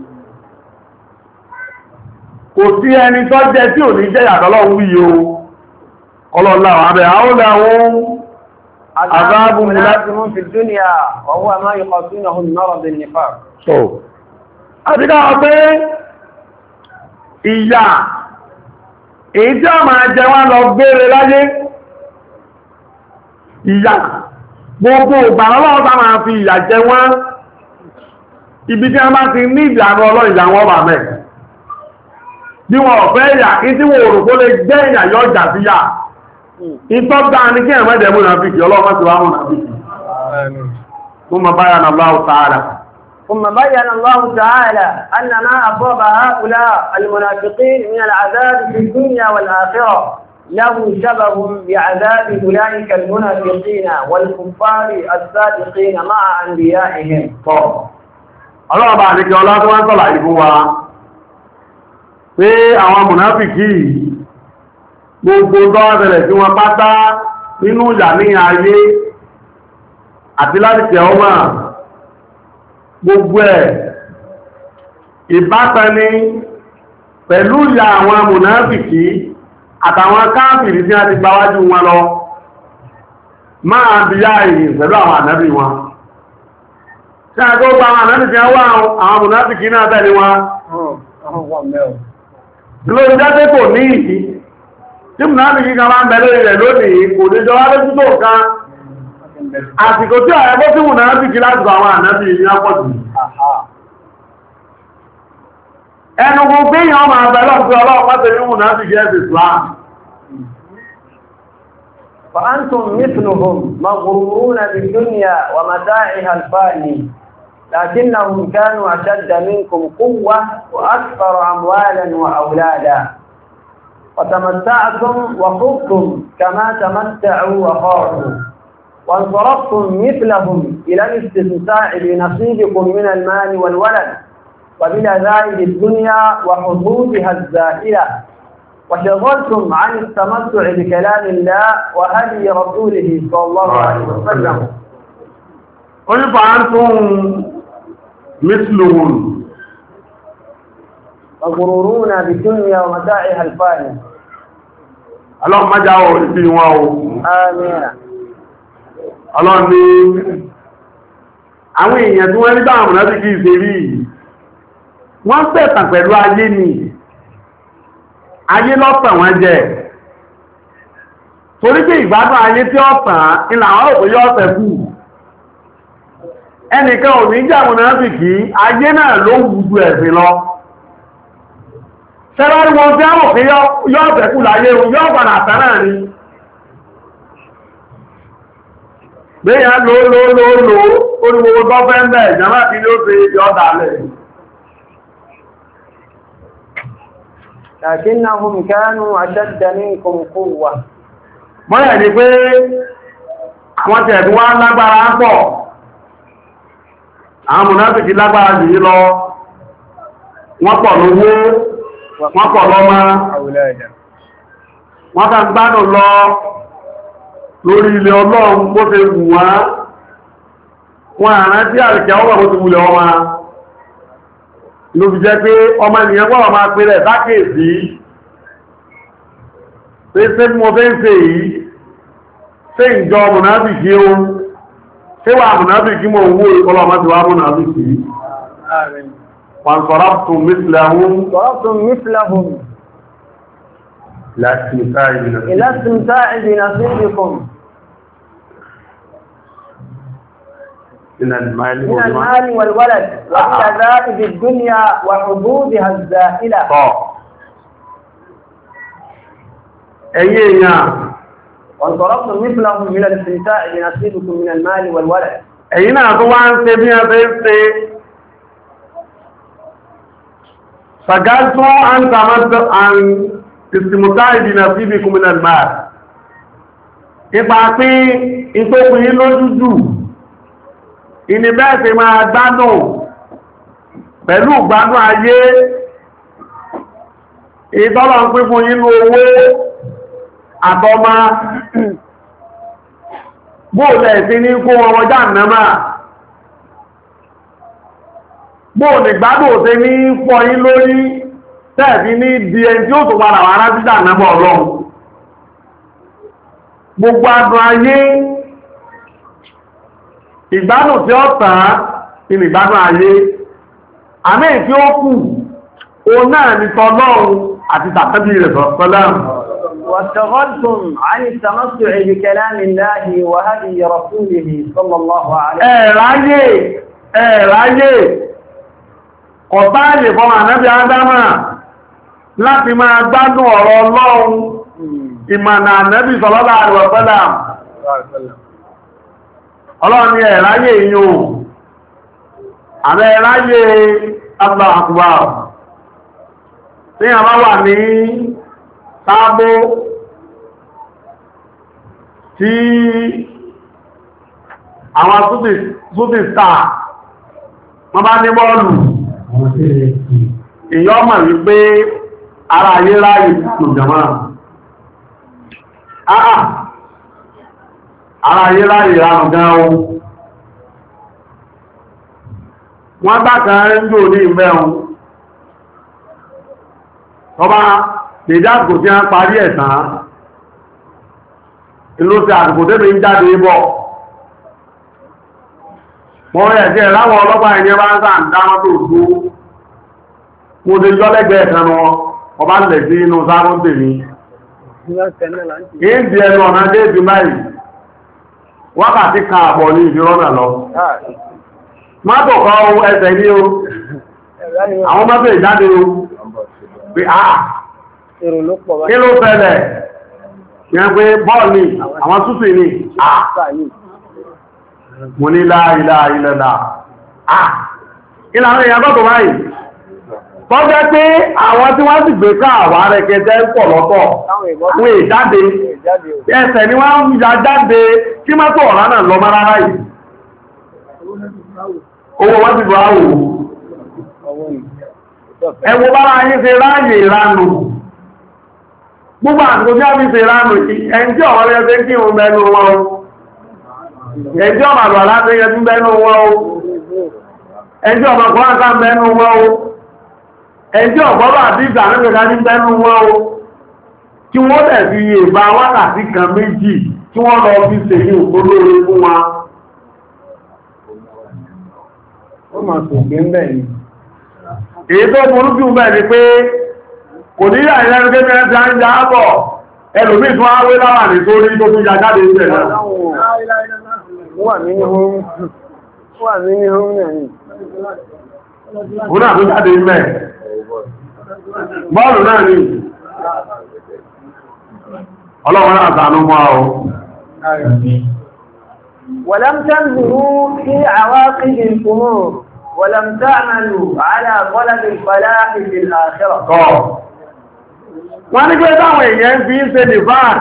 kò sí ẹni tó jẹ́ tí ò ní jẹ́ yàtọ̀lọ́wọ́ wí o ọlọ́láwọ̀ abẹ́ àólà ohun àzáàbù láti mú fi dúnìyà ọwọ́ àmá ikọ̀ sínú ọ̀hún náà bí nípa so àbíká ọgbẹ́ ìyà èyí tí ó máa jẹ wá lọ gbére láyé ìyà gbogbo ìgbàlọ́lọ́ bá máa fi ìyà jẹ wọ́n ibi tí a bá ti ní ìdànà ọlọ́ ìyà wọn bà mẹ́ bí wọn ọ̀fẹ́ ìyà kí tí wọ́n òrùkó lè jẹ́ ìyà yọ jà sí yà ìtọ́gbà ní kí ẹ̀mẹ́dẹ̀ mú náà fi kì ọlọ́pàá ti wá mú náà fi kì ثم بين الله تعالى ثم بين الله تعالى أن ما أصاب هؤلاء المنافقين من العذاب في الدنيا والآخرة له شبه بعذاب أولئك المنافقين والكفار الصادقين مع أنبيائهم. الله بعد كده الله سبحانه وتعالى يقول pé àwọn mùnáfìkì gbogbo dọ́ọ̀bẹ̀rẹ̀ tí wọ́n pátá nínú ìyà ní ayé àti láti tẹ̀ ọmọ gbogbo ẹ̀ ìbátani pẹ̀lú ìyà àwọn mùnáfìkì àtàwọn káàfìrí tí a ti gbáwájú wọn lọ máa bí yá ìyìn pẹ̀lú àwọn ànábì wọn tí a tó gba àwọn ànábì tí a wá àwọn mùnáfìkì náà tẹ̀lé wọn lórí jáde kò ní ìdí tí mùnáfìkì kan máa ń bẹ̀rẹ̀ rẹ̀ lónìí kò ní jọwá lójú tó kan àsìkò tí ọ̀rẹ́ bó tí mù náà bí kí láti àwọn ànábì ní àpọ̀jù ẹnugun bí yàn máa bẹ̀rẹ̀ ọ̀pẹ́ ọlọ́pàá tẹ̀lé mù náà bí gẹ́ẹ̀sì Islam. فأنتم مثلهم مغرورون بالدنيا ومتاعها الفاني لكنهم كانوا أشد منكم قوة وأكثر أموالا وأولادا وتمتعتم وخضتم كما تمتعوا وخاضوا وانصرفتم مثلهم إلى الاستمتاع بنصيبكم من المال والولد وبلذائذ الدنيا وحظوظها الزائلة وشغلتم عن التمتع بكلام الله وهدي رسوله صلى الله عليه وسلم. قل فأنتم مثلهم مغرورون بالدنيا ومتاعها الفاني. اللهم جاءوا في واو آمين. اللهم àwọn èèyàn tí wọ́n rí bá àwọn láti kí ìṣèrí wọ́n pẹ̀tàn pẹ̀lú ayé ni ayé lọ́pẹ̀ wọ́n jẹ́ torí pé ìgbádùn ayé tí ó tàn ilẹ̀ àwọn òpó yọ́ ọ̀tẹ̀ kú ẹnìkan ò ní jẹ́ àwọn láti kí ayé náà ló wùdú ẹ̀sìn lọ ṣẹ́lọ́rí wọn tí àwọn òpó yọ́ ọ̀tẹ̀ kú láyé yọ́ padà tẹ́rẹ̀ ni gbéyà ló ló ló ló orí gbogbo gọ́fẹ́ndẹ̀ ìjọba kí ló fi yọ́dálẹ̀. لكنهم كانوا أشد منكم قوة. mọ́yẹ̀ ni pé àwọn tẹ̀ẹ̀dù wá lágbára pọ̀ àwọn mùnáfíkì lágbára jù yí lọ wọ́n pọ̀ lówó wọ́n pọ̀ lọ́mọ wọ́n ká gbádùn lọ lórí ilẹ̀ ọlọ́run bó ṣe wù wá wọn àrán tí àrìkẹ́ ọwọ́ bó ti wulẹ̀ ọmọ ló fi jẹ́ pé ọmọ ènìyàn gbọ́rọ̀ máa pè rẹ̀ sákèèsí pé ṣé mo fẹ́ ń ṣe yìí ṣé ìjọ mùnáfíkì o ṣé wà mùnáfíkì mọ̀ owó ìkọlọ̀ ti wá mùnáfíkì wọn sọ̀rọ̀tún mísìlẹ̀hún إلى استمتاع بنصيبكم من المال من المال والولد وبلذائذ الدنيا وحظوظها الزائلة. أيها وانصرفتم مثلهم إلى الاستمتاع بنصيبكم من المال والولد. أينا طبعا سيبيا بيستي فقالتوا أن تمتع عن استمتاع بنصيبكم من المال. Ipa pé ìtókùn yí lójújù ìní bẹ́ẹ̀ ṣe máa gbádùn pẹ̀lú gbádùn ayé ìtọ́lọ̀ ń pín fún yínú owó àtọmọ bóòlẹ̀ sí ní kó wọn wọjá nàmà bóòlẹ̀ gbádùn sí ní fọ́ yín lórí tẹ́ẹ̀fí ní di ẹni tí ó tó padà wà rá títà nàmà ọlọ́run gbogbo adùn ayé ìgbádùn tí ó tàn ní ìgbádùn ayé àmì tí ó kù o náà ni tọ́lọ́run àti tàbí rẹ̀ sọ́lọ́run. واشتغلتم عن التمتع بكلام الله وهدي رسوله صلى الله عليه وسلم. ẹ̀ráyè ẹ̀ráyè ọ̀táyè fún ànábì Ádámà láti máa gbádùn ọ̀rọ̀ Ọlọ́run ìmọ̀nà ànábì sallallahu alaihi wasallam. Ọlọ́run ni ẹ̀ráyè yíò àmẹ́ ẹ̀ráyè Allahu Akbar tí a máa wà ní sáàbó tí àwọn sútì star wọ́n bá ní bọ́ọ̀lù èyàn mọ̀ wípé ara ayé ráyè lòjàmá àà ara ayé ráyè ránù gan ohun wọ́n bá kan ń jò ní ìmẹ́un ọba ìdáàkò tí a ń parí ẹ̀sán ìlú sí àdìkò tẹ́bí ń jáde bọ̀ wọ́n rẹ̀ jẹ́ láwọn ọlọ́pàá ẹni bá ń sáà ń dáwọn tó tó mo ti jọ lẹ́gbẹ̀ẹ́ ẹ̀kan wọn ọba lẹ̀ sí inú sáwọn tèmi kí ń di ẹnu ọ̀nà déèdì báyìí wákàtí kan àbọ̀ ní ìfìrọ́nà lọ. Mọ́tò kan o ẹsẹ̀ ní o, àwọn mọ́tò ìjáde o, pé àà, kí ló fẹ́lẹ̀? Yẹn pé bọ́ọ̀lì, àwọn túnfì ní, àà, mo ní láàrílá ilẹ̀lá, àà, ìlànà ìyàgọ́tò báyìí. Tọ́ jẹ́ pé àwọn tí wọ́n sì gbé káàwà rẹ̀kẹ́tẹ́ pọ̀ lọ́tọ̀, wọ́n ìjáde, ẹsẹ̀ ni wọ́n ń ya jáde kí mọ́tò ọ̀rá náà lọ mọ́ rárá yìí. Owó wọ́n ti bọ̀ áwò. Ẹwọ bára yí ṣe ráyè ìranù. Gbogbo àtìkò tí a fi ṣe ìranù, ẹni tí ọ̀wọ́ lẹ́sẹ̀ kí òun bẹnu wọn o. Ẹni tí ọmọ àlọ́ aláṣẹ yẹ tún bẹnu wọn o. Ẹni tí ọmọ kọ́lá ká bẹnu wọn o. Ẹjọ́ ọ̀gbọ́rọ̀ àti ìgbàmẹ́gbẹ̀ká ní bẹ́nu wọn o, kí wọ́n tẹ̀ fi èbá wákàtí kan méjì tí wọ́n lọ fi ṣe ní òkúlóore fún wa. Ó máa tó gbé ń bẹ̀ ni. Èyí tó burú jù bẹ̀ ni pé kò ní yà ìlẹ́nu kékeré tí a ń já bọ̀, ẹlòmí tún á wé láwà ní sórí tó tún ya jáde ìbẹ̀ náà. Wà mí ní hóun náà ni. Ó náà tó jáde ìbẹ̀. Bọ́ọ̀lù náà ni ọlọ́run náà tàánú mọ́ ọ. ولم تنظروا في عواقب الأمور ولم تعملوا على طلب الفلاح في الآخرة. Wọ́n ní pé táwọn èèyàn fi ń ṣe nìfàán,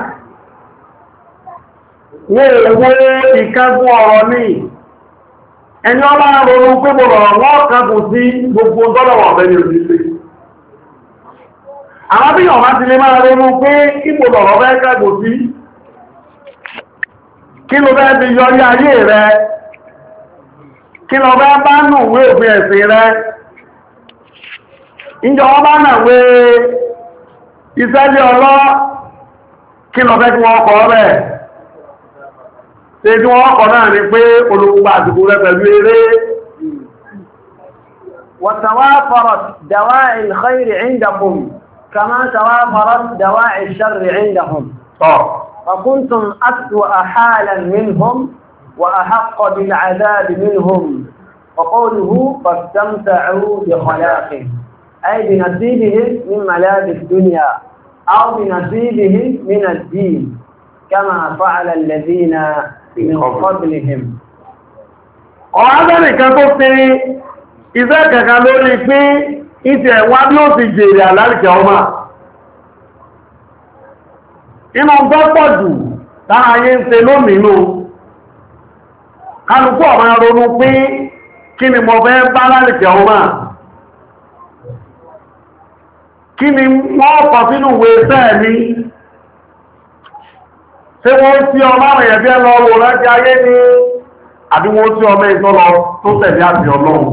wọ́n èwo ìkẹ́gùn ọ̀rọ̀ ní ẹni ọlá ronú pé mo rọ̀rọ̀ wọ́n kẹ́gùn sí gbogbo tọ́lọ̀wọ̀ ọ̀bẹ̀ ní òṣìṣẹ́. Àwọn bí ọ̀má ti lè máa ronú pé ipò lọ̀rọ̀ fẹ́ kẹ́gùn sí, kí ló fẹ́ fi yọrí ayé rẹ, kí ló fẹ́ bá nù wé òfin ẹ̀sìn rẹ, ìjọ wọ́n bá nà wé ìṣẹ́lẹ̀ ọlọ́, kí ló fẹ́ kí wọ́n kọ́ rẹ̀, ṣe tí wọ́n kọ́ náà ni pé olùgbà àsìkò rẹ̀ pẹ̀lú eré. وتوافرت دواعي الخير عندكم كما توافرت دواعي الشر عندهم. فكنتم أسوأ حالا منهم وأحق بالعذاب منهم. وقوله فاستمتعوا بخلاقهم أي بنصيبهم من ملاذ الدنيا أو بنصيبهم من الدين كما فعل الذين من قبلهم. Ọ̀rọ̀ nìkan tó fi iṣẹ́ kẹ̀kẹ́ lórí pé ìtẹ̀ wá bí ó ti jèrè àlárìkẹ̀ ọmọ. Inú gbọ́pọ̀ jù lára ayé ń ṣe lómìnú. Kálukú ọmọ ronú pé kí ni mo fẹ́ bá lárìkẹ̀ ọmọ. Kí ni wọ́n kọ sínú ìwé iṣẹ́ mi? Ṣé wọ́n tí ọmọ àrẹ̀yẹ̀ bí ẹ lọ wò láti ayé ní àbí wọ́n tí ọmọ ìtọ́lọ tó tẹ̀lé àti ọlọ́run?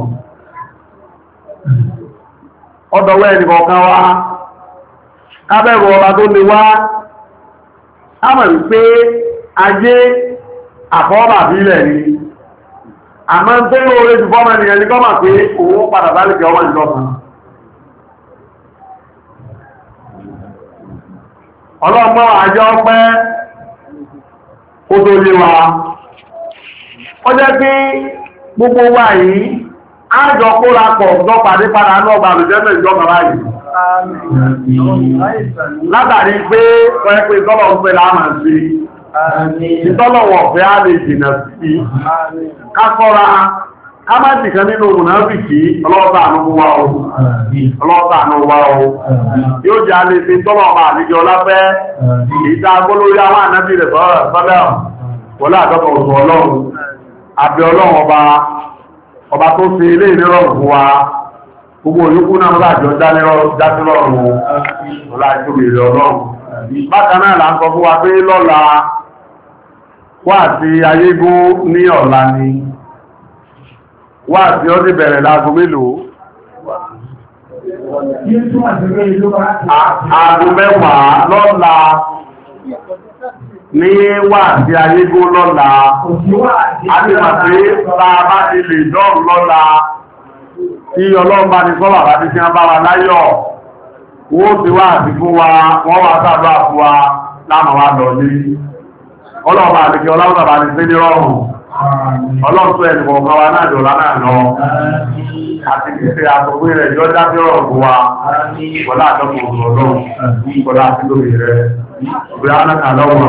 Ọdọ̀wẹ́ ẹnìkọ̀ọ̀kan wá, kábẹ̀rù ọba tó lè wá, a mọ̀ wípé ayé àfọ́ọ̀mà bí ilẹ̀ ni. Àmọ́ tó lóore jù fọ́mọ ènìyàn ní gọ́mà pé òun padà bá lè kẹ ọmọ ìjọba. Ọlọ́mọ àjọ pẹ́ ó tó lé wa. Ó jẹ́ pé gbogbo wa yìí, ájọ kóra pọ̀ ọ̀dọ́ pàdé padà ní ọgbà àlùjẹ́mẹ̀ ìjọba báyìí. Látàrí pé ọ̀rẹ́ pé tọ́lọ̀ ń pẹ́ láàmà sí, ìtọ́lọ̀wọ̀ fẹ́ á lè jìnà sí, kákọ́ra, ká má ti kan nínú mùnáfìkì ọlọ́ọ̀tàánú wa o, ọlọ́ọ̀tàánú wa o, yóò jẹ́ a lè fi tọ́lọ̀ọ̀bà àlejò láfẹ́, ìta agbólórí àwọn ànábì rẹ̀ sọ́dọ̀ wọlé àdọ́kọ̀ òṣù ọlọ́run, àbí ọlọ́run ọba, ọba tó fi ilé ìnirọ̀rùn fún wa, gbogbo olókú náà láàjọ jásílọ́rùn ọlá ìtòbí rẹ̀ ọlọ́run. Bákan náà là ń sọ fún wa pé lọ́la wà sí ayégún ní ọ̀la ni, wà sí ó ti bẹ̀rẹ̀ láago mélòó? Aago mẹ́wàá lọ́la ní wà sí ayégún lọ́la, a ti mọ̀ pé bá bá ti lè dọ́rùn lọ́la tí ọlọ́mbà ní sọ́bà bá ti fi ń bá wa láyọ̀, wó ti wá àti fún wa, wọ́n wá sábà fún wa láàmà wá lọ ní. ọlọ́ọ̀bá àdìkẹ́ ọlọ́ọ̀bá ní sí ní rọrùn ọlọ́ọ̀tọ́ ẹ̀nìkọ̀ ọ̀kan wa náà jọlá náà lọ àti ìfẹ́ àtọ̀gbé rẹ̀ yọ dábẹ́ ọ̀rọ̀ fún wa wọlá àtọ́kùn ọ̀rọ̀ ọlọ́run wọlá àti lórí rẹ̀